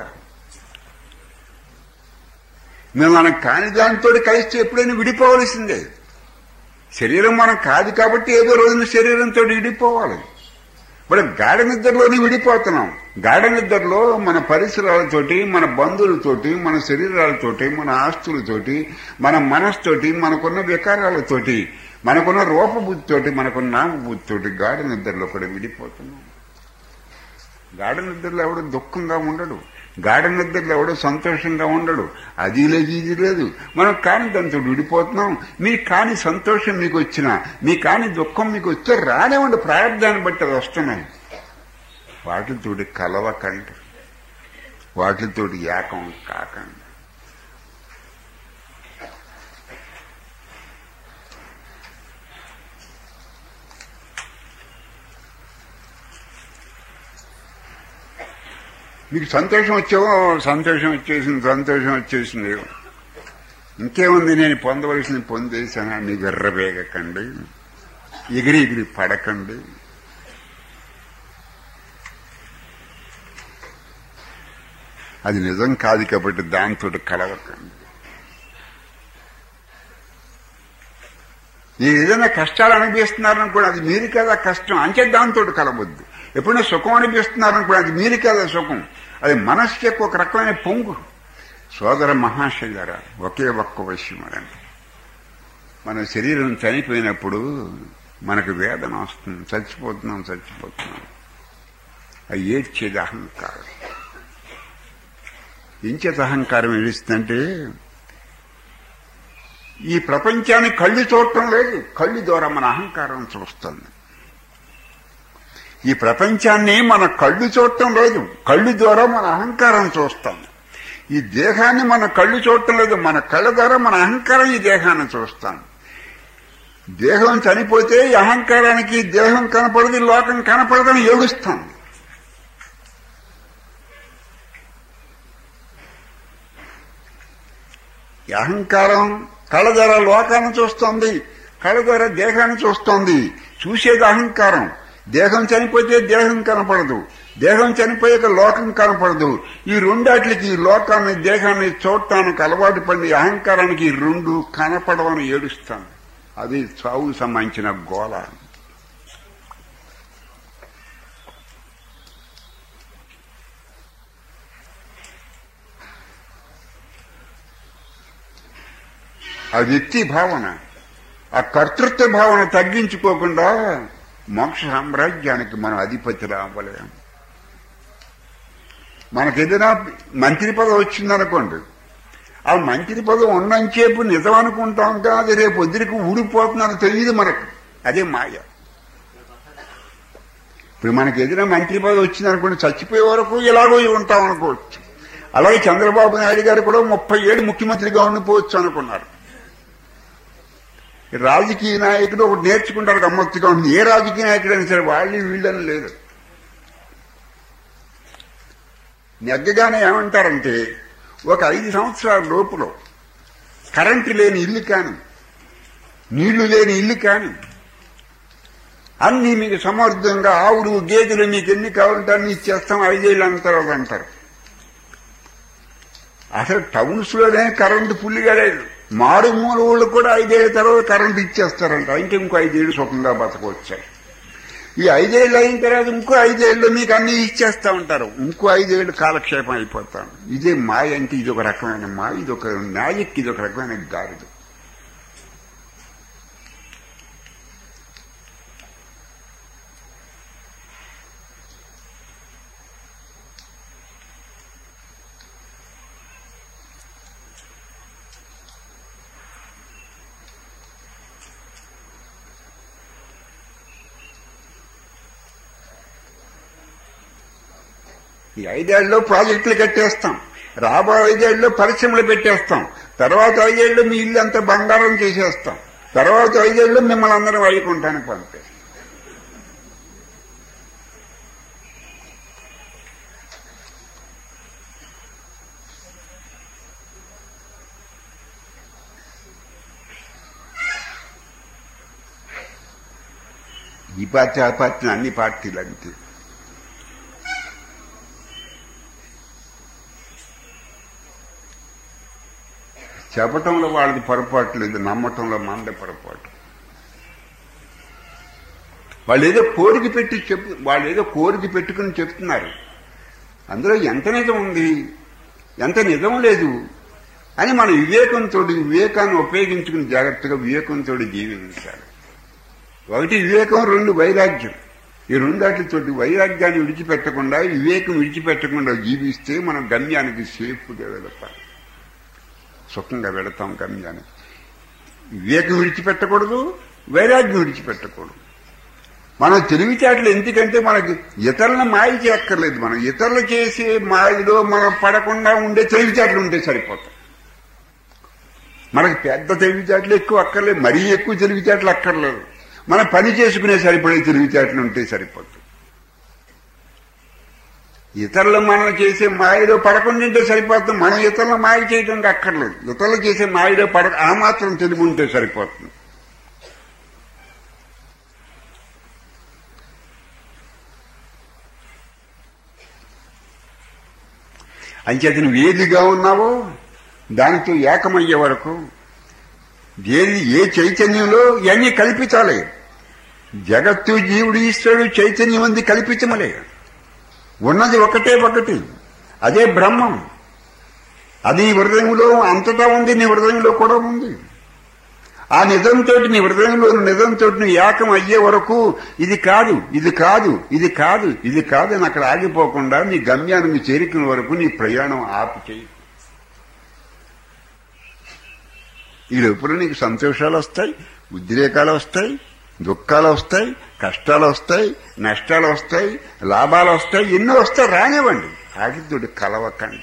మేము మనం కాని దాంతో కలిస్తే ఎప్పుడైనా విడిపోవలసిందే. శరీరం మనం కాదు కాబట్టి ఏదో రోజున శరీరంతో విడిపోవాలి. ఇప్పుడు గాఢ నిద్రలోనే విడిపోతున్నాం. గాఢ నిద్రలో మన పరిసరాలతోటి, మన బంధువులతోటి, మన శరీరాలతోటి, మన ఆస్తులతోటి, మన మనస్తోటి, మనకున్న వికారాలతోటి, మనకున్న రూపబుద్ధితోటి, మనకున్న నామబుద్ధితోటి గాఢ నిద్రలో కూడా విడిపోతున్నాం. గాఢ నిద్రలో ఎవడు దుఃఖంగా ఉండడు, గాఢ నిద్రలో ఎవడో సంతోషంగా ఉండడు. అది లేదు, ఇది లేదు. మనం కాని దాంతో విడిపోతున్నాం. మీ కాని సంతోషం మీకు వచ్చినా, మీ కాని దుఃఖం మీకు వచ్చే రానివ్వండి, ప్రారంభాన్ని బట్టి అది వస్తున్నాయి. వాటితోటి కలవకండి, వాటితోటి ఏకం కాకండి. మీకు సంతోషం వచ్చేవో, సంతోషం వచ్చేసింది, సంతోషం వచ్చేసింది, ఇంకేముంది నేను పొందవలసింది పొందేసానా, మీకు ఎర్రబేగకండి, ఎగిరి ఎగిరి పడకండి. అది నిజం కాదు కాబట్టి దాంతో కలవకండి. మీరు ఏదైనా కష్టాలు అనిపిస్తున్నారనుకోండి, అది మీరు కదా కష్టం, అంతే దాంతో కలవద్దు. ఎప్పుడైనా సుఖం అనిపిస్తున్నారనుకోండి, అది మీరు కదా సుఖం, అది మనస్సు యొక్క ఒక రకమైన పొంగు. సోదర మహాశైలరా, ఒకే ఒక్క విషయం అంటే మన శరీరం చనిపోయినప్పుడు మనకు వేదన వస్తుంది, చచ్చిపోతున్నాం చచ్చిపోతున్నాం అది ఏడ్చేది అహంకారం. ఎంచేత అహంకారం ఏడుస్తుందంటే, ఈ ప్రపంచాన్ని కళ్ళు చూడటం లేదు, కళ్ళు ద్వారా మన అహంకారం చూస్తుంది. ఈ ప్రపంచాన్ని మన కళ్ళు చూడటం లేదు, కళ్ళు ద్వారా మన అహంకారం చూస్తాం. ఈ దేహాన్ని మన కళ్ళు చూడటం లేదు, మన కళ్ళ ద్వారా మన అహంకారం ఈ దేహాన్ని చూస్తాం. దేహం చనిపోతే ఈ అహంకారానికి దేహం కనపడదు, లోకం కనపడదని ఏడుస్తాం. ఈ అహంకారం కళ్ళ ద్వారా లోకాన్ని చూస్తోంది, కళ్ళ ద్వారా దేహాన్ని చూస్తోంది. చూసేది అహంకారం. దేహం చనిపోతే దేహం కనపడదు, దేహం చనిపోయాక లోకం కనపడదు. ఈ రెండాట్లకి, ఈ లోకాన్ని దేహాన్ని చూడటానికి అలవాటు పడి అహంకారానికి ఈ రెండు కనపడవని ఏడుస్తాను. అది చావుకు సంబంధించిన గోళ. ఆ వ్యక్తి భావన, ఆ కర్తృత్వ భావన తగ్గించుకోకుండా మోక్ష సామ్రాజ్యానికి మనం అధిపతి రావలేం. మనకేదైనా మంత్రి పదవి వచ్చిందనుకోండి, ఆ మంత్రి పదవి ఉన్నంచేపు నిజం అనుకుంటాం కాదు, రేపు వద్దురికి ఊడిపోతున్నాను తెలియదు మనకు. అదే మాయ. ఇప్పుడు మనకి ఏదైనా మంత్రి పదవి వచ్చిందనుకోండి, చచ్చిపోయే వరకు ఇలాగో ఉంటాం అనుకోవచ్చు. అలాగే చంద్రబాబు నాయుడు గారు కూడా ముప్పై ఏళ్ళు ముఖ్యమంత్రిగా ఉండిపోవచ్చు అనుకున్నారు. రాజకీయ నాయకుడు ఒకటి నేర్చుకుంటారు, గమ్మత్తుగా ఉంటుంది. ఏ రాజకీయ నాయకుడు అయినా సరే వాళ్ళు వీళ్ళని లేదు. నెగ్గగానే ఏమంటారంటే, ఒక ఐదు సంవత్సరాల లోపులో కరెంటు లేని ఇల్లు కానీ, నీళ్లు లేని ఇల్లు కానీ, అన్ని మీకు సమర్థంగా ఆవులు గేదెలు మీకు ఎన్ని కావాలంటే అన్ని ఇచ్చేస్తాం, ఐదేళ్ళు అంటారు అంటారు. అసలు టౌన్స్ లోనే కరెంటు ఫుల్గా లేదు. మారుమూల ఊళ్ళు కూడా ఐదేళ్ల తర్వాత కరెంటు ఇచ్చేస్తారంట. ఇంకా ఇంకో ఐదేళ్లు సుఖంగా బతకొచ్చాయి. ఈ ఐదేళ్ళు అయిన తర్వాత ఇంకో ఐదేళ్లు మీకు అన్ని ఇచ్చేస్తా ఉంటారు. ఇంకో ఐదేళ్లు కాలక్షేపం అయిపోతాను. ఇదే మాయ అంటే ఇది ఒక రకమైన మాయ, ఇది ఒక నాయక్, ఇది ఒక రకమైన గాడిద. ఈ ఐదేళ్లలో ప్రాజెక్టులు కట్టేస్తాం, రాబోయే ఐదేళ్లలో పరిశ్రమలు పెట్టేస్తాం, తర్వాత ఐదేళ్లు మీ ఇల్లు అంతా బంగారం చేసేస్తాం, తర్వాత ఐదేళ్లు మిమ్మల్ని అందరం వైకుంఠానికి పంపేస్తాం. ఈ పార్టీ ఆ పార్టీ అన్ని పార్టీలు అంతే. చెప్పటంలో వాళ్ళది పొరపాటు లేదు, నమ్మటంలో మనదే పొరపాటు. వాళ్ళు ఏదో కోరిక పెట్టి చెప్పు వాళ్ళు ఏదో కోరిక పెట్టుకుని చెప్తున్నారు, అందులో ఎంత నిజం ఉంది ఎంత నిజం లేదు అని మన వివేకంతో వివేకాన్ని ఉపయోగించుకుని జాగ్రత్తగా వివేకంతో జీవించాలి. ఒకటి వివేకం, రెండు వైరాగ్యం. ఈ రెండాటితోటి వైరాగ్యాన్ని విడిచిపెట్టకుండా వివేకం విడిచిపెట్టకుండా జీవిస్తే మనం గమ్యానికి సేఫ్గా వెళతాం, సుఖంగా వెళతాం గమ్యానికి. వివేకం విడిచిపెట్టకూడదు, వైరాగ్యం విడిచిపెట్టకూడదు. మనం తెలివితేటలు ఎందుకంటే మనకి ఇతరులను మాయ చేయక్కర్లేదు, మనం ఇతరులు చేసే మాయలో మనం పడకుండా ఉండే తెలివితేటలు ఉంటే సరిపోతాం. మనకి పెద్ద తెలివితేటలు ఎక్కువ అక్కర్లేదు, మరీ ఎక్కువ తెలివితేటలు అక్కర్లేదు. మనం పని చేసుకునే సరిపడే తెలివితేటలు ఉంటే సరిపోతాం. ఇతరులు మనం చేసే మాయలో పడకుండా ఉంటే సరిపోతుంది, మనం ఇతరుల మాయ చేయడానికి అక్కర్లేదు. ఇతరులు చేసే మాయలో పడ ఆ మాత్రం తెలివి ఉంటే సరిపోతుంది. అంచేత నువ్వు ఏదిగా ఉన్నావో దానితో ఏకమయ్యే వరకు ఏది ఏ చైతన్యంలో ఇవన్నీ కల్పించాలి. జగత్తు, జీవుడు, ఈశ్వరుడు చైతన్యం ఉంది, కల్పించమలే. ఉన్నది ఒకటే ఒకటి, అదే బ్రహ్మం. అది హృదయంలో అంతటా ఉంది, నీ హృదయంలో కూడా ఉంది. ఆ నిజంతో నీ హృదయంలో నిజంతో నువ్వు ఏకం అయ్యే వరకు ఇది కాదు ఇది కాదు ఇది కాదు ఇది కాదు అని అక్కడ ఆగిపోకుండా నీ గమ్యానికి చేరుకునే వరకు నీ ప్రయాణం ఆపు చేయి. ఈ లోపల నీకు సంతోషాలు వస్తాయి, ఉద్రేకాలు వస్తాయి, దుఃఖాలు వస్తాయి, కష్టాలు వస్తాయి, నష్టాలు వస్తాయి, లాభాలు వస్తాయి, ఎన్నో వస్తాయి. రానివ్వండి, ఆగితోటి కలవకండి.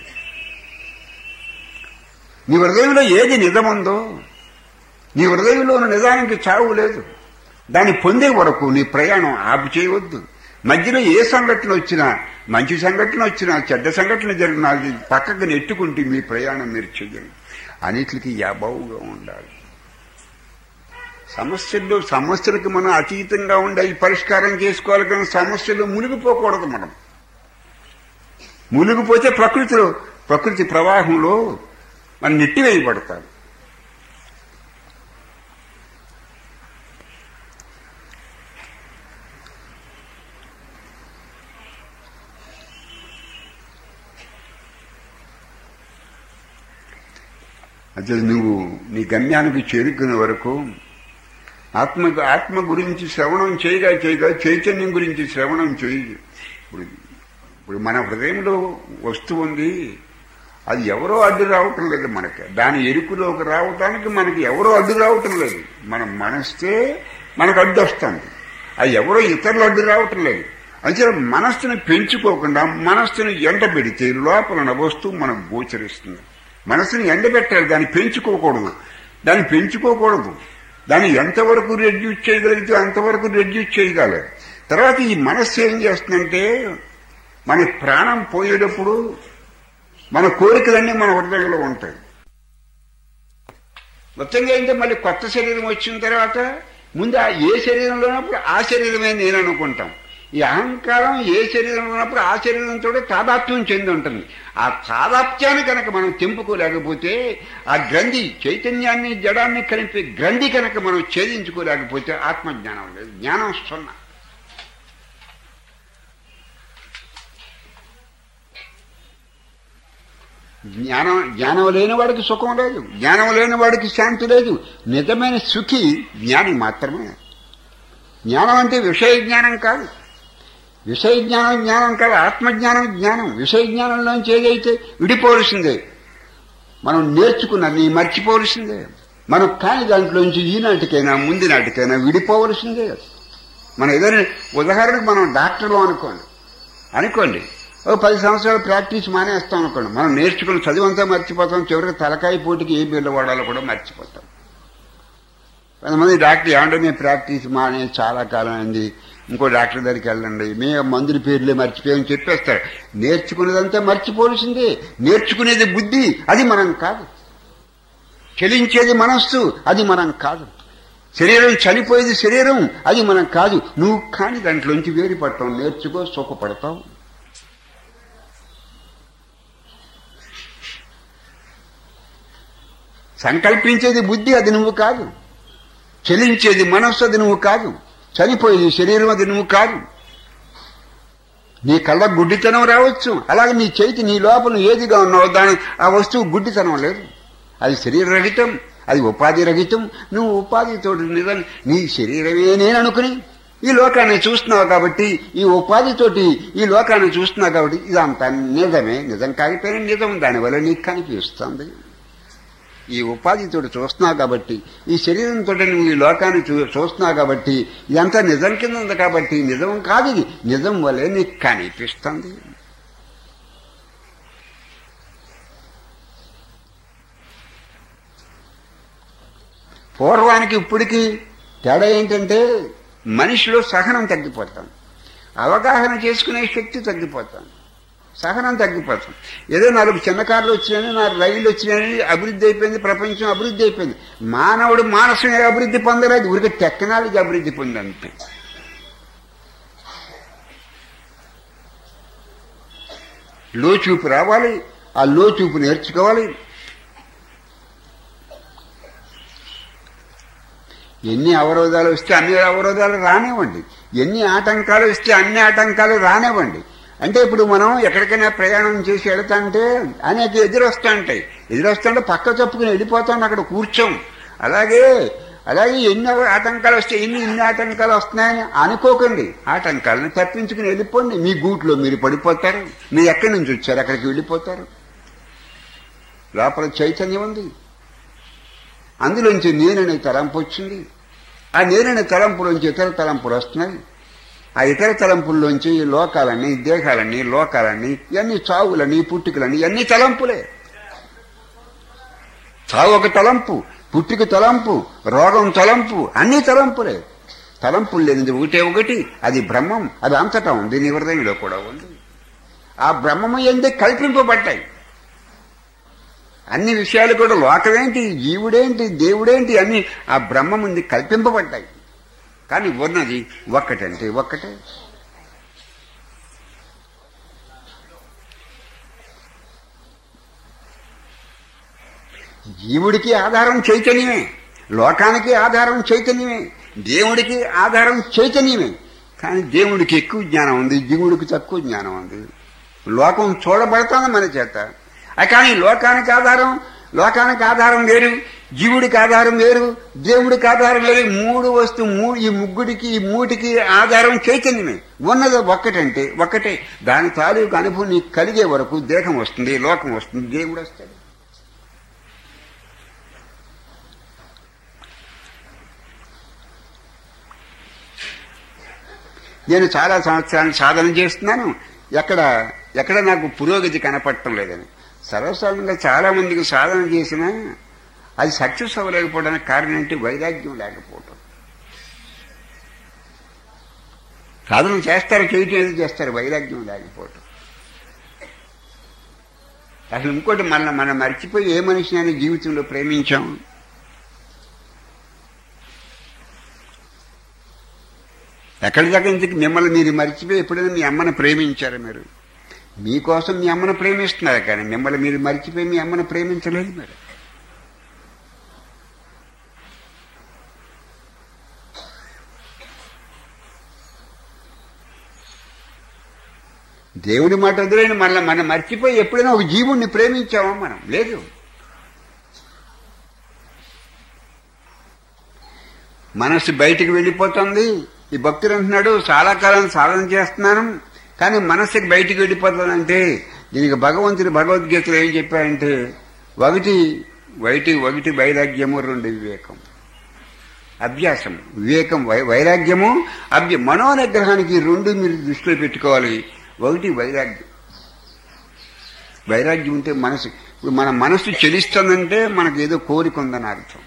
నీ హృదయంలో ఏది నిజముందో, నీ హృదయంలో నిజానికి చావు లేదు, దాన్ని పొందే వరకు నీ ప్రయాణం ఆపు చేయవద్దు. మధ్యలో ఏ సంఘటన వచ్చినా, మంచి సంఘటన వచ్చినా, చెడ్డ సంఘటన జరిగినా అది పక్కకు నెట్టుకుంటే మీ ప్రయాణం మీరు చెయ్యండి. అన్నిటికీ యాబావుగా ఉండాలి. సమస్యల్లో సమస్యలకు మనం అతీతంగా ఉండాలి, పరిష్కారం చేసుకోవాలి. కానీ సమస్యల్లో మునిగిపోకూడదు. మనం మునిగిపోతే ప్రకృతిలో ప్రకృతి ప్రవాహంలో మనం నెట్టివేయబడతాం. అంటే నువ్వు నీ గమ్యానికి చేరుకునే వరకు ఆత్మ ఆత్మ గురించి శ్రవణం చేయగా చేయగా చైతన్యం గురించి శ్రవణం చేయి. ఇప్పుడు ఇప్పుడు మన హృదయంలో వస్తువు ఉంది, అది ఎవరో అడ్డు రావటం లేదు మనకి. దాని ఎరుకులోకి రావటానికి మనకి ఎవరో అడ్డు రావటం లేదు. మనం మనస్తే మనకు అడ్డు వస్తుంది, అది ఎవరో ఇతరులు అడ్డు రావటం లేదు. అంటే మనస్సుని పెంచుకోకుండా మనస్సుని ఎండ పెడితే లోపల వస్తువు మనకు గోచరిస్తుంది. మనసుని ఎండబెట్టాలి, దాన్ని పెంచుకోకూడదు. దాన్ని పెంచుకోకూడదు దాన్ని ఎంతవరకు రెడ్యూస్ చేయగలిగితే అంతవరకు రెడ్యూస్ చేయగలరు. తర్వాత ఈ మనస్సు ఏం చేస్తుందంటే మన ప్రాణం పోయేటప్పుడు మన కోరికలన్నీ మన హృదయంలో ఉంటాయి. మొత్తంగా ఏంటంటే మళ్ళీ కొత్త శరీరం వచ్చిన తర్వాత ముందు ఆ ఏ శరీరంలో ఉన్నప్పుడు ఆ శరీరమే నేను అనుకుంటాం. ఈ అహంకారం ఏ శరీరంలో ఉన్నప్పుడు ఆ శరీరంతో తాదాత్మ్యం చెంది ఉంటుంది. ఆ తాదాత్మ్యాన్ని కనుక మనం తెంపుకోలేకపోతే, ఆ గ్రంథి చైతన్యాన్ని జడాన్ని కలిపి గ్రంథి కనుక మనం ఛేదించుకోలేకపోతే ఆత్మజ్ఞానం లేదు, జ్ఞానం సున్నా. జ్ఞానం జ్ఞానం లేని వాడికి సుఖం లేదు, జ్ఞానం లేని వాడికి శాంతి లేదు. నిజమైన సుఖి జ్ఞాని మాత్రమే. జ్ఞానం అంటే విషయ జ్ఞానం కాదు, విషయ జ్ఞానం జ్ఞానం కాదు, ఆత్మజ్ఞానం జ్ఞానం. విషయ జ్ఞానంలోంచి ఏదైతే విడిపోవలసిందే, మనం నేర్చుకున్నది మర్చిపోవలసిందే. మనం కాని దాంట్లోంచి ఈనాటికైనా ముందు నాటికైనా విడిపోవలసిందే. మనం ఏదైనా ఉదాహరణకు మనం డాక్టర్లు అనుకోండి అనుకోండి ఓ పది సంవత్సరాలు ప్రాక్టీస్ మానేస్తాం అనుకోండి, మనం నేర్చుకుని చదివంతా మర్చిపోతాం. చివరికి తలకాయ పోటీకి ఏ బిల్ల వాడాలో కూడా మర్చిపోతాం. కొంతమంది డాక్టర్ ఏమంటే మేము ప్రాక్టీస్ మానే చాలా కాలం అయింది, ఇంకో డాక్టర్ దగ్గరికి వెళ్ళండి, మేము మందుల పేర్లే మర్చిపోయామని చెప్పేస్తారు. నేర్చుకునేదంతా మర్చిపోవలసిందే. నేర్చుకునేది బుద్ధి, అది మనం కాదు. చెలించేది మనస్సు, అది మనం కాదు. శరీరం చనిపోయేది శరీరం, అది మనం కాదు. నువ్వు కాని దాంట్లోంచి వేరుపడతావు, నేర్చుకో, సుఖపడతావు. సంకల్పించేది బుద్ధి, అది నువ్వు కాదు. చలించేది మనస్సు, అది నువ్వు కాదు. చనిపోయేది శరీరం, అది నువ్వు కాదు. నీ కళ్ళ గుడ్డితనం రావచ్చు, అలాగే నీ చేతి నీ లోపల ఏదిగా ఉన్నావో దాని ఆ వస్తువు గుడ్డితనం లేదు. అది శరీర రహితం, అది ఉపాధి రహితం. నువ్వు ఉపాధితో నిజం నీ శరీరమే నేను అనుకుని ఈ లోకాన్ని చూస్తున్నావు కాబట్టి, ఈ ఉపాధితోటి ఈ లోకాన్ని చూస్తున్నావు కాబట్టి ఇదంతా నిజమే. నిజం కాకపోయినా నిజం దానివల్ల నీకు కనిపిస్తుంది. ఈ ఉపాధితో చూస్తున్నావు కాబట్టి, ఈ శరీరంతో నువ్వు ఈ లోకాన్ని చూ చూస్తున్నావు కాబట్టి ఇదంతా నిజం కింద ఉంది కాబట్టి నిజం కాదు, ఇది నిజం వల్లే నీకు కనిపిస్తుంది. పూర్వానికి ఇప్పటికీ తేడా ఏంటంటే మనిషిలో సహనం తగ్గిపోతాం, అవగాహన చేసుకునే శక్తి తగ్గిపోతాం, సహనం తగ్గిపోతాం. ఏదో నాలుగు చిన్న కార్లు వచ్చినాయని, నాలుగు రైళ్లు వచ్చినాయని అభివృద్ధి అయిపోయింది, ప్రపంచం అభివృద్ధి అయిపోయింది. మానవుడు మానసిక అభివృద్ధి పొందలేదు, ఊరికి టెక్నాలజీ అభివృద్ధి పొందంతే. లోచూపు రావాలి, ఆ లోచూపు నేర్చుకోవాలి. ఎన్ని అవరోధాలు వస్తే అన్ని అవరోధాలు రానివ్వండి, ఎన్ని ఆటంకాలు వస్తే అన్ని ఆటంకాలు రానివ్వండి. అంటే ఇప్పుడు మనం ఎక్కడికైనా ప్రయాణం చేసి వెళతాంటే అనేక ఎదురొస్తా ఉంటాయి, ఎదురొస్తుంటే పక్క తప్పుకుని వెళ్ళిపోతాం, అక్కడ కూర్చోం. అలాగే అలాగే ఎన్ని ఆటంకాలు వస్తే ఎన్ని ఇన్ని ఆటంకాలు వస్తున్నాయని అనుకోకండి. ఆటంకాలను తప్పించుకుని వెళ్ళిపోండి. మీ గూట్లో మీరు పడిపోతారు. మీరు ఎక్కడి నుంచి వచ్చారు అక్కడికి వెళ్ళిపోతారు. లోపల చైతన్యం ఉంది, అందులోంచి నేననే తలంపు వచ్చింది. ఆ నేననే తలంపులోంచి ఇతర తలంపులు వస్తున్నాయి. ఆ ఇతర తలంపుల్లోంచి లోకాలన్నీ, దేహాలన్నీ, లోకాలన్నీ, ఇవన్నీ చావులని, పుట్టుకలని, ఇవన్నీ తలంపులే. చావు ఒక తలంపు, పుట్టుక తలంపు, రోగం తలంపు, అన్ని తలంపులే. తలంపులు లేనిది ఒకటే ఒకటి, అది బ్రహ్మం. అది అంతటా ఉంది, నీ హృదయంలో కూడా ఉంది. ఆ బ్రహ్మము ఎందే కల్పింపబడ్డాయి అన్ని విషయాలు కూడా. లోకమేంటి, జీవుడేంటి, దేవుడేంటి, అన్ని ఆ బ్రహ్మ ముందు కల్పింపబడ్డాయి. కానీ ఉన్నది ఒక్కటంటే ఒక్కటే. జీవుడికి ఆధారం చైతన్యమే, లోకానికి ఆధారం చైతన్యమే, దేవుడికి ఆధారం చైతన్యమే. కానీ దేవుడికి ఎక్కువ జ్ఞానం ఉంది, జీవుడికి తక్కువ జ్ఞానం ఉంది. లోకం చూడబడుతుంది మన చేత. కానీ లోకానికి ఆధారం లోకానికి ఆధారం వేరు, జీవుడికి ఆధారం వేరు, దేవుడికి ఆధారం వేరు. మూడు వస్తువు మూడు ఈ ముగ్గుడికి ఈ మూటికి ఆధారం చైతన్యమే. ఉన్నది ఒక్కటంటే ఒక్కటే. దాని తాలూకు అనుభవం నీకు కలిగే వరకు దేహం వస్తుంది, లోకం వస్తుంది, దేవుడు వస్తాడు. నేను చాలా సంవత్సరాలు సాధన చేస్తున్నాను, ఎక్కడ ఎక్కడ నాకు పురోగతి కనపడటం లేదని. సర్వసాధారణంగా చాలా మందికి సాధన చేసినా అది సక్సెస్ అవ్వలేకపోవడానికి కారణం ఏంటి? వైరాగ్యం లేకపోవటం. సాధన చేస్తారు, చేయటం ఏది చేస్తారు, వైరాగ్యం లేకపోవటం. అసలు ఇంకోటి మన మనం మర్చిపోయి ఏ మనిషిని జీవితంలో ప్రేమించాం. ఎక్కడి దగ్గర నుంచి మిమ్మల్ని మీరు మర్చిపోయి ఎప్పుడైనా మీ అమ్మను ప్రేమించారు? మీరు మీకోసం మీ అమ్మను ప్రేమిస్తున్నారు, కానీ మిమ్మల్ని మీరు మర్చిపోయి మీ అమ్మను ప్రేమించలేదు. మీరు దేవుడి మాట వదిలేని మళ్ళీ మనం మర్చిపోయి ఎప్పుడైనా ఒక జీవుణ్ణి ప్రేమించామా? మనం లేదు. మనస్సు బయటికి వెళ్ళిపోతుంది. ఈ భక్తుడు అంటున్నాడు, చాలా కాలం సాధన చేస్తున్నాను కానీ మనస్సుకి బయటికి వెళ్ళిపోతుందంటే దీనికి భగవంతుడు భగవద్గీతలో ఏం చెప్పారంటే, ఒకటి వైటి ఒకటి వైరాగ్యము, రెండు వివేకం. అభ్యాసం, వివేకం, వైరాగ్యము, అభ్య మనోనిగ్రహానికి రెండు మీరు దృష్టిలో పెట్టుకోవాలి. ఒకటి వైరాగ్యం. వైరాగ్యం ఉంటే మనసు, ఇప్పుడు మన మనసు చెలిస్తుందంటే మనకు ఏదో కోరిక ఉందని అర్థం.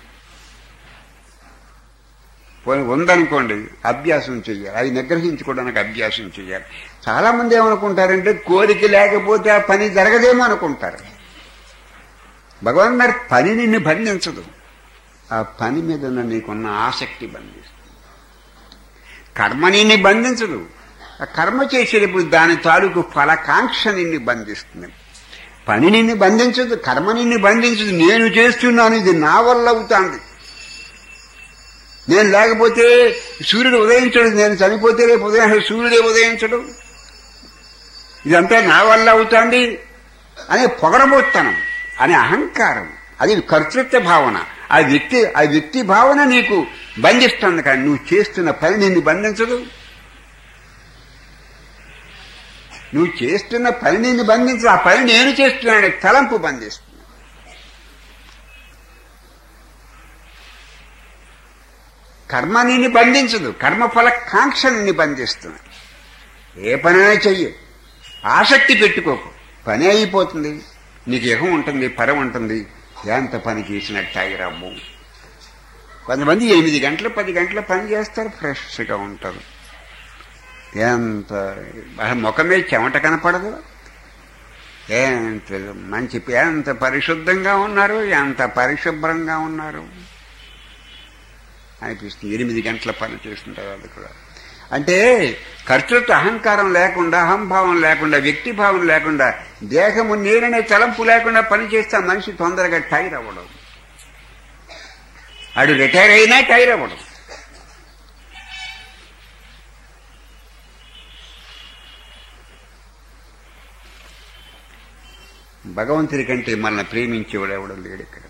ఉందనుకోండి, అభ్యాసం చెయ్యాలి, అది నిగ్రహించుకోవడానికి అభ్యాసం చెయ్యాలి. చాలా మంది ఏమనుకుంటారంటే కోరిక లేకపోతే ఆ పని జరగదేమో అనుకుంటారు. భగవాన్ మరి పని నిన్ను బంధించదు, ఆ పని మీద ఉన్న నీకున్న ఆసక్తి బంధిస్తుంది. కర్మ నిన్ను బంధించదు. ఆ కర్మ చేసేటప్పుడు దాని తాలూకు ఫలకాంక్ష నిన్ను బంధిస్తుంది. పని నిన్ను బంధించదు, కర్మ నిన్ను బంధించదు. నేను చేస్తున్నాను, ఇది నా వల్ల అవుతాంది. నేను లేకపోతే సూర్యుడు ఉదయించడు, నేను చనిపోతే రేపు ఉదయం సూర్యుడే ఉదయించడు, ఇదంతా నా వల్ల అవుతుంది అనే పొగరబోత్తనం, అనే అహంకారం, అది కర్తృత్వ భావన. ఆ వ్యక్తి ఆ వ్యక్తి భావన నీకు బంధిస్తుంది, కానీ నువ్వు చేస్తున్న పని నిన్ను బంధించదు. నువ్వు చేస్తున్న పని నిన్ను బంధించదు. ఆ పని నేను చేస్తున్నాను తలంపు బంధిస్తుంది. కర్మ నిన్ను బంధించదు, కర్మఫల కాంక్ష నిన్ను బంధిస్తుంది. ఏ పనైనా చెయ్యి, ఆసక్తి పెట్టుకోకు, పని అయిపోతుంది. నీకు ఎహం ఉంటుంది, పరం ఉంటుంది, ఎంత పని చేసినట్టు అయ్యరాము. కొంతమంది ఎనిమిది గంటలు పది గంటలు పని చేస్తారు, ఫ్రెష్గా ఉంటారు. ఎంత ముఖమే చెమట కనపడదు, ఎంత మంచి ఎంత పరిశుద్ధంగా ఉన్నారు, ఎంత పరిశుభ్రంగా ఉన్నారు అనిపిస్తుంది. ఎనిమిది గంటల పని చేస్తుంటారు. అది కూడా అంటే కర్తృత్వ అహంకారం లేకుండా, అహంభావం లేకుండా, వ్యక్తిభావం లేకుండా, దేహము నేననే తలంపు లేకుండా పనిచేస్తే మనిషి తొందరగా టైర్ అవ్వడం. ఆడు రిటైర్ అయినా టైర్ అవ్వడం. భగవంతుడి కంటే మనల్ని ప్రేమించేవాడు ఎవడం లేడు ఇక్కడ.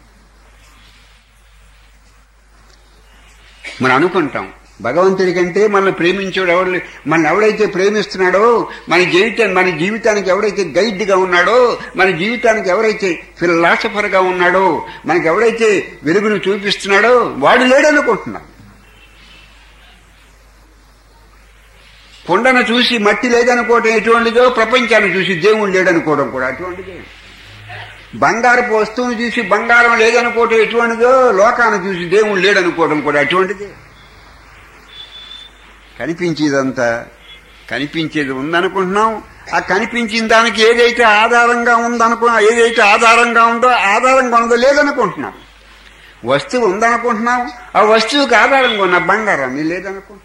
మనం అనుకుంటాం భగవంతుడి కంటే మనల్ని ప్రేమించేవాడు ఎవడు, మన ఎవడైతే ప్రేమిస్తున్నాడో, మన జీవితం మన జీవితానికి ఎవడైతే గైడ్గా ఉన్నాడో, మన జీవితానికి ఎవరైతే ఫిలాసఫర్గా ఉన్నాడో, మనకి ఎవడైతే వెలుగును చూపిస్తున్నాడో వాడు లేడనుకుంటున్నాం. కొండను చూసి మట్టి లేదనుకోవటం ఎటువంటిదో, ప్రపంచాన్ని చూసి దేవుడు లేడనుకోవడం కూడా అటువంటిదే. బంగారపు వస్తువును చూసి బంగారం లేదనుకోవటం ఎటువంటిదో, లోకాన్ని చూసి దేవుడు లేడనుకోవడం కూడా అటువంటిదే. కనిపించేదంతా కనిపించేది ఉందనుకుంటున్నాం. ఆ కనిపించిన దానికి ఏదైతే ఆధారంగా ఉందనుకు ఏదైతే ఆధారంగా ఉందో ఆధారంగా ఉందో లేదనుకుంటున్నాం. వస్తువు ఉందనుకుంటున్నాం, ఆ వస్తువుకి ఆధారంగా ఉన్న బంగారాన్ని లేదనుకుంటున్నాం.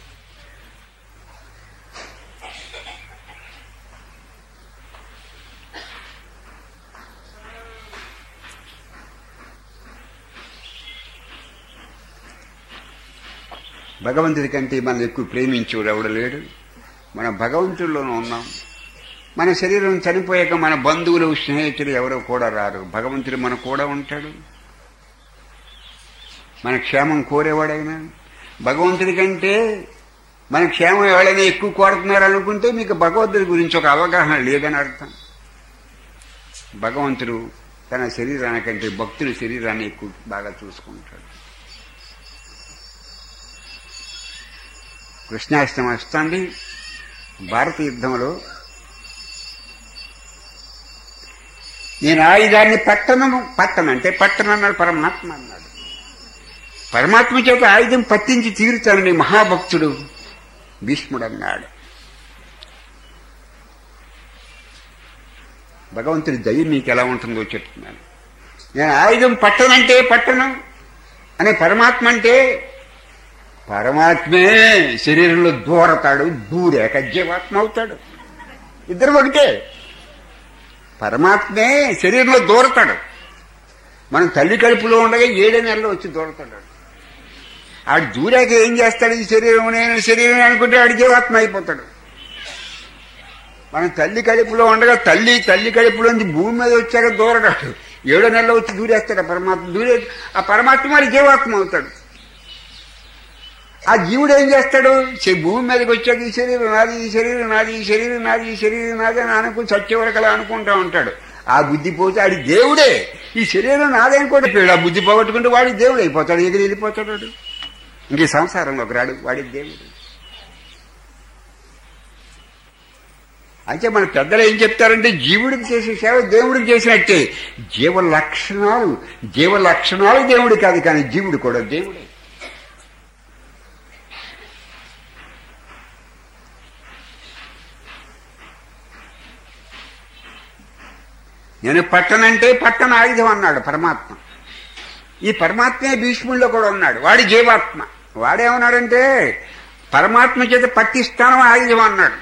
భగవంతుడి కంటే మనం ఎక్కువ ప్రేమించేవాడు ఎవడు లేడు. మనం భగవంతుడిలోనూ ఉన్నాం. మన శరీరం చనిపోయాక మన బంధువులు స్నేహితులు ఎవరో కూడా రారు. భగవంతుడు మన కూడా ఉంటాడు. మన క్షేమం కోరేవాడైనా భగవంతుడి కంటే మన క్షేమం ఎవరైనా ఎక్కువ కోరుతున్నారు అనుకుంటే మీకు భగవంతుడి గురించి ఒక అవగాహన లేదని అర్థం. భగవంతుడు తన శరీరానికంటే భక్తుడి శరీరాన్ని ఎక్కువ బాగా చూసుకుంటాడు. కృష్ణాష్టమి వస్తుంది. భారత యుద్ధంలో నేను ఆయుధాన్ని పట్టణము పట్టనంటే పట్టనన్నాడు పరమాత్మ అన్నాడు. పరమాత్మ చేత ఆయుధం పట్టించి తీరుతానని మహాభక్తుడు భీష్ముడు అన్నాడు. భగవంతుడి దయ నీకు ఎలా ఉంటుందో చెప్తున్నాను. నేను ఆయుధం పట్టనంటే పట్టణం అనే పరమాత్మ అంటే పరమాత్మే శరీరంలో దూరతాడు, దూరాక జీవాత్మ అవుతాడు. ఇద్దరు ఒకటే. పరమాత్మే శరీరంలో దూరతాడు. మనం తల్లి కడుపులో ఉండగా ఏడే నెలలో వచ్చి దూరతాడు. ఆడు దూరాక ఏం చేస్తాడు? ఈ శరీరం నేను శరీరం అనుకుంటే ఆడు జీవాత్మ అయిపోతాడు. మనం తల్లి కడుపులో ఉండగా తల్లి తల్లి కడుపులోంచి భూమి మీద వచ్చాక దూరడాడు. ఏడో నెలలో వచ్చి దూరేస్తాడు పరమాత్మ. దూరే ఆ పరమాత్మ మరి జీవాత్మ అవుతాడు. ఆ జీవుడు ఏం చేస్తాడు? భూమి మీదకి వచ్చాక ఈ శరీరం నాది, ఈ శరీరం నాది, ఈ శరీరం నాది, ఈ శరీరం నాది అని అనుకుని సత్యవరకలా అనుకుంటా ఉంటాడు. ఆ బుద్ధి పోతే ఆడి దేవుడే. ఈ శరీరం నాదే అనుకోండి, ఆ బుద్ధి పోగొట్టుకుంటే వాడి దేవుడు అయిపోతాడు, ఎగిరి వెళ్ళిపోతాడు. వాడు ఇంక సంసారంలోకి రాడు, వాడి దేవుడు. అయితే మన పెద్దలు ఏం చెప్తారంటే జీవుడికి చేసే సేవ దేవుడికి చేసినట్టే. జీవ లక్షణాలు జీవ లక్షణాలు దేవుడు కాదు, కానీ జీవుడు కూడా దేవుడే. నేను పట్టనంటే పట్టణ ఆయుధం అన్నాడు పరమాత్మ. ఈ పరమాత్మే భీష్ముడిలో కూడా ఉన్నాడు. వాడి జీవాత్మ. వాడేమన్నాడంటే పరమాత్మ చేత పట్టిస్తాను ఆయుధం అన్నాడు.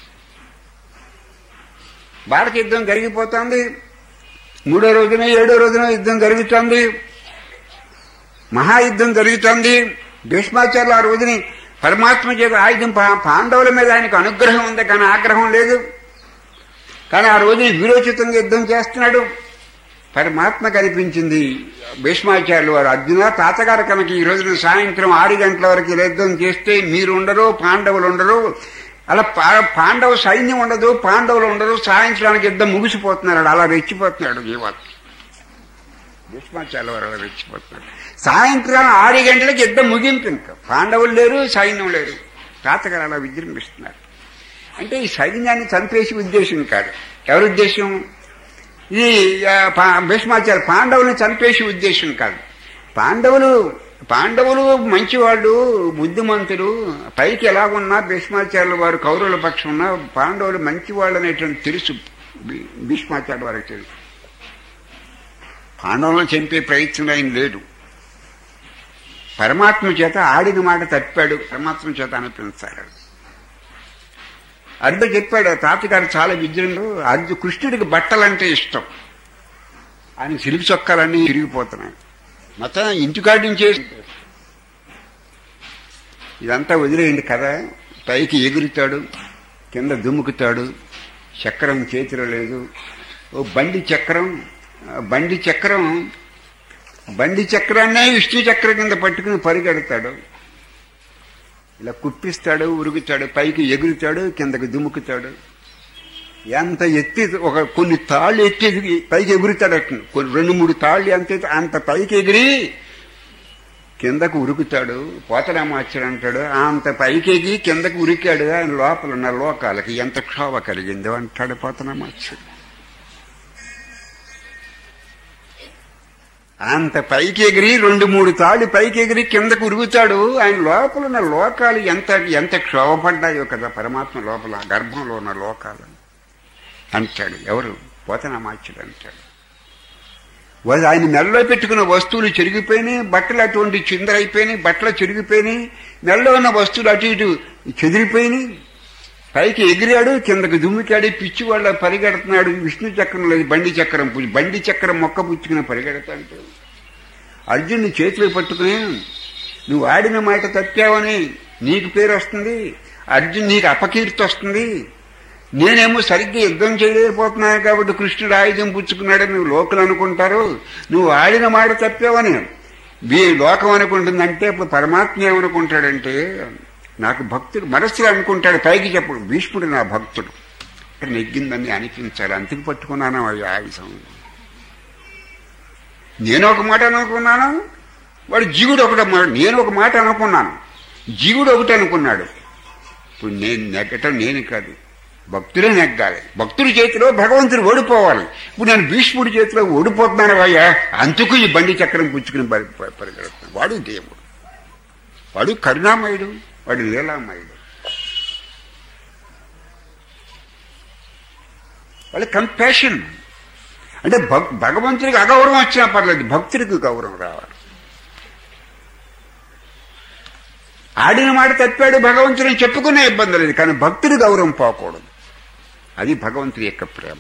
భారత యుద్ధం జరిగిపోతుంది. మూడో రోజున ఏడో రోజున యుద్ధం జరుగుతుంది. మహాయుద్ధం జరుగుతుంది. భీష్మాచార్యులు ఆ రోజుని పరమాత్మ చేత ఆయుధం పాండవుల మీద ఆయనకు అనుగ్రహం ఉంది, కానీ ఆగ్రహం లేదు. కానీ ఆ రోజుని వీరోచితంగా యుద్ధం చేస్తున్నాడు. పరమాత్మ కనిపించింది. భీష్మాచార్యులు వారు, అర్జున తాతగారు కనుక ఈ రోజున సాయంత్రం ఆరు గంటల వరకు యుద్ధం చేస్తే మీరు ఉండరు, పాండవులు ఉండరు, అలా పాండవ సైన్యం ఉండదు, పాండవులు ఉండరు, సాయంత్రానికి యుద్ధం ముగిసిపోతున్నాడు. అలా రెచ్చిపోతున్నాడు జీవాత్మ. భీష్మాచార్యుల వారు అలా రెచ్చిపోతున్నాడు. సాయంత్రం ఆరు గంటలకు యుద్ధం ముగింపు. ఇంకా పాండవులు లేరు, సైన్యం లేరు. తాతగారు అలా విజృంభిస్తున్నారు. అంటే ఈ సైన్యాన్ని చంపేసి ఉద్దేశం కాదు. ఎవరి ఉద్దేశం? ఈ భీష్మాచార్య పాండవులను చంపేసి ఉద్దేశం కాదు. పాండవులు పాండవులు మంచివాళ్ళు, బుద్ధిమంతులు, పైకి ఎలాగున్నా భీష్మాచార్యుల వారు కౌరవుల పక్షం ఉన్నా పాండవులు మంచివాళ్ళు అనేటువంటి తెలుసు భీష్మాచార్యుల వారికి తెలుసు. పాండవులను చంపే ప్రయత్నం ఆయన లేదు. పరమాత్మ చేత ఆడిన మాట తప్పాడు, పరమాత్మ చేత అనిపించాడు. అర్జునుడు చెప్పాడు, తాతగారు చాలా విజృంభు. అర్జు కృష్ణుడికి బట్టలంటే ఇష్టం. ఆయన సిలిపి చొక్కాలన్నీ తిరిగిపోతున్నాయి. మొత్తం ఇంటికాడి నుంచే ఇదంతా వదిలేయండి కదా. పైకి ఎగురుతాడు, కింద దుమ్ముకుతాడు, చక్రం చేతిలో లేదు. ఓ బండి చక్రం బండి చక్రం బండి చక్రాన్నే విష్ణు చక్రం కింద పట్టుకుని పరిగెడతాడు. ఇలా కుప్పిస్తాడు, ఉరుగుతాడు, పైకి ఎగురుతాడు, కిందకి దుముకుతాడు. ఎంత ఎత్తి ఒక కొన్ని తాళ్ళు ఎత్తి పైకి ఎగురుతాడు. కొన్ని రెండు మూడు తాళ్ళు ఎంత అంత పైకి ఎగిరి కిందకు ఉరుకుతాడు. పోతరామాచార్యుడు అంటాడు, అంత పైకి ఎగి కిందకు ఉరికాడు. ఆయన లోపల ఉన్న లోకాలకి ఎంత క్షోభ కలిగిందో అంటాడు పోతరామాచార్యుడు. అంత పైకి ఎగిరి రెండు మూడు తాళ్ళు పైకి ఎగిరి కిందకు ఉరుగుతాడు. ఆయన లోపల ఉన్న లోకాలు ఎంత ఎంత క్షోభపడ్డాయో కదా. పరమాత్మ లోపల గర్భంలో ఉన్న లోకాలు అంటాడు. ఎవరు? పోతనామాచ్యుడు అంటాడు. వాళ్ళు ఆయన మెడలో పెట్టుకున్న వస్తువులు చెరిగిపోయినాయి, బట్టలు అటువంటి చిందరైపోయినాయి, బట్టలు చెరిగిపోయినాయి, మెడలో ఉన్న వస్తువులు అటు ఇటు చెదిరిపోయినాయి. పైకి ఎగిరాడు, కిందకు దుమ్మికాడి, పిచ్చి వాళ్ళ పరిగెడుతున్నాడు. విష్ణు చక్రం లేదు, బండి చక్రం పుచ్చి బండి చక్రం మొక్క పుచ్చుకుని పరిగెడతాడు. అర్జునుని చేతిలో పట్టుకుని నువ్వు ఆడిన మాట తప్పావని నీకు పేరు వస్తుంది, అర్జున్ నీకు అపకీర్తి వస్తుంది. నేనేమో సరిగ్గా యుద్ధం చేయలేకపోతున్నాను కాబట్టి కృష్ణుడు ఆయుధం పుచ్చుకున్నాడని నువ్వు లోకలు అనుకుంటారు. నువ్వు ఆడిన మాట తప్పావని వీ లోకం అనుకుంటుందంటే అప్పుడు పరమాత్మ ఏమనుకుంటాడంటే నాకు భక్తుడు మనస్సులో అనుకుంటాడు. పైకి చెప్పడు, భీష్ముడు నా భక్తుడు నెగ్గిందని అనిపించాలి. అంతకు పట్టుకున్నాను ఆయుధం. నేను ఒక మాట అనుకున్నాను, వాడు జీవుడు ఒకటి. నేను ఒక మాట అనుకున్నాను, జీవుడు ఒకటి అనుకున్నాడు. ఇప్పుడు నేను నెగ్గటం నేను కాదు, భక్తులే నెగ్గాలి. భక్తుడి చేతిలో భగవంతుడు ఓడిపోవాలి. ఇప్పుడు నేను భీష్ముడి చేతిలో ఓడిపోతున్నాను అయ్యా, అందుకు ఈ బండి చక్రం పుచ్చుకుని పరిగెడుతున్నాను. వాడు దేవుడు, వాడు కరుణామయుడు, వాడు లీలామయుడు, వాడు కంపాషన్. అంటే భగవంతుడికి అగౌరవం వచ్చినా పర్లేదు, భక్తుడికి గౌరవం రావాలి. ఆడిన మాట తప్పాడు భగవంతుడిని చెప్పుకునే ఇబ్బంది లేదు, కానీ భక్తుడి గౌరవం పోకూడదు. అది భగవంతుడి యొక్క ప్రేమ.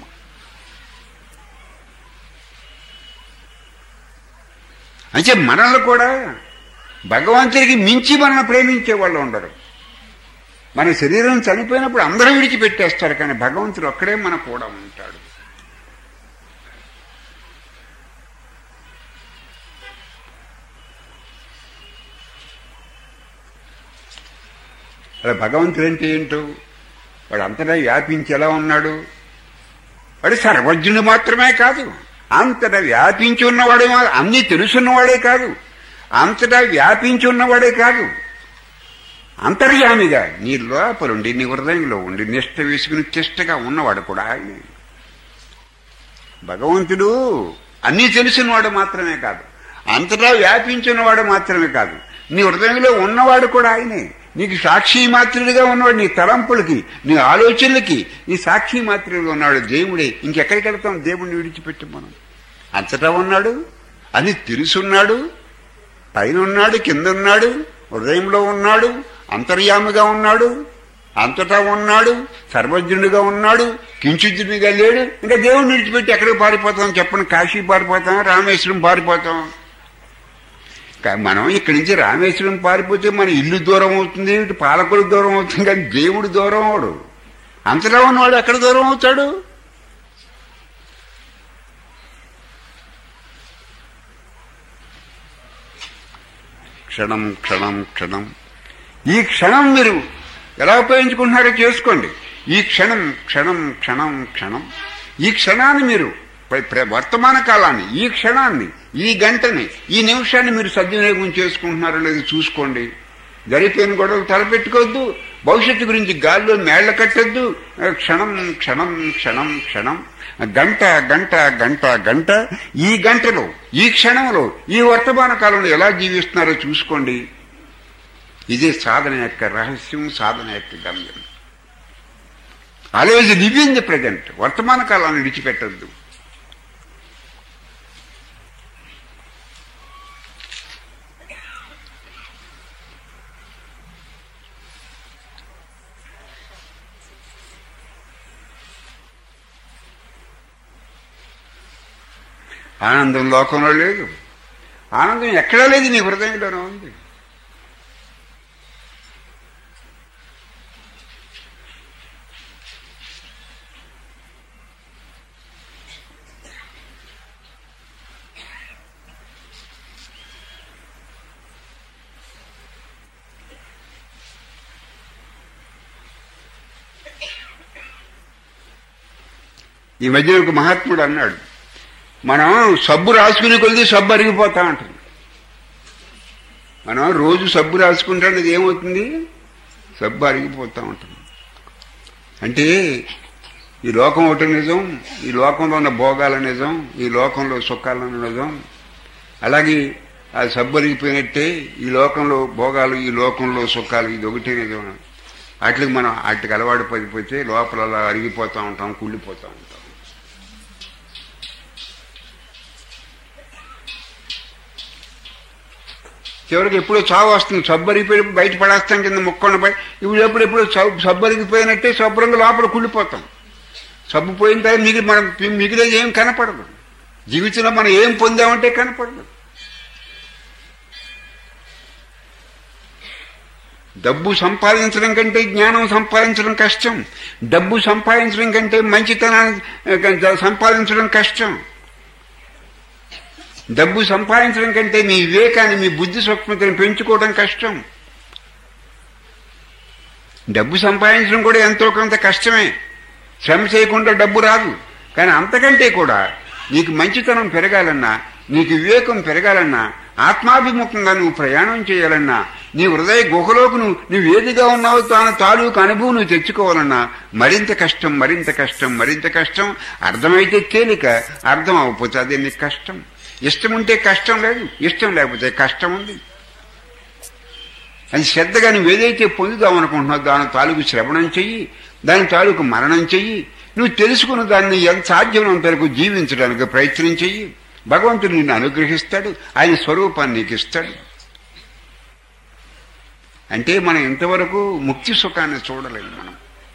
అంటే మనల్ని కూడా భగవంతుడికి మించి మనల్ని ప్రేమించే వాళ్ళు ఉండరు. మన శరీరం చనిపోయినప్పుడు అందరూ విడిచిపెట్టేస్తారు, కానీ భగవంతుడు ఒక్కడే మన కూడా ఉంటాడు. అలా భగవంతుడు అంటే ఏంటో, వాడు అంతటా వ్యాపించి ఎలా ఉన్నాడు? వాడు సర్వజ్ఞుడు మాత్రమే కాదు, అంతటా వ్యాపించి ఉన్నవాడే, అన్నీ తెలుసున్నవాడే కాదు, అంతటా వ్యాపించి ఉన్నవాడే కాదు, అంతర్యామిగా నీ లోపలుండి నీ హృదయంలో ఉండి నిష్ఠ వేసుకుని తిష్టగా ఉన్నవాడు కూడా ఆయనే. భగవంతుడు అన్నీ తెలిసినవాడు మాత్రమే కాదు, అంతటా వ్యాపించినవాడు మాత్రమే కాదు, నీ హృదయంలో ఉన్నవాడు కూడా ఆయనే. నీకు సాక్షి మాత్రుడిగా ఉన్నవాడు, నీ తలంపులకి, నీ ఆలోచనలకి నీ సాక్షి మాత్రుడిగా ఉన్నాడు దేవుడే. ఇంకెక్కడికి వెళ్తాం దేవుడిని విడిచిపెట్టి? మనం అంతటా ఉన్నాడు, అని తెలుసున్నాడు, పైన ఉన్నాడు, కింద ఉన్నాడు, హృదయంలో ఉన్నాడు, అంతర్యామిగా ఉన్నాడు, అంతటా ఉన్నాడు, సర్వజ్ఞుడిగా ఉన్నాడు, కించిజ్ఞుడిగా లేడు. ఇంకా దేవుడిని విడిచిపెట్టి ఎక్కడికి పారిపోతాం చెప్పండి? కాశీ పారిపోతాం, రామేశ్వరం పారిపోతాం. మనం ఇక్కడి నుంచి రామేశ్వరం పారిపోతే మన ఇల్లు దూరం అవుతుంది, ఇటు పాలకుడు దూరం అవుతుంది, కానీ దేవుడు దూరం అవడు. అంతటా ఉన్నవాడు ఎక్కడ దూరం అవుతాడు? క్షణం క్షణం క్షణం. ఈ క్షణం మీరు ఎలా ఉపయోగించుకుంటున్నారో చేసుకోండి. ఈ క్షణం క్షణం క్షణం క్షణం ఈ క్షణాన్ని మీరు వర్తమాన కాలాన్ని, ఈ క్షణాన్ని, ఈ గంటని, ఈ నిమిషాన్ని మీరు సద్వినియోగం చేసుకుంటున్నారో లేదో చూసుకోండి. జరిపోయిన గొడవలు తలపెట్టుకోవద్దు, భవిష్యత్తు గురించి గాల్లో మేళ్ల కట్టొద్దు. క్షణం క్షణం క్షణం క్షణం గంట గంట గంట గంట ఈ గంటలో, ఈ క్షణంలో, ఈ వర్తమాన కాలంలో ఎలా జీవిస్తున్నారో చూసుకోండి. ఇదే సాధన యొక్క రహస్యం, సాధన యొక్క గమ్యం. Always live in the present. వర్తమాన కాలాన్ని విడిచిపెట్టద్దు. ఆనందం లోకంలో లేదు, ఆనందం ఎక్కడా లేదు, నీ హృదయంలోనే ఉంది. ఈ మధ్య ఒక మహాత్ముడు అన్నాడు, మనం సబ్బు రాసుకునే కొద్ది సబ్బు అరిగిపోతా ఉంటుంది. మనం రోజు సబ్బు రాసుకుంటే అది ఏమవుతుంది? సబ్బు అరిగిపోతూ ఉంటుంది. అంటే ఈ లోకం ఒకటి నిజం, ఈ లోకంలో ఉన్న భోగాల నిజం, ఈ లోకంలో సుఖాలను నిజం. అలాగే ఆ సబ్బు అరిగిపోయినట్టే ఈ లోకంలో భోగాలు, ఈ లోకంలో సుఖాలు, ఇది ఒకటే నిజం. వాటికి మనం వాటికి అలవాటు పడిపోతే లోపల అలా అరిగిపోతూ ఉంటాం, కుళ్ళిపోతూ ఉంటాం. చివరికి ఎప్పుడో చావు వస్తుంది, సబ్బరిగిపోయి బయట పడేస్తాం కింద ముక్కొని పడి. ఇప్పుడు ఎప్పుడెప్పుడు సబ్బరిగిపోయినట్టే శుభ్రంగా లోపల కుళ్ళిపోతాం. సబ్బు పోయిన తర్వాత మిగిలి మనం మిగిలేదు ఏం కనపడదు. జీవితంలో మనం ఏం పొందామంటే కనపడదు. డబ్బు సంపాదించడం కంటే జ్ఞానం సంపాదించడం కష్టం. డబ్బు సంపాదించడం కంటే మంచితనాన్ని సంపాదించడం కష్టం. డబ్బు సంపాదించడం కంటే మీ వివేకాన్ని, మీ బుద్ధి సూక్ష్మతను పెంచుకోవడం కష్టం. డబ్బు సంపాదించడం కూడా ఎంతో కొంత కష్టమే. శ్రమ చేయకుండా డబ్బు రాదు. కానీ అంతకంటే కూడా నీకు మంచితనం పెరగాలన్నా, నీకు వివేకం పెరగాలన్నా, ఆత్మాభిముఖంగా నువ్వు ప్రయాణం చేయాలన్నా, నీ హృదయ గుహలోకి నువ్వు నువ్వు ఏదిగా ఉన్నావు తాను తాలూకు అనుభవం నువ్వు తెచ్చుకోవాలన్నా మరింత కష్టం, మరింత కష్టం, మరింత కష్టం. అర్థమైతే తేలిక, అర్థం అవ్వకపోతే అదే నీకు కష్టం. ఇష్టం ఉంటే కష్టం లేదు, ఇష్టం లేకపోతే కష్టం ఉంది. అది శ్రద్ధగా నువ్వు ఏదైతే పొందుదామనుకుంటున్నావు దాని తాలూకు శ్రవణం చెయ్యి, దాని తాలూకు మరణం చెయ్యి. నువ్వు తెలుసుకున్న దాన్ని ఎంత సాధ్యమైనంత వరకు జీవించడానికి ప్రయత్నం చెయ్యి. భగవంతుడు నిన్ను అనుగ్రహిస్తాడు, ఆయన స్వరూపాన్ని నీకు ఇస్తాడు. అంటే మనం ఇంతవరకు ముక్తి సుఖాన్ని చూడలేము. మనం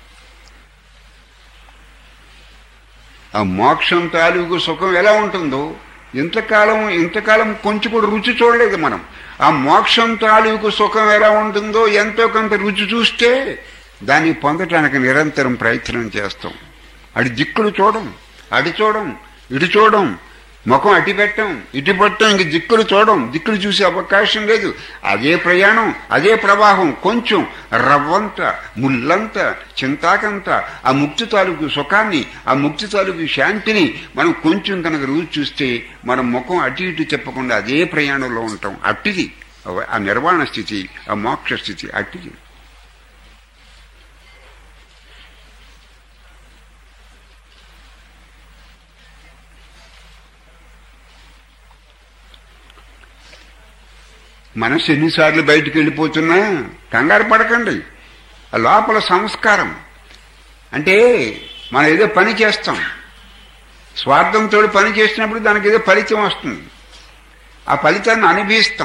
ఆ మోక్షం తాలూకు సుఖం ఎలా ఉంటుందో ఇంతకాలం ఇంతకాలం కొంచెం కూడా రుచి చూడలేదు మనం. ఆ మోక్షం తాలూకు సుఖం ఎలా ఉంటుందో ఎంతో కొంత రుచి చూస్తే దాన్ని పొందటానికి నిరంతరం ప్రయత్నం చేస్తాం. అటు దిక్కులు చూడం, అటు చూడం, ఇటు చూడం, ముఖం అటు పెట్టం, ఇటు పెట్టం, ఇంక దిక్కులు చూడం. దిక్కులు చూసే అవకాశం లేదు. అదే ప్రయాణం, అదే ప్రవాహం. కొంచెం రవ్వంత, ముల్లంత, చింతాకంత ఆ ముక్తి తాలూకు సుఖాన్ని, ఆ ముక్తి తాలూకు శాంతిని మనం కొంచెం కనుక రుచి చూస్తే మనం ముఖం అటు ఇటు చెప్పకుండా అదే ప్రయాణంలో ఉంటాం. అట్టిది ఆ నిర్వాణ స్థితి, ఆ మోక్ష స్థితి అట్టిది. మనసు ఎన్నిసార్లు బయటికి వెళ్ళిపోతున్నా కంగారు పడకండి. ఆ లోపల సంస్కారం అంటే మనం ఏదో పని చేస్తాం, స్వార్థంతో పని చేసినప్పుడు దానికి ఏదో ఫలితం వస్తుంది. ఆ ఫలితాన్ని అనుభవిస్తాం.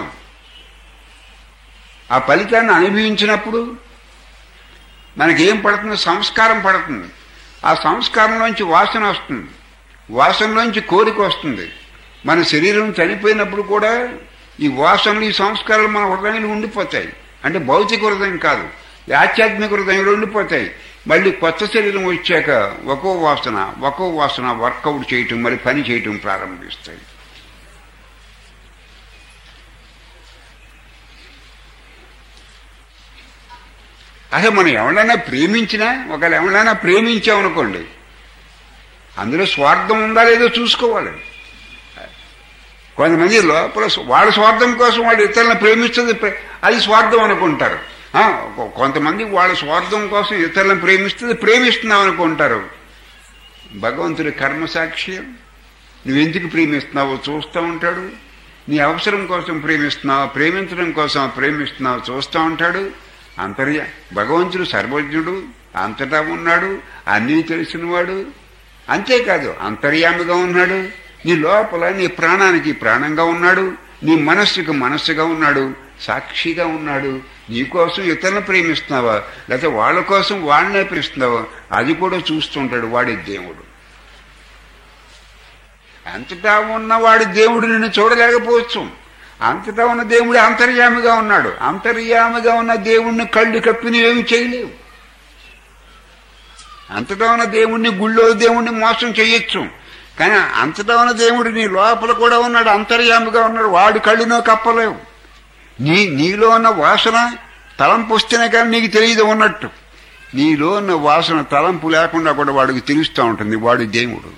ఆ ఫలితాన్ని అనుభవించినప్పుడు మనకేం పడుతుంది? సంస్కారం పడుతుంది. ఆ సంస్కారంలోంచి వాసన వస్తుంది, వాసనలోంచి కోరిక వస్తుంది. మన శరీరం చనిపోయినప్పుడు కూడా ఈ వాసనలు ఈ సంస్కారాలు మన హృదయంలో ఉండిపోతాయి. అంటే భౌతిక హృదయం కాదు, ఆధ్యాత్మిక హృదయంలో ఉండిపోతాయి. మళ్ళీ కొత్త శరీరం వచ్చాక ఒక్కో వాసన ఒక్కో వాసన వర్కౌట్ చేయటం, మరి పని చేయటం ప్రారంభిస్తాయి. అసలు మనం ఎవరైనా ప్రేమించినా, ఒకవేళ ఎవరైనా ప్రేమించామనుకోండి, అందులో స్వార్థం ఉందా లేదో చూసుకోవాలి. కొంతమంది లోపల వాళ్ళ స్వార్థం కోసం వాళ్ళు ఇతరులను ప్రేమిస్తుంది, అది స్వార్థం అనుకుంటారు. కొంతమంది వాళ్ళ స్వార్థం కోసం ఇతరులను ప్రేమిస్తుంది ప్రేమిస్తున్నాం అనుకుంటారు. భగవంతుడి కర్మసాక్ష్యం. నువ్వెందుకు ప్రేమిస్తున్నావో చూస్తూ ఉంటాడు. నీ అవసరం కోసం ప్రేమిస్తున్నావు, ప్రేమించడం కోసం ప్రేమిస్తున్నావు చూస్తూ ఉంటాడు. అంతర్య భగవంతుడు సర్వజ్ఞుడు, అంతటా ఉన్నాడు, అన్నీ తెలిసినవాడు. అంతేకాదు అంతర్యామిగా ఉన్నాడు. నీ లోపల నీ ప్రాణానికి ప్రాణంగా ఉన్నాడు, నీ మనస్సుకు మనస్సుగా ఉన్నాడు, సాక్షిగా ఉన్నాడు. నీకోసం ఇతరులను ప్రేమిస్తున్నావా లేకపోతే వాళ్ళ కోసం వాళ్ళనే ప్రేమిస్తున్నావా అది కూడా చూస్తుంటాడు. వాడి దేవుడు అంతటా ఉన్నవాడి దేవుడు నిన్ను చూడలేకపోవచ్చు. అంతటా ఉన్న దేవుడు అంతర్యామిగా ఉన్నాడు. అంతర్యామిగా ఉన్న దేవుణ్ణి కళ్ళు కప్పిని ఏమి చేయలేవు. అంతటా ఉన్న దేవుణ్ణి, గుళ్ళో దేవుణ్ణి మోసం చేయొచ్చు, కానీ అంతటా ఉన్న దేవుడు నీ లోపల కూడా ఉన్నాడు, అంతర్యామిగా ఉన్నాడు. వాడి కళ్ళునో కప్పలేవు. నీ నీలో ఉన్న వాసన తలంపు వస్తేనే కానీ నీకు తెలియదు ఉన్నట్టు. నీలో ఉన్న వాసన తలంపు లేకుండా కూడా వాడికి తెలుస్తూ ఉంటుంది. వాడి దేవుడు.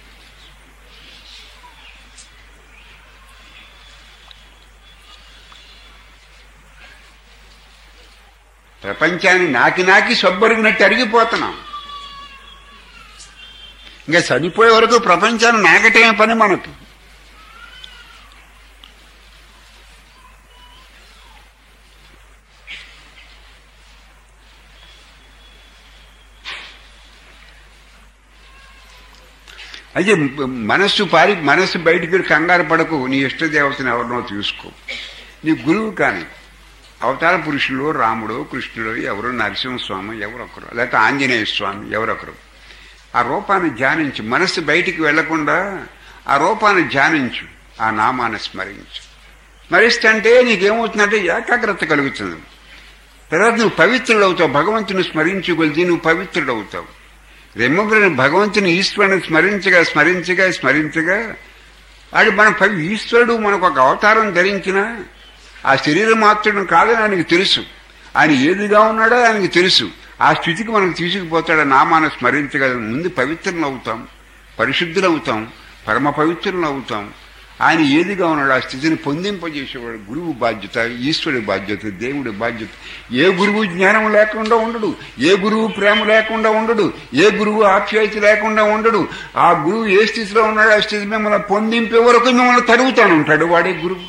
ప్రపంచాన్ని నాకి నాకి సబ్బరిగినట్టు అరిగిపోతున్నాం. ఇంకా చనిపోయే వరకు ప్రపంచాన్ని నాకటమే పని మనకు. అయితే మనస్సు పారి మనస్సు బయటికి కంగారు పడకు. నీ ఇష్టదేవతని ఎవరినో చూసుకో. నీ గురువు కానీ అవతార పురుషులు రాముడు, కృష్ణుడు, ఎవరు నరసింహస్వామి ఎవరొకరు, లేకపోతే ఆంజనేయ స్వామి ఎవరొకరు, ఆ రూపాన్ని ధ్యానించు. మనస్సు బయటికి వెళ్లకుండా ఆ రూపాన్ని ధ్యానించు, ఆ నామాన్ని స్మరించు. స్మరిస్తుంటే నీకేమవుతుందంటే ఏకాగ్రత కలుగుతుంది. తర్వాత నువ్వు పవిత్రుడవుతావు. భగవంతుని స్మరించుకొలిది నువ్వు పవిత్రుడవుతావు. రెమ్మబడిన భగవంతుని ఈశ్వరుని స్మరించగా స్మరించగా స్మరించగా వాడు మన ఈశ్వరుడు మనకు ఒక అవతారం ధరించిన ఆ శరీర మాత్రుడు కాదని ఆయనకు తెలుసు. ఆయన ఏదిగా ఉన్నాడో ఆయనకు తెలుసు. ఆ స్థితికి మనకు తీసుకుపోతాడు. నామాన్ని స్మరించగా ముందు పవిత్రులు అవుతాం, పరిశుద్ధులు అవుతాం, పరమ పవిత్రులు అవుతాం. ఆయన ఏదిగా ఉన్నాడు ఆ స్థితిని పొందింపజేసేవాడు. గురువు బాధ్యత, ఈశ్వరుడి బాధ్యత, దేవుడి బాధ్యత. ఏ గురువు జ్ఞానం లేకుండా ఉండడు, ఏ గురువు ప్రేమ లేకుండా ఉండడు, ఏ గురువు ఆప్యాయత లేకుండా ఉండడు. ఆ గురువు ఏ స్థితిలో ఉన్నాడు ఆ స్థితి మిమ్మల్ని పొందింపే వరకు మిమ్మల్ని తరుగుతాను ఉంటాడు. వాడే గురువు.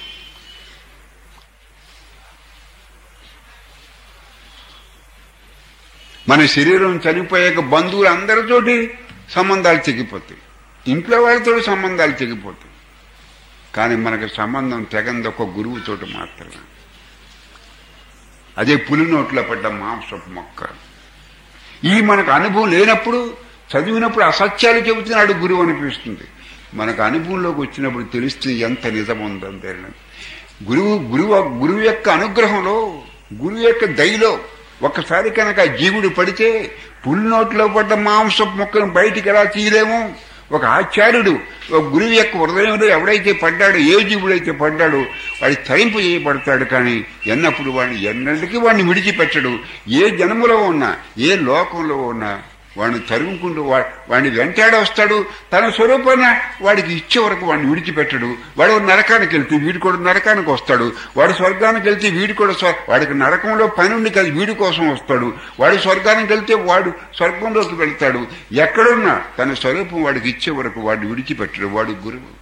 మన శరీరం చనిపోయాక బంధువులు అందరితోటి సంబంధాలు తెగిపోతాయి, ఇంట్లో వాళ్ళతో సంబంధాలు తెగిపోతాయి. కానీ మనకు సంబంధం తెగంది ఒక గురువుతోటి మాత్రమే. అదే పులి నోట్లో పడ్డ మాంసపు మొక్క. ఈ మనకు అనుభవం లేనప్పుడు, చదివినప్పుడు అసత్యాలు చెబుతున్నాడు గురువు అనిపిస్తుంది. మనకు అనుభవంలోకి వచ్చినప్పుడు తెలుస్తుంది ఎంత నిజం ఉందని తెలియదు. గురువు గురువు గురువు యొక్క అనుగ్రహంలో, గురువు యొక్క దయలో ఒక్కసారి కనుక జీవుడు పడితే పులి నోట్లో పడ్డ మాంసపు మొక్కను బయటికి ఎలా తీయలేము. ఒక ఆచార్యుడు ఒక గురువు యొక్క హృదయంలో ఎవడైతే పడ్డాడో, ఏ జీవుడైతే పడ్డాడో వాడి తరింపు చేయబడతాడు. కానీ ఎన్నప్పుడు వాడిని ఎన్నటికీ వాడిని విడిచిపెట్టడు. ఏ జన్మలో ఉన్నా, ఏ లోకంలో ఉన్నా వాడిని తరుముకుంటూ వాడిని వెంటాడ వస్తాడు. తన స్వరూపాన్ని వాడికి ఇచ్చే వరకు వాడిని విడిచిపెట్టడు. వాడు నరకానికి వెళ్తే వీడి కూడా నరకానికి వస్తాడు. వాడు స్వర్గానికి వెళ్తే వీడి కూడా వాడికి నరకంలో పని ఉండి కదా వీడి కోసం వస్తాడు. వాడు స్వర్గానికి వెళ్తే వాడు స్వర్గంలోకి వెళ్తాడు. ఎక్కడున్నా తన స్వరూపం వాడికి ఇచ్చే వరకు వాడిని విడిచిపెట్టడు. వాడు గురువు.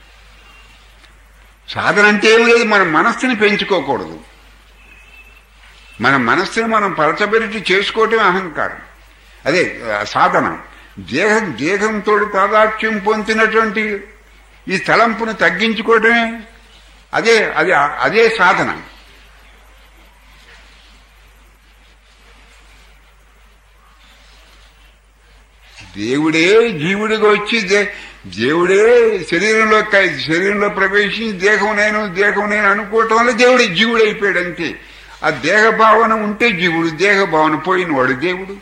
సాధన అంటే ఏం లేదు, మన మనస్సుని పెంచుకోకూడదు. మన మనస్సుని మనం పలచబెరిటి చేసుకోవటమే అహంకారం. అదే సాధన. దేహం దేహంతో తాదాత్మ్యం పొందినటువంటి ఈ తలంపును తగ్గించుకోవటమే అదే అది అదే సాధన. దేవుడే జీవుడిగా వచ్చి దేవుడే శరీరంలో శరీరంలో ప్రవేశించి దేహం నేను దేహం నేను అనుకోవటం వల్ల దేవుడే జీవుడు అయిపోయాడు అంతే. ఆ దేహ భావన ఉంటే జీవుడు, దేహ భావన పోయినవాడు దేవుడు.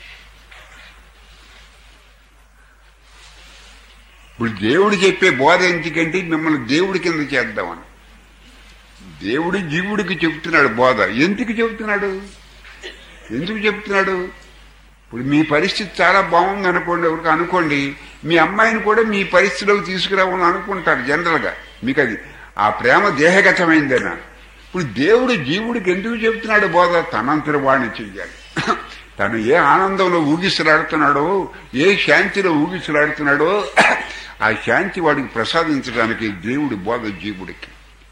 ఇప్పుడు దేవుడు చెప్పే బోధ ఎందుకంటే మిమ్మల్ని దేవుడి కింద చేద్దామని. దేవుడు జీవుడికి చెబుతున్నాడు బోధ. ఎందుకు చెబుతున్నాడు? ఎందుకు చెబుతున్నాడు? ఇప్పుడు మీ పరిస్థితి చాలా బాగుంది అనుకోండి, ఎవరికి అనుకోండి, మీ అమ్మాయిని కూడా మీ పరిస్థితిలోకి తీసుకురావాలని అనుకుంటారు జనరల్గా. మీకు అది ఆ ప్రేమ దేహగతమైందేనా? ఇప్పుడు దేవుడు జీవుడికి ఎందుకు చెబుతున్నాడు బోధ? తనంతటి వాడిని చెయ్యాలి. తను ఏ ఆనందంలో ఊగిసలాడుతున్నాడో, ఏ శాంతిలో ఊగిసలాడుతున్నాడో ఆ శాంతి వాడికి ప్రసాదించడానికి దేవుడి బోధ జీవుడికి.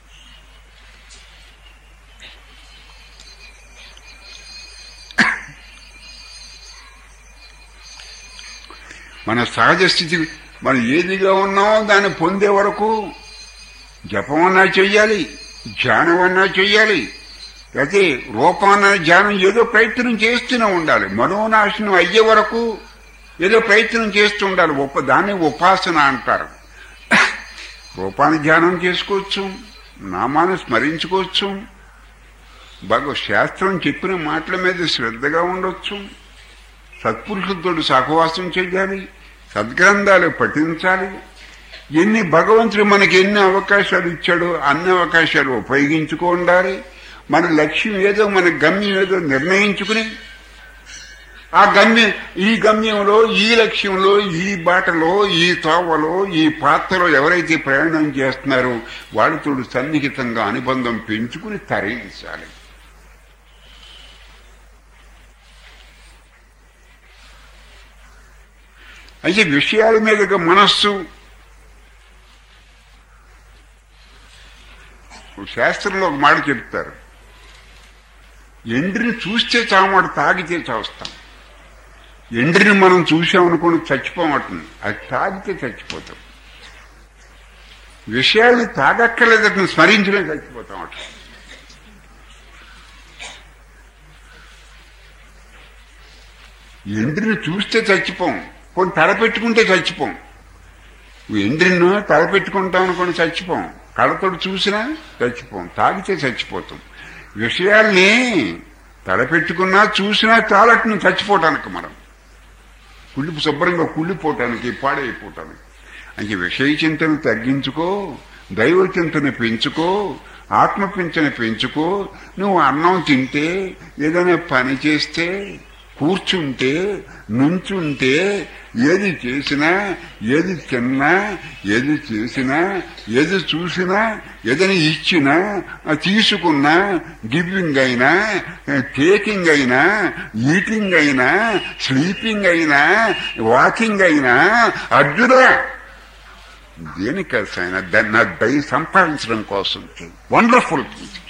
మన సహజ స్థితి మనం ఏదిగా ఉన్నామో దాన్ని పొందే వరకు జపం అన్నా చెయ్యాలి, ధ్యానం అన్నా చెయ్యాలి, అయితే రూపాన్న ధ్యానం ఏదో ప్రయత్నం చేస్తూనే ఉండాలి. మనోనాశనం అయ్యే వరకు ఏదో ప్రయత్నం చేస్తూ ఉండాలి. ఉప దాన్ని ఉపాసన అంటారు. రూపాన్ని ధ్యానం చేసుకోవచ్చు, నామాన్ని స్మరించుకోవచ్చు, బాగా శాస్త్రం చెప్పిన మాటల మీద శ్రద్ధగా ఉండొచ్చు, సత్పురుషులతో సహవాసం చేయాలి, సద్గ్రంథాలు పఠించాలి. ఎన్ని భగవంతుడు మనకి ఎన్ని అవకాశాలు ఇచ్చాడో అన్ని అవకాశాలు ఉపయోగించుకో ఉండాలి. మన లక్ష్యం ఏదో, మన గమ్యం ఏదో నిర్ణయించుకుని ఆ గమ్యం ఈ గమ్యంలో ఈ లక్ష్యంలో ఈ బాటలో ఈ తోవలో ఈ పాత్రలో ఎవరైతే ప్రయాణం చేస్తున్నారో వాళ్ళతో సన్నిహితంగా అనుబంధం పెంచుకుని తరించాలి. అయితే విషయాల మీదుగా మనస్సు శాస్త్రంలో ఒక మాట చెప్తారు, ఎండ్రిని చూస్తే చావమాట, తాగితే చావుస్తాం. ఎండ్రిని మనం చూసామనుకుని చచ్చిపోమటం, అది తాగితే చచ్చిపోతాం. విషయాల్ని తాగక్కర్లేదని స్మరించలే చచ్చిపోతాం అట. ఎండ్రిని చూస్తే చచ్చిపోం, కొన్ని తలపెట్టుకుంటే చచ్చిపోం. ఎండ్రిను తలపెట్టుకుంటాం అనుకుని చచ్చిపోం, కళ్ళతోటి చూసినా చచ్చిపోం, తాగితే చచ్చిపోతాం. విషయాల్ని తలపెట్టుకున్నా చూసినా చాలట్ను చచ్చిపోవటానికి, మనం కుళ్ళి శుభ్రంగా కుళ్ళిపోవటానికి, పాడైపోవటానికి. అంటే విషయ చింతన తగ్గించుకో, దైవ చింతన పెంచుకో, ఆత్మపించన పెంచుకో. నువ్వు అన్నం తింటే, ఏదైనా పని చేస్తే, కూర్చుంటే, నుంచుంటే, ఏది చేసినా, ఏది తిన్నా, ఏది చేసినా, ఏది చూసినా, ఏదైనా ఇచ్చినా, తీసుకున్నా, గివింగ్ అయినా, టేకింగ్ అయినా, ఈటింగ్ అయినా, స్లీపింగ్ అయినా, వాకింగ్ అయినా, అర్జున దేనికి అయినా దాన్ని నా దయ సంపాదించడం కోసం వండర్ఫుల్.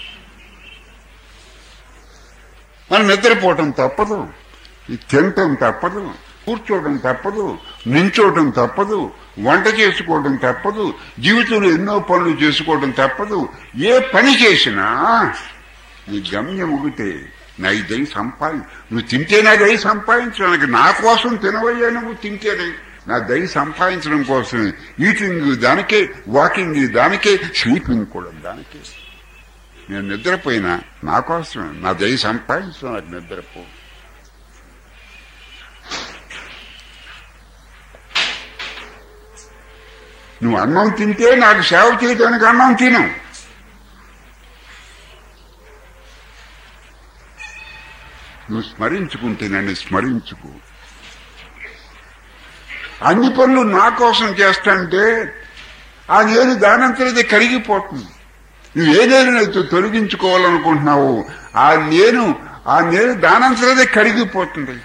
మనం నిద్రపోవటం తప్పదు, తినటం తప్పదు, కూర్చోవడం తప్పదు, నించోవడం తప్పదు, వంట చేసుకోవడం తప్పదు, జీవితంలో ఎన్నో పనులు చేసుకోవడం తప్పదు. ఏ పని చేసినా నీ గమ్యం ఒకటే, నా ఈ దయ సంపాది నువ్వు తింటే నా దయ సంపాదించడానికి, నా కోసం తినవయ్యా నువ్వు తింటేనే, నా దయ సంపాదించడం కోసం. ఈటింగ్ దానికే, వాకింగ్ దానికే, స్లీపింగ్ కూడా దానికే. నేను నిద్రపోయినా నా కోసమే, నా దయ సంపాదించడం నాకు నిద్రపో. నువ్వు అన్నం తింటే నాకు సేవ చేయడానికి అన్నం తిను. నువ్వు స్మరించుకుంటే నన్ను స్మరించుకో. అన్ని పనులు నా కోసం చేస్తాంటే ఆ నేను దానంతరదే కరిగిపోతుంది. నువ్వు ఏదైనా తొలగించుకోవాలనుకుంటున్నావు, ఆ నేను ఆ నేను దానంతరదే కరిగిపోతుంది.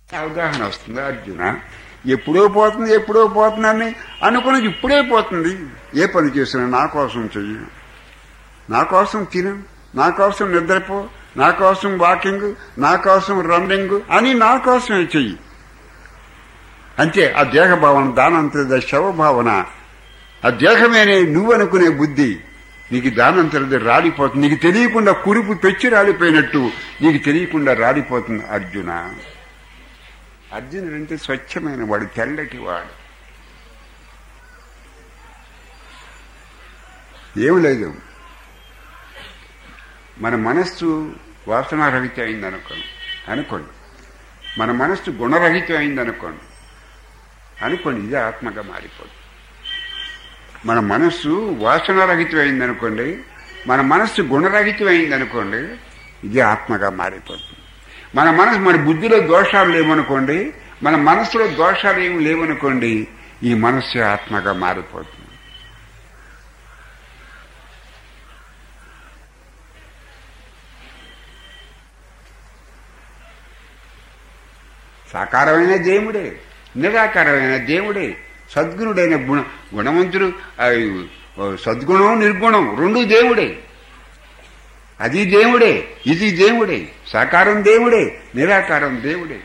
అవగాహన వస్తుంది. అర్జున ఎప్పుడో పోతుంది ఎప్పుడో పోతుందని అనుకున్నది ఇప్పుడే పోతుంది. ఏ పని చేసినా నా కోసం చెయ్యి, నా కోసం తిను, నా కోసం నిద్రపో, నా కోసం వాకింగ్, నా కోసం రన్నింగ్ అని నా కోసమే చెయ్యి. అంతే. ఆ దేహభావన దానంతరిద శవభావన. ఆ దేహమేనే నువ్వు అనుకునే బుద్ధి నీకు దానంతరిది రాలిపోతుంది. నీకు తెలియకుండా కురుపు పెచ్చి రాలిపోయినట్టు నీకు తెలియకుండా రాలిపోతుంది. అర్జున అర్జునుడు అంటే స్వచ్ఛమైన వాడు, తెల్లటి వాడు. ఏమి లేదు, మన మనస్సు వాసనారహితం అయింది అనుకోండి అనుకోండి మన మనస్సు గుణరహితం అయింది అనుకోండి అనుకోండి ఇది ఆత్మగా మారిపోతుంది. మన మనస్సు వాసనారహితం అయింది అనుకోండి, మన మనస్సు గుణరహితం అయింది అనుకోండి, ఇది ఆత్మగా మారిపోతుంది. మన మనసు మన బుద్ధిలో దోషాలు లేవనుకోండి, మన మనస్సులో దోషాలు ఏమి లేవనుకోండి, ఈ మనస్సు ఆత్మగా మారిపోతుంది. సాకారమైన దేవుడే, నిరాకారమైన దేవుడే, సద్గుణుడైన గుణ గుణవంతుడు, సద్గుణం నిర్గుణం రెండు దేవుడే. అది దేవుడే, ఇది దేవుడే. సాకారం దేవుడే, నిరాకారం దేవుడే.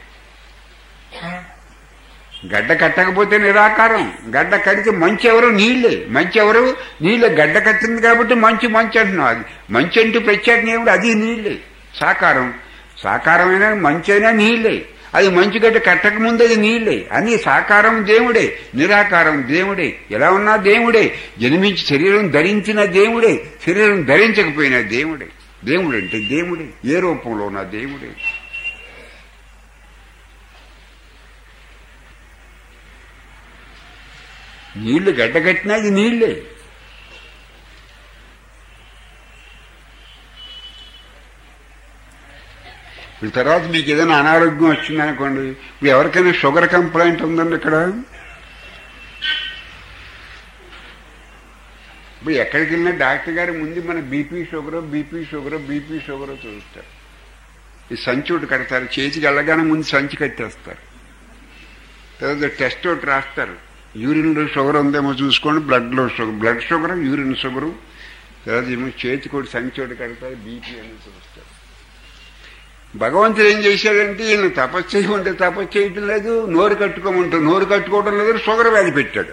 గడ్డ కట్టకపోతే నిరాకారం, గడ్డ కడితే మంచి ఎవరు నీళ్లే, మంచి ఎవరు నీళ్ళే. గడ్డ కట్టింది కాబట్టి మంచి మంచి అంటున్నావు. అది మంచి అంటూ ప్రత్యేకంగా ఏమిటి, అది నీళ్లే. సాకారం సాకారమైన మంచి అయినా నీళ్లే. అది మంచి గడ్డ కట్టక ముందు అది నీళ్లే. అన్ని సాకారం దేవుడే, నిరాకారం దేవుడే. ఎలా ఉన్నా దేవుడే. జన్మించి శరీరం ధరించిన దేవుడే, శరీరం ధరించకపోయినా దేవుడే. దేవుడు అంటే దేవుడే, ఏ రూపంలో ఉన్న దేవుడే. నీళ్లు గడ్డకట్టినా అది నీళ్లే. ఇప్పుడు తర్వాత మీకు ఏదైనా అనారోగ్యం వచ్చిందనుకోండి, ఇప్పుడు ఎవరికైనా షుగర్ కంప్లైంట్ ఉందండి ఇక్కడ, ఇప్పుడు ఎక్కడికి వెళ్ళినా డాక్టర్ గారు ముందు మన బీపీ షుగరో బీపీ షుగరో బీపీ షుగరో చూస్తారు. ఈ సంచి ఒకటి కడతారు, చేతికి వెళ్ళగానే ముందు సంచి కట్టేస్తారు. తర్వాత టెస్ట్ ఒకటి రాస్తారు, యూరిన్లో షుగర్ ఉందేమో చూసుకోండి, బ్లడ్లో sugar, blood sugar, urine sugar. తర్వాత ఏమో చేతికి ఒకటి సంచి ఒకటి కడతారు, బీపీ అని చూస్తారు. భగవంతుడు ఏం చేశాడంటే ఈయన తపస్సు చేయమంటే తపస్సు చేయటం లేదు, నోరు కట్టుకోమంటే నోరు కట్టుకోవడం లేదు, షుగర్ వ్యాధి పెట్టాడు.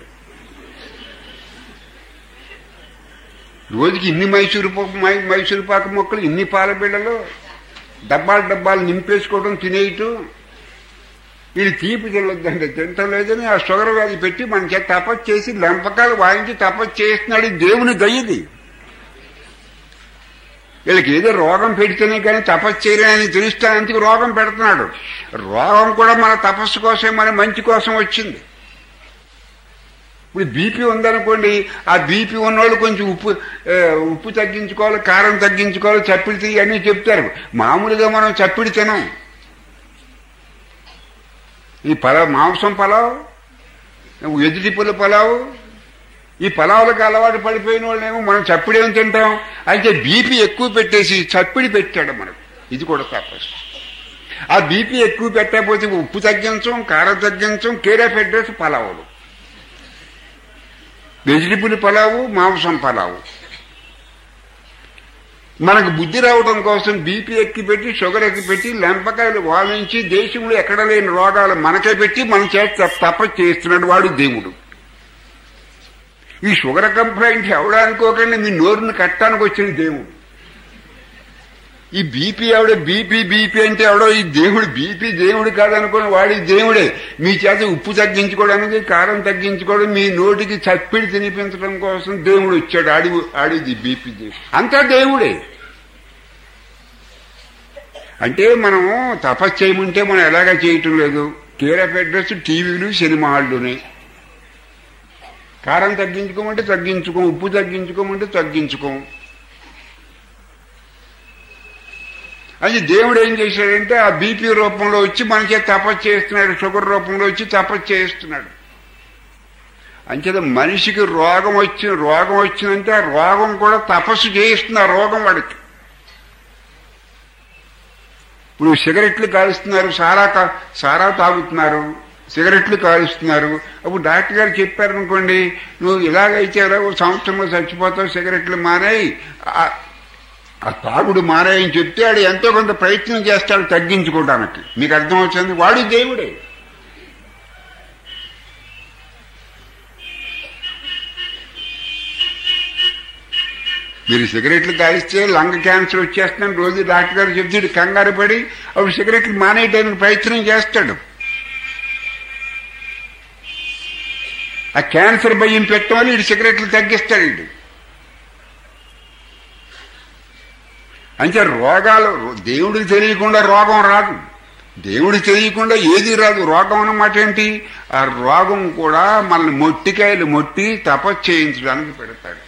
రోజుకి ఇన్ని మైసూరు మైసూరు పాక మొక్కలు, ఇన్ని పాల బిళ్ళలు, డబ్బాలు డబ్బాలు నింపేసుకోవడం, తినేయటం. వీళ్ళు తీపి తినొద్దంటే తింటం లేదని ఆ షుగర్ వ్యాధి పెట్టి మన చేత తపస్సు చేసి లంపకాలు వాయించి తపస్సు చేస్తున్నాడు. దేవుని దయ్యది. వీళ్ళకి ఏదో రోగం పెడితేనే కానీ తపస్సు చేయలేని తెలుస్తానందుకు రోగం పెడుతున్నాడు. రోగం కూడా మన తపస్సు కోసం, మన మంచి కోసం వచ్చింది. ఇప్పుడు బీపీ ఉందనుకోండి, ఆ బీపీ ఉన్నవాళ్ళు కొంచెం ఉప్పు ఉప్పు తగ్గించుకోవాలి, కారం తగ్గించుకోవాలి, చప్పిడి తీ అన్నీ చెప్తారు. మామూలుగా మనం చప్పిడి తినం. ఈ పలావ్, మాంసం పలావ్, ఎదుటి పుల్ల పలావు, ఈ పలావులకు అలవాటు పడిపోయిన వాళ్ళేమో మనం చప్పిడి ఏమి తింటాం. అయితే బీపీ ఎక్కువ పెట్టేసి చప్పిడి పెట్టాడు మనకు. ఇది కూడా తపస్సు. ఆ బీపీ ఎక్కువ పెట్టకపోతే ఉప్పు తగ్గించం, కారం తగ్గించం, కేరా పెట్టేసి పలావులు, వెజిటబుల్ పలావు, మాంసం పలావు. మనకు బుద్ధి రావడం కోసం బీపీ ఎక్కి పెట్టి, షుగర్ ఎక్కి పెట్టి, లెంపకాయలు వాలించి దేశంలో ఎక్కడ లేని రోగాలు మనకే పెట్టి మన చేత తపస్సు చేస్తున్నాడు వాడు దేవుడు. ఈ షుగర్ కంప్లైంట్ ఎవడానుకోకండి, మీ నోరుని కట్టడానికి వచ్చిన దేవుడు. ఈ బీపీ ఎవడో బీపీ బీపీ అంటే ఎవడో ఈ దేవుడు బీపీ దేవుడు కాదనుకోని వాడి దేవుడే. మీ చేత ఉప్పు తగ్గించుకోవడానికి, కారం తగ్గించుకోవడం, మీ నోటికి చప్పిడి తినిపించడం కోసం దేవుడు వచ్చాడు. ఆడి ఆడిది బీపీ దేవుడు, అంతా దేవుడే. అంటే మనం తపస్సు చేయమంటే మనం ఎలాగా చేయటం లేదు. కేరా అడ్రస్ టీవీలు, సినిమా హాల్లోనే. కారం తగ్గించుకోమంటే తగ్గించుకోం, ఉప్పు తగ్గించుకోమంటే తగ్గించుకోం. అది దేవుడు ఏం చేశాడంటే ఆ బీపీ రూపంలో వచ్చి మనకే తపస్సు చేస్తున్నాడు, షుగర్ రూపంలో వచ్చి తపస్సు చేస్తున్నాడు. అంచేత మనిషికి రోగం వచ్చి రోగం వచ్చిందంటే ఆ రోగం కూడా తపస్సు చేయిస్తుంది. ఆ రోగం వాడికి ఇప్పుడు సిగరెట్లు కాలుస్తున్నారు, సారా కా- సారా తాగుతున్నారు, సిగరెట్లు కాలుస్తున్నారు. అప్పుడు డాక్టర్ గారు చెప్పారనుకోండి, నువ్వు ఇలాగైతే ఎలా ఓ సంవత్సరంలో చచ్చిపోతావు, సిగరెట్లు మానేయి, ఆ- ఆ తాగుడు మానేయని చెప్తే ఆడు ఎంతో కొంత ప్రయత్నం చేస్తాడు తగ్గించుకోవడానికి. మీకు అర్థమవుతుంది? వాడు దేవుడే. మీరు సిగరెట్లు కాలిస్తే లంగ్ క్యాన్సర్ వచ్చేస్తుందని రోజు డాక్టర్ గారు చెప్తాడు, కంగారు పడి అప్పుడు సిగరెట్లు మానేయడానికి ప్రయత్నం చేస్తాడు. ఆ క్యాన్సర్ భయం పెట్టమని ఇటు సిగరెట్లు తగ్గిస్తాడు. ఇటు అంటే రోగాలు దేవుడికి తెలియకుండా రోగం రాదు, దేవుడికి తెలియకుండా ఏది రాదు. రోగం అన్నమాట ఏంటి? ఆ రోగం కూడా మనల్ని మొట్టికాయలు మొట్టి తపస్సు చేయించడానికి పెడతాడు.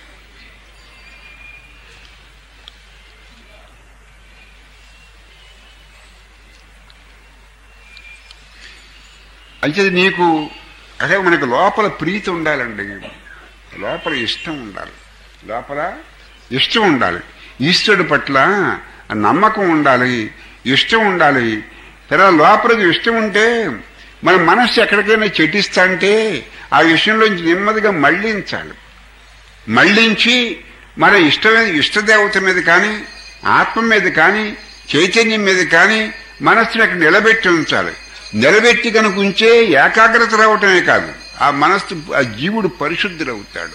అయితే నీకు అదే మనకు లోపల ప్రీతి ఉండాలండి, లోపల ఇష్టం ఉండాలి, లోపల ఇష్టం ఉండాలి, ఈశ్వరుడి పట్ల నమ్మకం ఉండాలి, ఇష్టం ఉండాలి. తర్వాత లోపలికి ఇష్టం ఉంటే మన మనస్సు ఎక్కడికైనా చెటిస్తా అంటే ఆ విషయంలోంచి నెమ్మదిగా మళ్లించాలి. మళ్లించి మన ఇష్టమైన ఇష్టదేవత మీద కానీ, ఆత్మ మీద కానీ, చైతన్యం మీద కానీ మనస్సుని అక్కడ నిలబెట్టి ఉంచాలి. నిలబెట్టి కనుక ఉంచే ఏకాగ్రత రావటమే కాదు, ఆ మనస్సు ఆ జీవుడు పరిశుద్ధుడవుతాడు.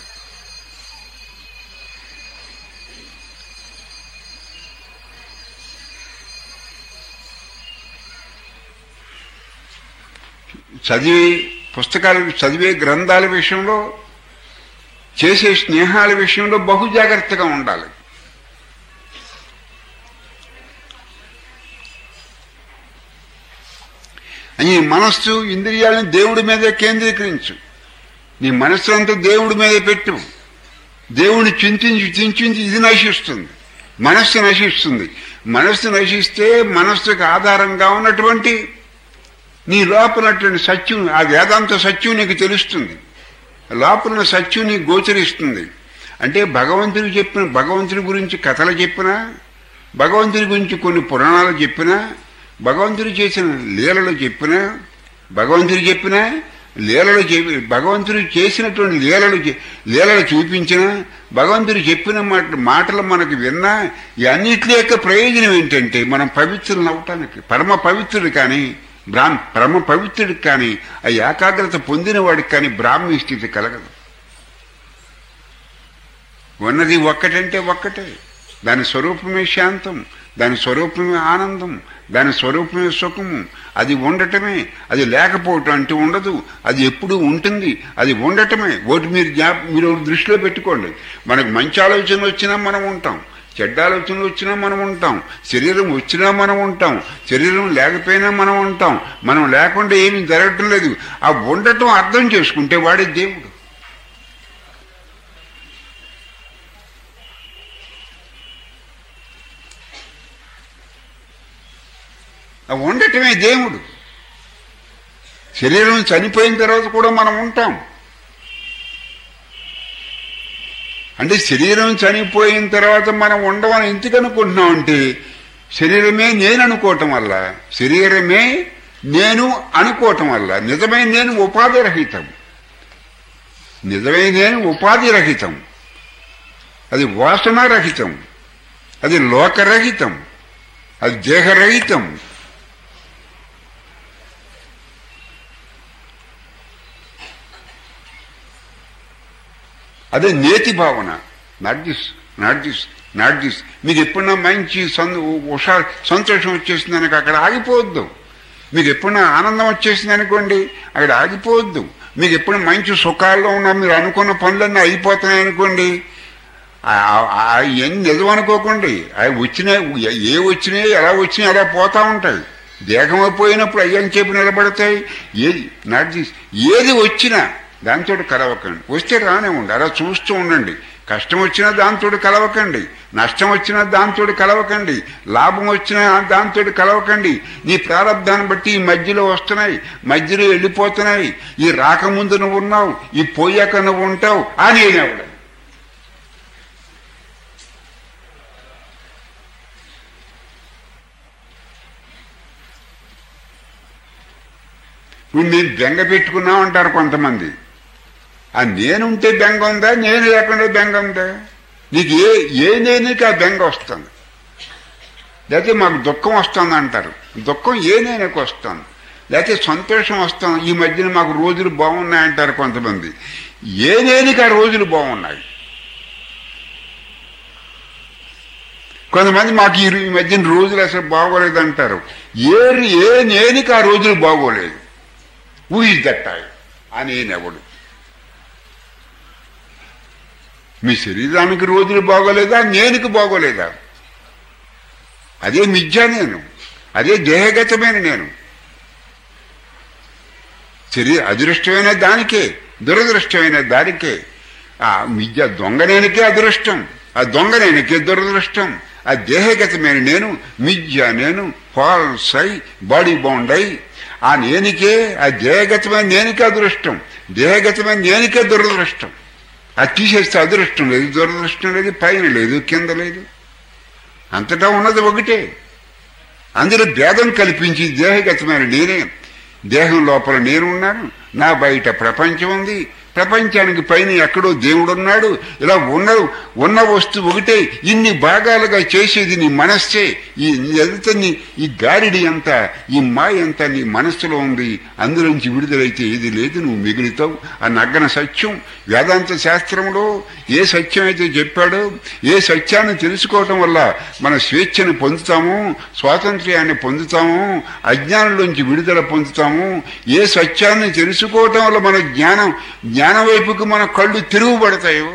చదివే పుస్తకాలు చదివే గ్రంథాల విషయంలో, చేసే స్నేహాల విషయంలో బహు జాగ్రత్తగా ఉండాలి. నీ మనస్సు ఇంద్రియాలను దేవుడి మీదే కేంద్రీకరించు. నీ మనస్సు అంతా దేవుడి మీదే పెట్టు. దేవుడిని చింతించి చింతించి ఇది నశిస్తుంది, మనస్సు నశిస్తుంది. మనస్సు నశిస్తే మనస్సుకు ఆధారంగా ఉన్నటువంటి నీ లోపలటువంటి సత్యం, ఆ వేదాంత సత్యం నీకు తెలుస్తుంది, లోపల సత్యం నీకు గోచరిస్తుంది. అంటే భగవంతుడు చెప్పిన భగవంతుడి గురించి కథలు చెప్పినా, భగవంతుడి గురించి కొన్ని పురాణాలు చెప్పినా, భగవంతుడు చేసిన లీలలు చెప్పినా, భగవంతుడు చెప్పినా లీలలు చెప్పి భగవంతుడు చేసినటువంటి లీలలు లీలలు చూపించినా, భగవంతుడు చెప్పిన మాట మాటలు మనకు విన్నా, ఈ అన్నిటి యొక్క ప్రయోజనం ఏంటంటే మనం పవిత్రులు అవటానికి. పరమ పవిత్రుడు కానీ బ్రాహ్మ పరమ పవిత్రుడికి కానీ, ఆ ఏకాగ్రత పొందిన వాడికి కానీ బ్రాహ్మీ స్థితి కలగదు. ఉన్నది ఒక్కటంటే ఒక్కటే, దాని స్వరూపమే శాంతం, దాని స్వరూపమే ఆనందం, దాని స్వరూపమే సుఖము. అది ఉండటమే, అది లేకపోవటం అంటూ ఉండదు. అది ఎప్పుడూ ఉంటుంది, అది ఉండటమే. ఒకటి మీరు జ్ఞాప మీరు దృష్టిలో పెట్టుకోండి. మనకు మంచి ఆలోచన వచ్చినా మనం ఉంటాం, చెడ్డ ఆలోచన వచ్చినా మనం ఉంటాం, శరీరం వచ్చినా మనం ఉంటాం, శరీరం లేకపోయినా మనం ఉంటాం. మనం లేకుండా ఏమీ జరగటం లేదు. ఆ ఉండటం అర్థం చేసుకుంటే వాడే దేవుడు. ఆ ఉండటమే దేవుడు. శరీరం చనిపోయిన తర్వాత కూడా మనం ఉంటాం. అంటే శరీరం చనిపోయిన తర్వాత మనం ఉండమని ఎందుకు అనుకుంటున్నాం అంటే, శరీరమే నేను అనుకోవటం వల్ల, శరీరమే నేను అనుకోవటం వల్ల. నిజమైన నేను ఉపాధి రహితం, నిజమైన నేను ఉపాధి రహితం, అది వాసనారహితం, అది లోకరహితం, అది దేహరహితం. అదే నేతి భావన. Not this not this not this మీకు ఎప్పుడన్నా మంచి ఉషా సంతోషం వచ్చేసింది అనుకో, అక్కడ ఆగిపోవద్దు. మీకు ఎప్పుడన్నా ఆనందం వచ్చేసింది అనుకోండి, అక్కడ ఆగిపోవద్దు. మీకు ఎప్పుడు మంచి సుఖాల్లో ఉన్నా, మీరు అనుకున్న పనులన్నీ అయిపోతున్నాయి అనుకోండి, ఎన్ని నిజం అనుకోకండి. అవి వచ్చినాయి, ఏ వచ్చినాయి ఎలా వచ్చినాయి అలా పోతా ఉంటాయి. దేహం అయిపోయినప్పుడు అయ్యని చెప్పి నిలబడతాయి. ఏది నాట్ దిస్ ఏది వచ్చినా దాంతో కలవకండి. వస్తే రానే ఉండి అలా చూస్తూ ఉండండి. కష్టం వచ్చినా దాంతో కలవకండి, నష్టం వచ్చినా దాంతో కలవకండి, లాభం వచ్చినా దాంతో కలవకండి. నీ ప్రారంధాన్ని బట్టి ఈ మధ్యలో వస్తున్నాయి, మధ్యలో వెళ్ళిపోతున్నాయి. ఈ రాకముందు నువ్వు ఉన్నావు, ఈ పోయాక నువ్వు ఉంటావు అని నేనెవడ. ఇప్పుడు నేను బెంగ పెట్టుకున్నాం అంటారు కొంతమంది. ఆ నేనుంటే బెంగ ఉందా, నేను లేకుండా బెంగ ఉందా? నీకు ఏ ఏ నేనుకి ఆ బెంగ వస్తుంది, లేకపోతే మాకు దుఃఖం వస్తుంది అంటారు. దుఃఖం ఏ నేనకి వస్తుంది, లేకపోతే సంతోషం వస్తుంది. ఈ మధ్యన మాకు రోజులు బాగున్నాయంటారు కొంతమంది. ఏ నేనుకి ఆ రోజులు బాగున్నాయి. కొంతమంది మాకు ఈ మధ్యన రోజులు అసలు బాగోలేదు అంటారు. ఏ ఏ నేనుకి ఆ రోజులు బాగోలేదు. హూ ఇస్ దట్ ఆ నేనెవడు? మీ శరీరానికి రోజులు బాగోలేదా, నేనుకి బాగోలేదా? అదే మిథ్యా నేను, అదే దేహగతమైన నేను. శరీర అదృష్టమైన దానికే, దురదృష్టమైన దానికే. ఆ మిథ్య దొంగనేనికే అదృష్టం, ఆ దొంగనేనికే దురదృష్టం. ఆ దేహగతమైన నేను, మిథ్య నేను, ఫాల్స్ అయి బాడీ బౌండ్ అయి ఆ నేనికే, ఆ దేహగతమైన నేనికే అదృష్టం, దేహగతమైన నేనికే దురదృష్టం. అది తీసేస్తే అదృష్టం లేదు, దురదృష్టం లేదు, పైన లేదు, కింద లేదు, అంతటా ఉన్నది ఒకటే. అందులో భేదం కల్పించి దేహగతమైన నేనే, దేహం లోపల నేనున్నాను, నా బయట ప్రపంచం ఉంది, ప్రపంచానికి పైన ఎక్కడో దేవుడున్నాడు. ఇలా ఉన్న ఉన్న వస్తువు ఒకటే. ఇన్ని భాగాలుగా చేసేది నీ మనస్సే. ఈ ఎంత నీ ఈ గారిడి అంతా, ఈ మాయ అంతా నీ మనస్సులో ఉంది. అందులోంచి విడుదలైతే ఏది లేదు, నువ్వు మిగులుతావు. ఆ నగ్గన సత్యం వేదాంత శాస్త్రంలో ఏ సత్యం అయితే చెప్పాడో, ఏ సత్యాన్ని తెలుసుకోవటం వల్ల మన స్వేచ్ఛను పొందుతాము, స్వాతంత్ర్యాన్ని పొందుతాము, అజ్ఞానంలోంచి విడుదల పొందుతాము. ఏ సత్యాన్ని తెలుసుకోవటం వల్ల మన జ్ఞానం జ్ఞానం వైపుకు మన కళ్ళు తిరుగుబడతాయో,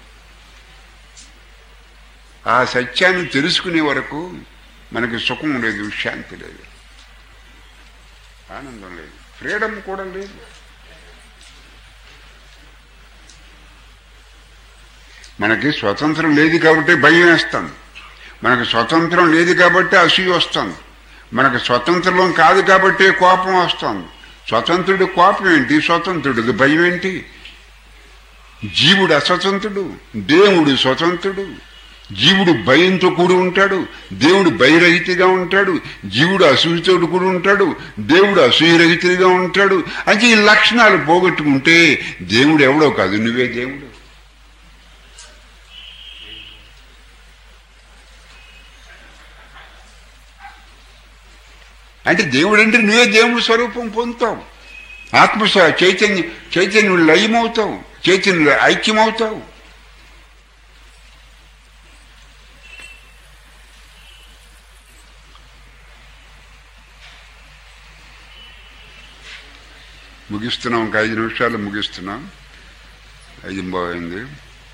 ఆ సత్యాన్ని తెలుసుకునే వరకు మనకి సుఖం లేదు, శాంతి లేదు, ఆనందం లేదు, ఫ్రీడమ్ కూడా లేదు. మనకి స్వతంత్రం లేదు కాబట్టి భయం వేస్తుంది, మనకు స్వతంత్రం లేదు కాబట్టి అసూయ వస్తుంది, మనకు స్వతంత్రం కాదు కాబట్టి కోపం వస్తుంది. స్వతంత్రుడు కోపం ఏంటి, స్వతంత్రుడు భయం ఏంటి? జీవుడు అస్వతంత్రుడు, దేవుడు స్వతంత్రుడు. జీవుడు భయంతో కూడి ఉంటాడు, దేవుడు భయరహితగా ఉంటాడు. జీవుడు అసూయతో కూడి ఉంటాడు, దేవుడు అసూయరహితుడిగా ఉంటాడు. అంటే ఈ లక్షణాలు పోగొట్టుకుంటే దేవుడు ఎవడో కాదు, నువ్వే దేవుడు. అంటే దేవుడు అంటే నువ్వే దేవుడి స్వరూపం పొందుతావు. ఆత్మ చైతన్య చైతన్యుడు లయమవుతావు, చైతన్యుడు ఐక్యమవుతావు. ముగిస్తున్నాం, ఒక ఐదు నిమిషాలు ముగిస్తున్నాం. ఐదు బాగుంది.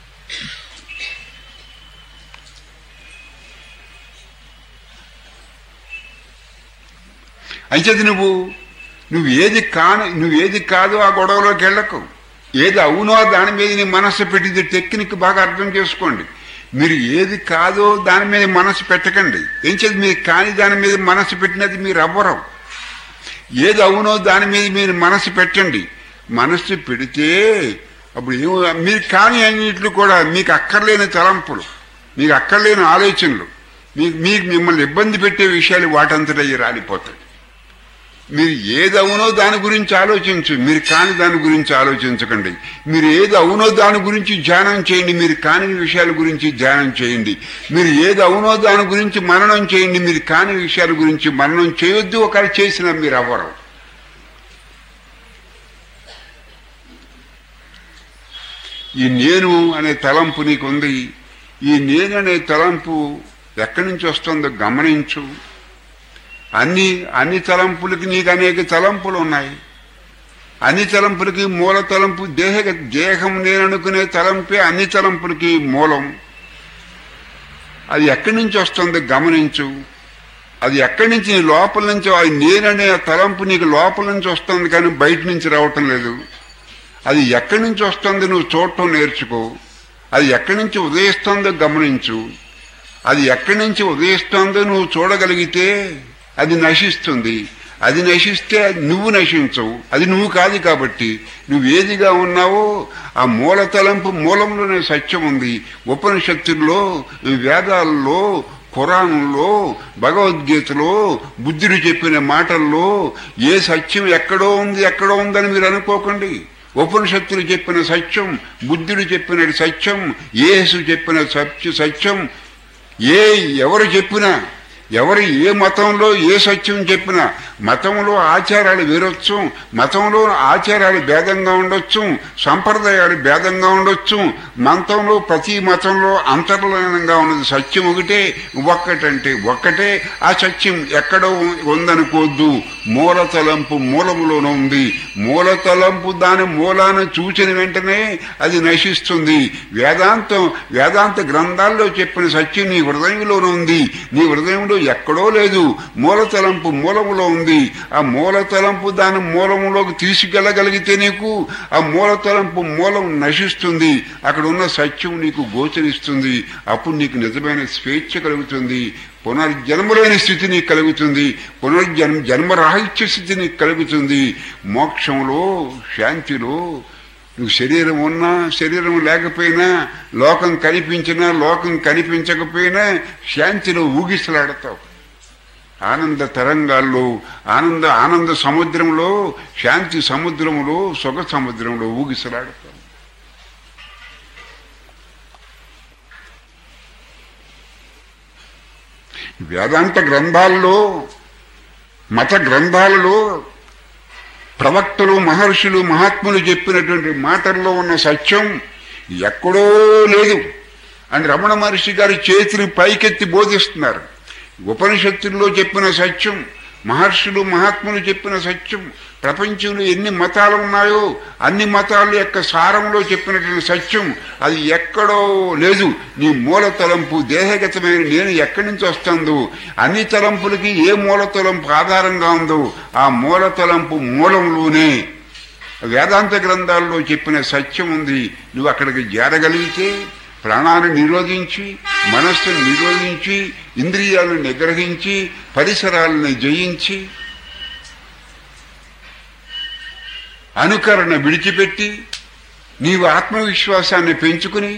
అయితే నువ్వు నువ్వు ఏది కాను నువ్వు ఏది కాదో ఆ గొడవలోకి వెళ్ళకు. ఏది అవునో దాని మీద నీ మనస్సు పెట్టింది. టెక్నిక్ బాగా అర్థం చేసుకోండి. మీరు ఏది కాదో దాని మీద మనసు పెట్టకండి. ఏం చేసి మీరు కాని దాని మీద మనసు పెట్టినది మీరు అవ్వరు. ఏది అవునో దాని మీద మీరు మనసు పెట్టండి. మనస్సు పెడితే అప్పుడు ఏమో మీరు కాని అన్నింటిలో కూడా మీకు అక్కర్లేని తలంపులు, మీకు అక్కర్లేని ఆలోచనలు, మీకు మీకు మిమ్మల్ని ఇబ్బంది పెట్టే విషయాలు వాటంతటయ్యి రాలిపోతాయి. మీరు ఏది అవునో దాని గురించి ఆలోచించు, మీరు కాని దాని గురించి ఆలోచించకండి. మీరు ఏది అవునో దాని గురించి ధ్యానం చేయండి, మీరు కాని విషయాల గురించి ధ్యానం చేయండి. మీరు ఏది అవునో దాని గురించి మననం చేయండి, మీరు కాని విషయాల గురించి మననం చేయొద్దు. ఒకవేళ చేసినా మీరు అవ్వరు. ఈ నేను అనే తలంపు నీకుంది. ఈ నేను అనే తలంపు ఎక్కడి నుంచి వస్తుందో గమనించు. అన్ని అన్ని తలంపులకి నీకు అనేక తలంపులు ఉన్నాయి. అన్ని తలంపులకి మూల తలంపు దేహ దేహం నేను అనుకునే తలంపే అన్ని తలంపులకి మూలం. అది ఎక్కడి నుంచి వస్తుందో గమనించు. అది ఎక్కడి నుంచి నీ లోపల నుంచి, అది నేననే తలంపు నీకు లోపల నుంచి వస్తుంది కానీ బయట నుంచి రావటం లేదు. అది ఎక్కడి నుంచి వస్తుందో నువ్వు చూడటం నేర్చుకో. అది ఎక్కడి నుంచి ఉదయిస్తుందో గమనించు. అది ఎక్కడి నుంచి ఉదయిస్తుందో నువ్వు చూడగలిగితే అది నశిస్తుంది. అది నశిస్తే నువ్వు నశించవు. అది నువ్వు కాదు కాబట్టి నువ్వు ఏదిగా ఉన్నావో ఆ మూల తలంపు మూలంలోనే సత్యం ఉంది. ఉపనిషత్తుల్లో, వేదాల్లో, పురాణంలో భగవద్గీతలో బుద్ధుడు చెప్పిన మాటల్లో ఏ సత్యం ఎక్కడో ఉంది ఎక్కడో ఉందని మీరు అనుకోకండి. ఉపనిషత్తులు చెప్పిన సత్యం, బుద్ధుడు చెప్పిన సత్యం, యేసు చెప్పిన సత్య సత్యం ఏ ఎవరు చెప్పినా, ఎవరు ఏ మతంలో ఏ సత్యం చెప్పినా, మతంలో ఆచారాలు వేరొచ్చు, మతంలో ఆచారాలు భేదంగా ఉండొచ్చు, సంప్రదాయాలు భేదంగా ఉండొచ్చు, మతంలో ప్రతి మతంలో అంతర్లీనంగా ఉన్నది సత్యం ఒకటే. ఒక్కటంటే ఒక్కటే. ఆ సత్యం ఎక్కడో ఉందనుకోవద్దు. మూలతలంపు మూలములోనే ఉంది. మూలతలంపు దాని మూలాన్ని చూచిన వెంటనే అది నశిస్తుంది. వేదాంతం వేదాంత గ్రంథాల్లో చెప్పిన సత్యం నీ హృదయంలోనే ఉంది. నీ హృదయంలో ఎక్కడో లేదు. మూలతలంపు మూలములో ఉంది. ఆ మూలతలంపు దాని మూలములోకి తీసుకెళ్ళగలిగితే నీకు ఆ మూలతలంపు మూలం నశిస్తుంది. అక్కడ ఉన్న సత్యం నీకు గోచరిస్తుంది. అప్పుడు నీకు నిజమైన స్వేచ్ఛ కలుగుతుంది. పునర్జన్మలేని స్థితి నీకు కలుగుతుంది. పునర్జన్మ జన్మరాహిత్య స్థితి నీకు కలుగుతుంది. మోక్షంలో, శాంతిలో నువ్వు శరీరం ఉన్నా శరీరం లేకపోయినా, లోకం కనిపించినా లోకం కనిపించకపోయినా శాంతిలో ఊగిసలాడతావు. ఆనంద తరంగాల్లో, ఆనంద ఆనంద సముద్రంలో, శాంతి సముద్రంలో, సుఖ సముద్రంలో ఊగిసలాడతావు. వేదాంత గ్రంథాల్లో, మత గ్రంథాలలో ప్రవక్తలు, మహర్షులు, మహాత్ములు చెప్పినటువంటి మాటల్లో ఉన్న సత్యం ఎక్కడో లేదు అని రమణ మహర్షి గారి చేతిని పైకెత్తి బోధిస్తున్నారు. ఉపనిషత్తుల్లో చెప్పిన సత్యం, మహర్షులు మహాత్ములు చెప్పిన సత్యం, ప్రపంచంలో ఎన్ని మతాలు ఉన్నాయో అన్ని మతాల యొక్క సారంలో చెప్పినటువంటి సత్యం అది ఎక్కడో లేదు. నీ మూల తలంపు దేహగతమైన నేను ఎక్కడి నుంచి వస్తుందో, అన్ని తలంపులకి ఏ మూల తలంపు ఆధారంగా ఉందో ఆ మూల తలంపు మూలంలోనే వేదాంత గ్రంథాల్లో చెప్పిన సత్యం ఉంది. నువ్వు అక్కడికి చేరగలిగితే ప్రాణాన్ని నిరోధించి, మనస్సును నిరోధించి, ఇంద్రియాలను నిగ్రహించి, పరిసరాలను జయించి, అనుకరణ విడిచిపెట్టి నీవు ఆత్మవిశ్వాసాన్ని పెంచుకుని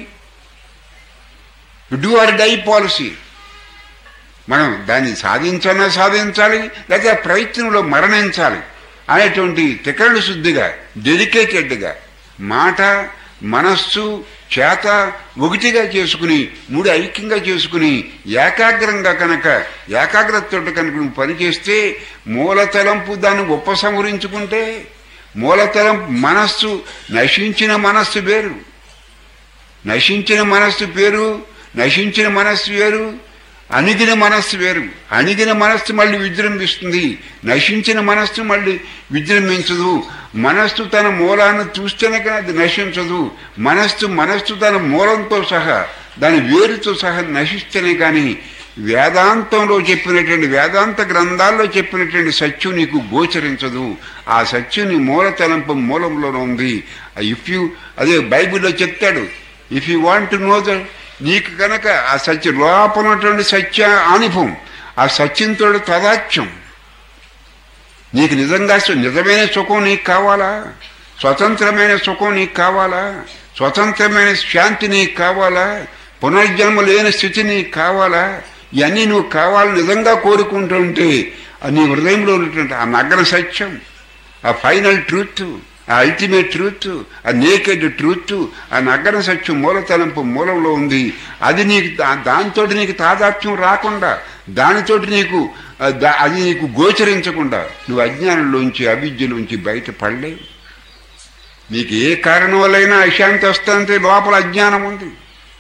డూ ఆర్ డై పాలసీ. మనం దాన్ని సాధించాలన్నా సాధించాలి, లేదా ప్రయత్నంలో మరణించాలి అనేటువంటి త్రికరణ శుద్ధిగా, డెడికేటెడ్గా మాట, మనస్సు, చేత ఒకటిగా చేసుకుని, మూడు ఐక్యంగా చేసుకుని ఏకాగ్రంగా కనుక ఏకాగ్రతతో కనుక నువ్వు పనిచేస్తే మూలతలంపు దాన్ని ఉపసంహరించుకుంటే, మూలతలంపు మనస్సు నశించిన మనస్సు వేరు, నశించిన మనస్సు పేరు, నశించిన మనస్సు వేరు, అణిగిన మనస్సు వేరు. అణిగిన మనస్సు మళ్ళీ విజృంభిస్తుంది, నశించిన మనస్సు మళ్ళీ విజృంభించదు. మనస్సు తన మూలాన్ని చూస్తేనే కానీ అది నశించదు. మనస్సు మనస్సు తన మూలంతో సహా, దాని వేరుతో సహా నశిస్తేనే కానీ వేదాంతంలో చెప్పినటువంటి, వేదాంత గ్రంథాల్లో చెప్పినటువంటి సత్యం నీకు గోచరించదు. ఆ సత్యం నీ మూల తలంపు మూలంలోనే ఉంది. ఇఫ్ యూ అదే బైబిల్లో చెప్తాడు, if you want to know the, నీకు కనుక ఆ సత్యం లోపలటువంటి సత్య అనుభవం, ఆ సత్యంతో తదాత్యం, నీకు నిజంగా నిజమైన సుఖం నీకు కావాలా, స్వతంత్రమైన సుఖం నీకు కావాలా, స్వతంత్రమైన శాంతి నీకు కావాలా, పునర్జన్మ లేని స్థితి నీకు కావాలా, ఇవన్నీ నువ్వు కావాలని నిజంగా కోరుకుంటుంటే నీ హృదయంలో ఉన్నటువంటి ఆ నగ్న సత్యం, ఆ ఫైనల్ ట్రూత్, ఆ అల్టిమేట్ ట్రూత్, ఆ నేకెడ్ ట్రూత్, ఆ నగ్న సత్యం మూలతలంపు మూలంలో ఉంది. అది నీకు దానితో నీకు తాదాత్మ్యం రాకుండా, దానితోటి నీకు అది నీకు గోచరించకుండా నువ్వు అజ్ఞానంలోంచి, అవిద్యలోంచి బయటపడలేవు. నీకు ఏ కారణం వల్లైనా అశాంతి వస్తుందంటే లోపల అజ్ఞానం ఉంది.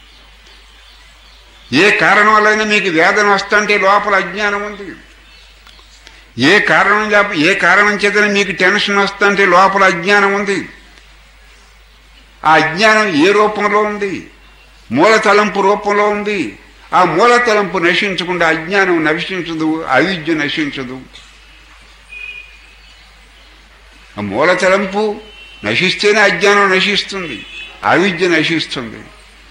ఏ కారణం వల్లైనా మీకు వేదన వస్తుంటే లోపల అజ్ఞానం ఉంది. ఏ కారణం ఏ కారణం చేతనే మీకు టెన్షన్ వస్తుంటే లోపల అజ్ఞానం ఉంది. ఆ అజ్ఞానం ఏ రూపంలో ఉంది? మూల తలంపు రూపంలో ఉంది. ఆ మూల తలంపు నశించకుండా అజ్ఞానం నశించదు, అవిద్య నశించదు. ఆ మూల తలంపు నశిస్తేనే అజ్ఞానం నశిస్తుంది, అవిద్య నశిస్తుంది.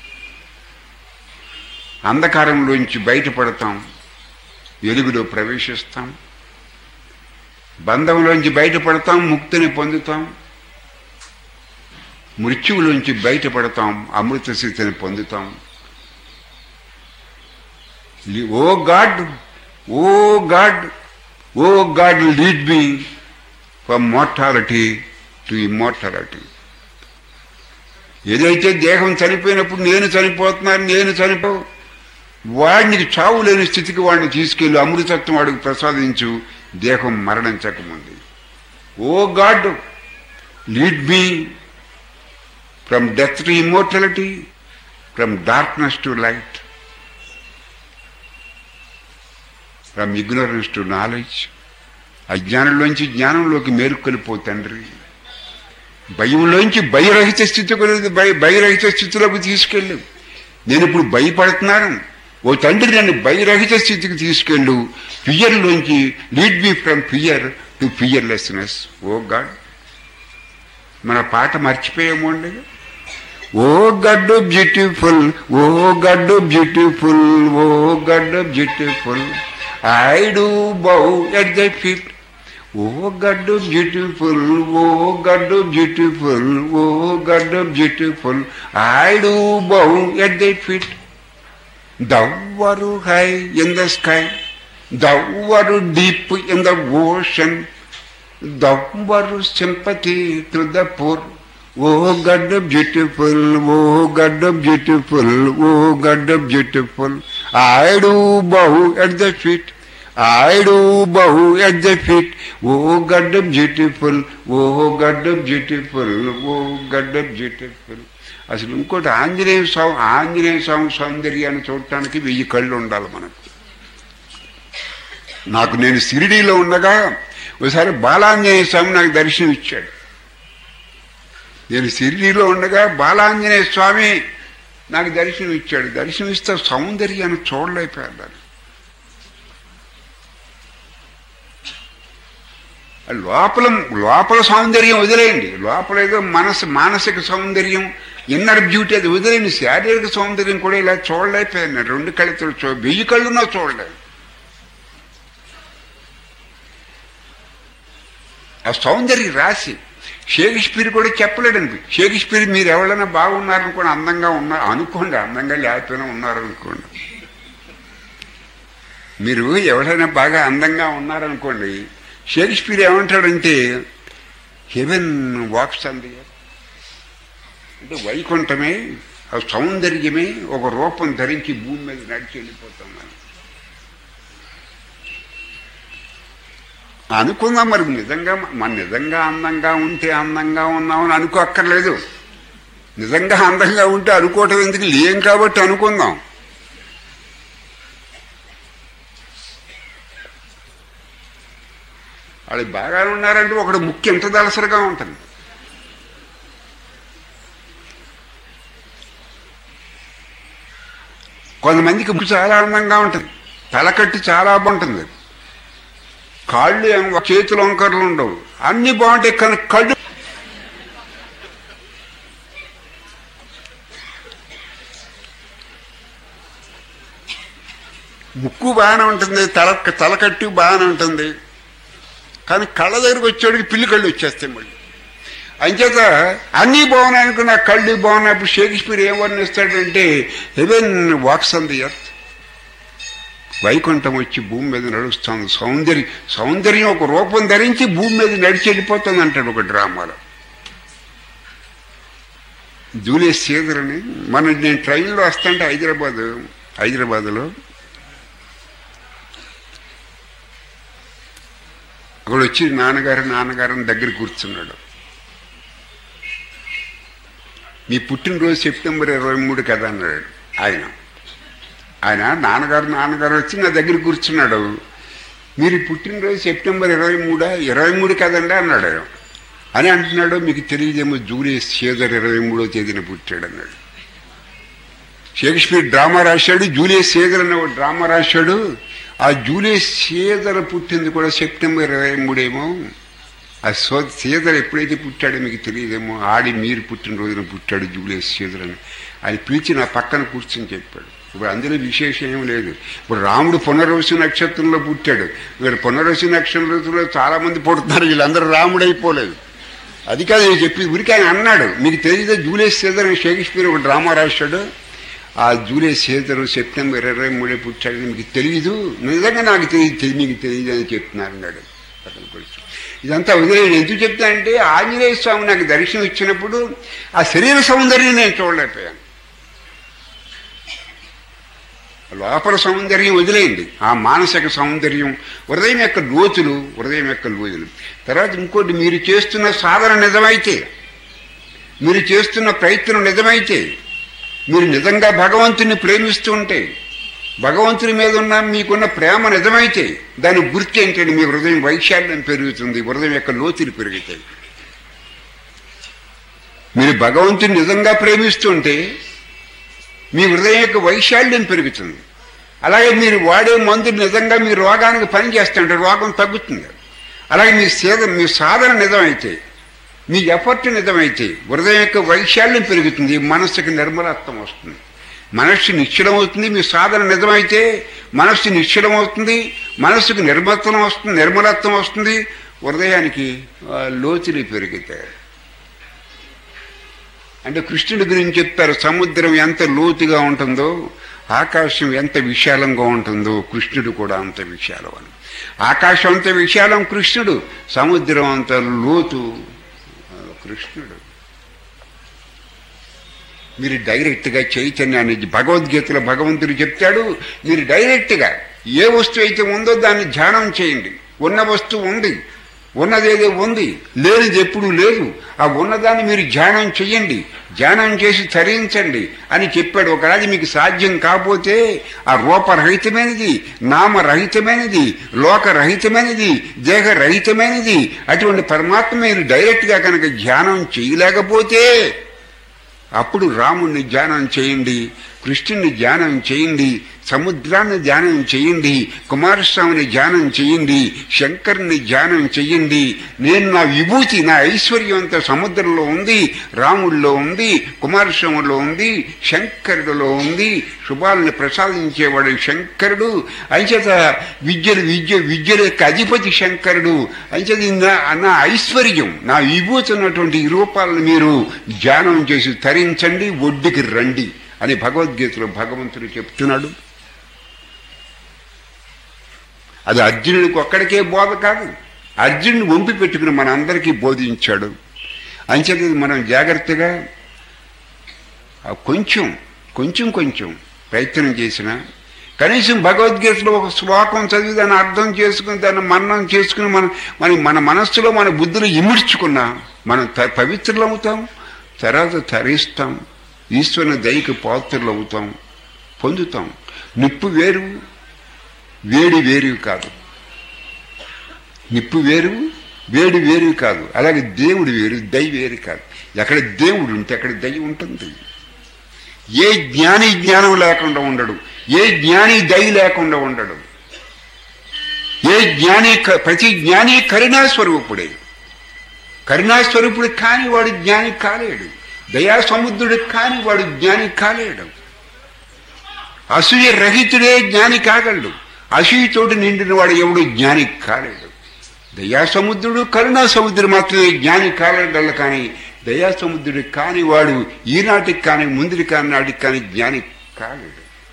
అంధకారంలోంచి బయటపడతాం, వెలుగులో ప్రవేశిస్తాం. బంధంలోంచి బయటపడతాం, ముక్తిని పొందుతాం. మృత్యువులోంచి బయటపడతాం, అమృత స్థితిని పొందుతాం. Oh God, oh God, oh God lead me from mortality to immortality. ఏదైతే దేహం చనిపోయినప్పుడు నేను చనిపోతున్నాను, నేను చనిపో, వాడికి చావు లేని స్థితికి వాడిని తీసుకెళ్ళి అమృతత్వం వాడికి ప్రసాదించు, దేహం మరణించకముందు. Oh God lead me from death to immortality, from darkness to light, from ignorance to knowledge. అజ్ఞానంలోంచి జ్ఞానంలోకి మేలుకొలిపో తండ్రి. భయంలోంచి భయరహిత స్థితికి భయ భయరహిత స్థితిలోకి తీసుకెళ్ళు. నేను ఇప్పుడు భయపడుతున్నాను, ఓ తండ్రి నన్ను భయరహిత స్థితికి తీసుకెళ్ళు. ఫియర్లోంచి lead me from fear to fearlessness. Oh God. మన పాట మర్చిపోయాము అండి. ఓ God beautiful, oh God beautiful, oh God beautiful, I do bow at the feet. Oh God beautiful, oh God beautiful, oh God beautiful, I do bow at the feet. Thou art high in the sky, thou art deep in the ocean, thou art sympathy to the poor. Oh God beautiful, oh God beautiful, oh God beautiful, I do bow at the feet, I do bow at the feet. Oh God beautiful, oh God beautiful, oh God beautiful. అసలు ఇంకోటి ఆంజనేయ స్వామి ఆంజనేయ స్వామి సౌందర్యాన్ని చూడటానికి వెయ్యి కళ్ళు ఉండాలి మనకు. నాకు నేను షిరిడీలో ఉండగా ఒకసారి బాలాంజనేయ స్వామి నాకు దర్శనం ఇచ్చాడు. నేను షిరిడీలో ఉండగా బాలాంజనేయ స్వామి నాకు దర్శనం ఇచ్చాడు. దర్శనం ఇస్తే సౌందర్యాన్ని చూడలేకపోయాను. లోపల లోపల సౌందర్యం వదిలేయండి, లోపల ఏదో మనసు మానసిక సౌందర్యం, ఇన్నర్ బ్యూటీ అది వదిలేండి. శారీరక సౌందర్యం కూడా ఇలా చూడలేకపోయాను. రెండు కళ్ళతో చూ వెయ్యి కళ్ళున్నా చూడలేదు. ఆ సౌందర్య రాసి షేక్స్పియర్ కూడా చెప్పలేడండి. షేక్స్పియర్ మీరు ఎవరైనా బాగున్నారనుకోండి, అందంగా ఉన్నారు అనుకోండి, అందంగా లేకపోయినా ఉన్నారనుకోండి, మీరు ఎవరైనా బాగా అందంగా ఉన్నారనుకోండి, షేక్స్పియర్ ఏమంటాడంటే heaven walks on the earth, అంటే వైకుంఠమే ఆ సౌందర్యమే ఒక రూపం ధరించి భూమి మీద నడిచి వెళ్ళిపోతున్నాను అనుకుందాం. మరి నిజంగా మన నిజంగా అందంగా ఉంటే అందంగా ఉన్నామని అనుకోక్కర్లేదు. నిజంగా అందంగా ఉంటే అనుకోవటం ఎందుకు, లేం కాబట్టి అనుకుందాం. వాళ్ళు బాగానే ఉన్నారంటే ఒకడు ముఖ్య ఎంత దళసరిగా ఉంటుంది. కొంతమందికి ముక్కు చాలా అందంగా ఉంటుంది, తలకట్టి చాలా బాగుంటుంది, కాళ్ళు ఏమో చేతులు వంకర్లు ఉండవు, అన్ని బాగుంటాయి. కానీ కళ్ళు ముక్కు బాగానే ఉంటుంది, తల తలకట్టి బాగానే ఉంటుంది, కానీ కళ్ళ దగ్గరికి వచ్చేవాడికి పిల్లి కళ్ళు వచ్చేస్తాయి. మళ్ళీ అంచేత అన్నీ బాగున్నాయి అనుకున్న కళ్ళు బాగున్నప్పుడు షేక్స్పియర్ ఏం వర్ణిస్తాడంటే heaven walks on the earth, వైకుంఠం వచ్చి భూమి మీద నడుస్తుంది. సౌందర్యం సౌందర్యం ఒక రూపం ధరించి భూమి మీద నడిచి వెళ్ళిపోతుంది అంటాడు ఒక డ్రామాలో. జూలియస్ సీజర్ అని మన నేను ట్రైన్లో వస్తుంటే హైదరాబాద్ హైదరాబాద్లో అక్కడ వచ్చి నాన్నగారు నాన్నగారు దగ్గర కూర్చున్నాడు. మీ పుట్టినరోజు సెప్టెంబర్ ఇరవై మూడు కదా అన్నాడు ఆయన. ఆయన నాన్నగారు నాన్నగారు వచ్చి నా దగ్గర కూర్చున్నాడు. మీరు పుట్టినరోజు సెప్టెంబర్ ఇరవై మూడా ఇరవై మూడు కదండి అన్నాడు. అని అంటున్నాడు, మీకు తెలియదేమో జూలియస్ సీజర్ ఇరవై మూడో తేదీన పుట్టాడు అన్నాడు. షేక్స్పియర్ డ్రామా రాశాడు, జూలియస్ సీజర్ అనే ఒక డ్రామా రాశాడు. ఆ జూలియస్ సీజర్ పుట్టింది కూడా సెప్టెంబర్ ఇరవై మూడేమో. ఆ సో సీజర్ ఎప్పుడైతే పుట్టాడో మీకు తెలియదేమో, ఆడి మీరు పుట్టినరోజున పుట్టాడు జూలియస్ సీజర్ అని. ఆయన పిలిచి నా పక్కన కూర్చొని చెప్పాడు. ఇప్పుడు అందులో విశేషం ఏం లేదు. ఇప్పుడు రాముడు పునర్వసు నక్షత్రంలో పుట్టాడు. ఇక్కడ పునర్వసు నక్షత్రంలో చాలా మంది పుడుతున్నారు, వీళ్ళందరూ రాముడు అయిపోలేదు. అది కాదు నేను చెప్పి ఊరికి ఆయన అన్నాడు. మీకు తెలియదే జూలియస్ సీజర్ అని షేక్స్పియర్ ఒక డ్రామా రాశాడు. ఆ జూలై సీజరు సెప్టెంబర్ ఇరవై మూడే పుట్టాడని మీకు తెలియదు, నిజంగా నాకు తెలియదు, మీకు తెలియదు అని చెప్తున్నారు అన్నాడు. ఇదంతా వదిలేడు. ఎందుకు చెప్తానంటే ఆంజనేయ స్వామి నాకు దర్శనం ఇచ్చినప్పుడు ఆ శరీర సౌందర్యం నేను చూడలేకపోయాను. లోపల సౌందర్యం వదిలేయండి, ఆ మానసిక సౌందర్యం, హృదయం యొక్క లోతులు, హృదయం యొక్క లోతులు. తర్వాత ఇంకోటి, మీరు చేస్తున్న సాధన నిజమైతే, మీరు చేస్తున్న ప్రయత్నం నిజమైతే, మీరు నిజంగా భగవంతుని ప్రేమిస్తూ ఉంటే, భగవంతుని మీద ఉన్న మీకున్న ప్రేమ నిజమైతే, దాని గుర్తు ఏంటంటే మీ హృదయం వైశాల్యం పెరుగుతుంది, హృదయం యొక్క లోతులు పెరుగుతాయి. మీరు భగవంతుని నిజంగా ప్రేమిస్తుంటే మీ హృదయం యొక్క వైశాల్యం పెరుగుతుంది. అలాగే మీరు వాడే మందు నిజంగా మీ రోగానికి పని చేస్తుంటే రోగం తగ్గుతుంది. అలాగే మీ సేద మీ సాధన నిజమైతే, మీ ఎఫర్ట్ నిజమైతే హృదయం యొక్క వైశాల్యం పెరుగుతుంది, మనస్సుకి నిర్మలత్వం వస్తుంది, మనస్సు నిశ్చలమవుతుంది. మీ సాధన నిజమైతే మనస్సు నిశ్చలమవుతుంది, మనస్సుకు నిర్మలత్వం వస్తుంది, నిర్మలత్వం వస్తుంది, హృదయానికి లోతులు పెరుగుతాయి. అంటే కృష్ణుడి గురించి చెప్తారు, సముద్రం ఎంత లోతుగా ఉంటుందో, ఆకాశం ఎంత విశాలంగా ఉంటుందో కృష్ణుడు కూడా అంత విశాలం అని. ఆకాశం అంత విశాలం కృష్ణుడు, సముద్రం అంత లోతు కృష్ణుడు. మీరు డైరెక్ట్గా చైతన్యాన్ని, భగవద్గీతలో భగవంతుడు చెప్తాడు, మీరు డైరెక్ట్గా ఏ వస్తువు అయితే ఉందో దాన్ని ధ్యానం చేయండి. ఉన్న వస్తువు ఉంది, ఉన్నదేదో ఉంది, లేనిది ఎప్పుడూ లేదు. ఆ ఉన్నదాన్ని మీరు ధ్యానం చెయ్యండి, ధ్యానం చేసి తరించండి అని చెప్పాడు. ఒకరాజు మీకు సాధ్యం కాకపోతే ఆ రూపరహితమైనది, నామరహితమైనది, లోకరహితమైనది, దేహరహితమైనది అటువంటి పరమాత్మ మీరు డైరెక్ట్గా కనుక ధ్యానం చేయలేకపోతే అప్పుడు రాముణ్ణి ధ్యానం చేయండి, కృష్ణుని ధ్యానం చేయండి, సముద్రాన్ని ధ్యానం చేయండి, కుమారస్వామిని ధ్యానం చేయండి, శంకరుని ధ్యానం చెయ్యండి. నేను నా విభూతి, నా ఐశ్వర్యం అంతా సముద్రంలో ఉంది, రాముడిలో ఉంది, కుమారస్వామిలో ఉంది, శంకరుడిలో ఉంది. శుభాలను ప్రసాదించేవాడు శంకరుడు. అంచేత విద్యలు విద్య విద్యల యొక్క అధిపతి శంకరుడు. అంచేత నా నా ఐశ్వర్యం, నా విభూతి ఉన్నటువంటి ఈ రూపాలను మీరు ధ్యానం చేసి తరించండి, ఒడ్డుకి రండి అని భగవద్గీతలో భగవంతుడు చెప్తున్నాడు. అది అర్జునుడికి ఒక్కడికే బోధ కాదు, అర్జునుడిని వంపి పెట్టుకుని మన అందరికీ బోధించాడు. అంచేత మనం జాగ్రత్తగా కొంచెం కొంచెం కొంచెం ప్రయత్నం చేసిన, కనీసం భగవద్గీతలో ఒక శ్లోకం చదివి దాన్ని అర్థం చేసుకుని దాన్ని మననం చేసుకుని మన మన మన మనస్సులో మన బుద్ధులు ఇమిడ్చుకున్నా మనం పవిత్రులు అవుతాం, తర్వాత తరిస్తాం, ఈశ్వరుని దయకి పాత్రలు అవుతాం, పొందుతాం. నిప్పు వేరు, వేడి వేరు కాదు. నిప్పు వేరు, వేడి వేరు కాదు. అలాగే దేవుడు వేరు, దయ వేరు కాదు. ఎక్కడ దేవుడు ఉంటే అక్కడ దయ ఉంటుంది. ఏ జ్ఞాని జ్ఞానం లేకుండా ఉండడు, ఏ జ్ఞాని దయ లేకుండా ఉండడు. ఏ జ్ఞాని, ప్రతి జ్ఞాని కరుణాస్వరూపుడే. కరుణాస్వరూపుడు కాని వాడు జ్ఞాని కాలేడు, దయాసముద్రుడు కాని వాడు జ్ఞాని కాలేడు. అసూయ రహితుడే జ్ఞాని కాగలడు, అసూయతోటి నిండిన వాడు ఎవడు జ్ఞాని కాలేడు. దయాసముద్రుడు కరుణా సముద్రుడు మాత్రమే జ్ఞాని కాలేడు. కానీ దయాసముద్రుడు కాని వాడు ఈనాటికి కానీ ముందుకి కాని నాటికి కానీ జ్ఞాని కాలేడు.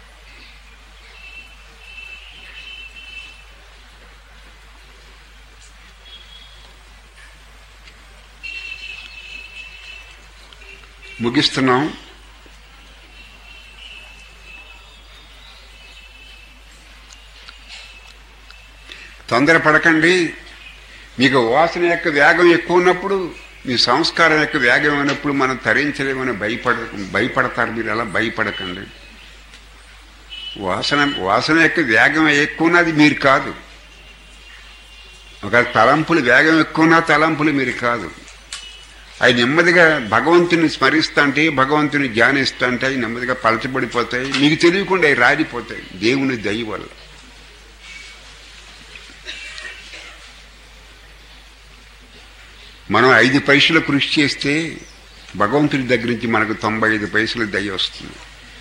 ముగిస్తున్నాం. తొందరపడకండి. మీకు వాసన యొక్క వేగం ఎక్కువ ఉన్నప్పుడు, మీ సంస్కారం యొక్క వేగం అయినప్పుడు మనం తరించలేమని భయపడ భయపడతారు మీరు. అలా భయపడకండి. వాసన వాసన యొక్క వేగం ఎక్కువ ఉన్నది మీరు కాదు. ఒక తలంపులు వేగం ఎక్కువ ఉన్న తలంపులు మీరు కాదు. అవి నెమ్మదిగా భగవంతుని స్మరిస్తుంటే, భగవంతుని ధ్యానిస్తుంటే అవి నెమ్మదిగా పలచబడిపోతాయి. మీకు తెలియకుండా అవి రాలిపోతాయి దేవుని దయ వల్ల. మనం ఐదు పైసలు కృషి చేస్తే భగవంతుడి దగ్గర నుంచి మనకు తొంభై ఐదు పైసలు దయ వస్తుంది.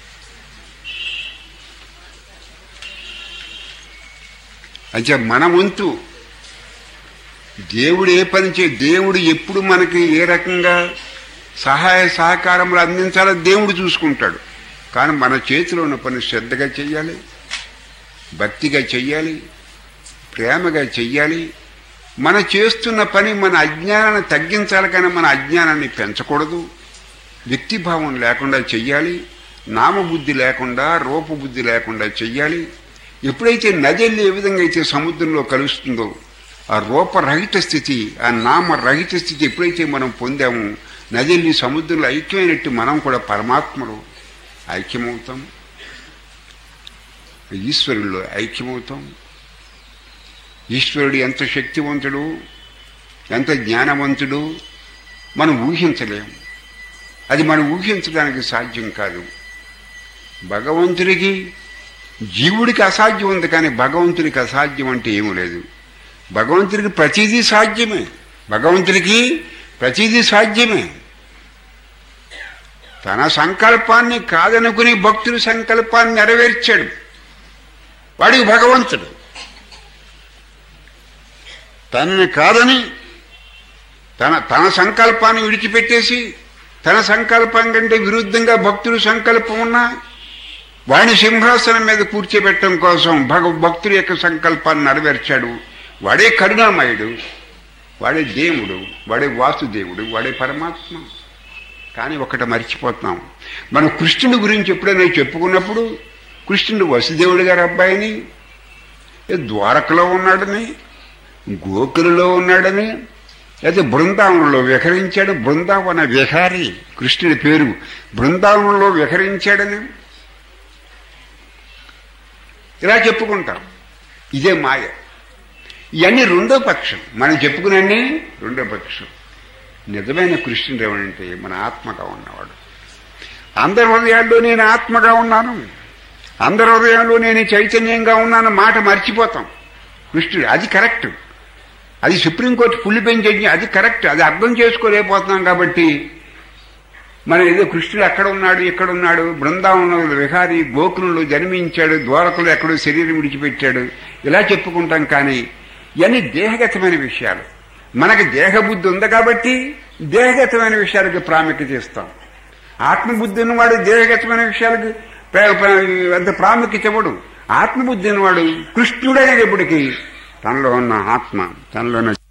అంటే మన వంతు దేవుడు ఏ పని చే దేవుడు ఎప్పుడు మనకి ఏ రకంగా సహాయ సహకారములు అందించాలో దేవుడు చూసుకుంటాడు. కానీ మన చేతిలో ఉన్న పని శ్రద్ధగా చెయ్యాలి, భక్తిగా చెయ్యాలి, ప్రేమగా చెయ్యాలి. మన చేస్తున్న పని మన అజ్ఞానాన్ని తగ్గించాలి, కానీ మన అజ్ఞానాన్ని పెంచకూడదు. వ్యక్తిభావం లేకుండా చెయ్యాలి, నామబుద్ధి లేకుండా, రూపబుద్ధి లేకుండా చెయ్యాలి. ఎప్పుడైతే నదిల్ని ఏ విధంగా అయితే సముద్రంలో కలుస్తుందో ఆ రూపరహిత స్థితి, ఆ నామరహిత స్థితి ఎప్పుడైతే మనం పొందామో నదిల్ని సముద్రంలో ఐక్యమైనట్టు మనం కూడా పరమాత్మలో ఐక్యమవుతాం, ఈశ్వరుల్లో ఐక్యమవుతాం. ఈశ్వరుడు ఎంత శక్తివంతుడు, ఎంత జ్ఞానవంతుడు మనం ఊహించలేము. అది మనం ఊహించడానికి సాధ్యం కాదు. భగవంతుడికి జీవుడికి అసాధ్యం ఉంది, కానీ భగవంతుడికి అసాధ్యం అంటే ఏమీ లేదు. భగవంతుడికి ప్రతిదీ సాధ్యమే, భగవంతుడికి ప్రతిదీ సాధ్యమే. తన సంకల్పాన్ని కాదనుకుని భక్తుడి సంకల్పాన్ని నెరవేర్చాడు, వాడికి భగవంతుడు. తనని కాదని తన తన సంకల్పాన్ని విడిచిపెట్టేసి తన సంకల్పం కంటే విరుద్ధంగా భక్తుడి సంకల్పం ఉన్నా వాడిని సింహాసనం మీద కూర్చోబెట్టడం కోసం భగ భక్తుడి యొక్క సంకల్పాన్ని నెరవేర్చాడు. వాడే కరుణామయుడు, వాడే దేవుడు, వాడే వాసుదేవుడు, వాడే పరమాత్మ. కానీ ఒకటి మర్చిపోతున్నాం. మనం కృష్ణుడి గురించి ఎప్పుడైనా చెప్పుకున్నప్పుడు కృష్ణుడు వసుదేవుడి గారి అబ్బాయిని, ద్వారకలో ఉన్నాడని, గోకులలో ఉన్నాడని, అయితే బృందావనంలో విహరించాడు, బృందావన విహారి కృష్ణుడి పేరు, బృందావనంలో విహరించాడని ఇలా చెప్పుకుంటాం. ఇదే మాయ. ఇవన్నీ రెండో పక్షం, మనం చెప్పుకునే రెండో పక్షం. నిజమైన కృష్ణుడు ఏమంటే మన ఆత్మగా ఉన్నవాడు. అందరి హృదయాల్లో నేను ఆత్మగా ఉన్నాను, అందరి హృదయాల్లో నేను చైతన్యంగా ఉన్నాను మాట మర్చిపోతాం. కృష్ణుడు అది కరెక్ట్, అది సుప్రీంకోర్టు ఫుల్ బెంచ్ జడ్జి, అది కరెక్ట్, అది అర్థం చేసుకోలేకపోతున్నాం. కాబట్టి మనం ఏదో కృష్ణుడు అక్కడ ఉన్నాడు, ఇక్కడ ఉన్నాడు, బృందావనంలో విహారీ, గోకులంలో జన్మించాడు, ద్వారకలో ఎక్కడో శరీరం విడిచిపెట్టాడు, ఇలా చెప్పుకుంటాం. కానీ ఇవన్నీ దేహగతమైన విషయాలు. మనకి దేహబుద్ధి ఉంది కాబట్టి దేహగతమైన విషయాలకి ప్రాముఖ్యత ఇస్తాం. ఆత్మబుద్ధి ఉన్నవాడు దేహగతమైన విషయాలకి అంత ప్రాముఖ్యత ఇవ్వడు. ఆత్మబుద్ధి ఉన్నవాడు కృష్ణుడనేటప్పటికీ తనలో ఉన్న ఆత్మ, తనలో ఉన్న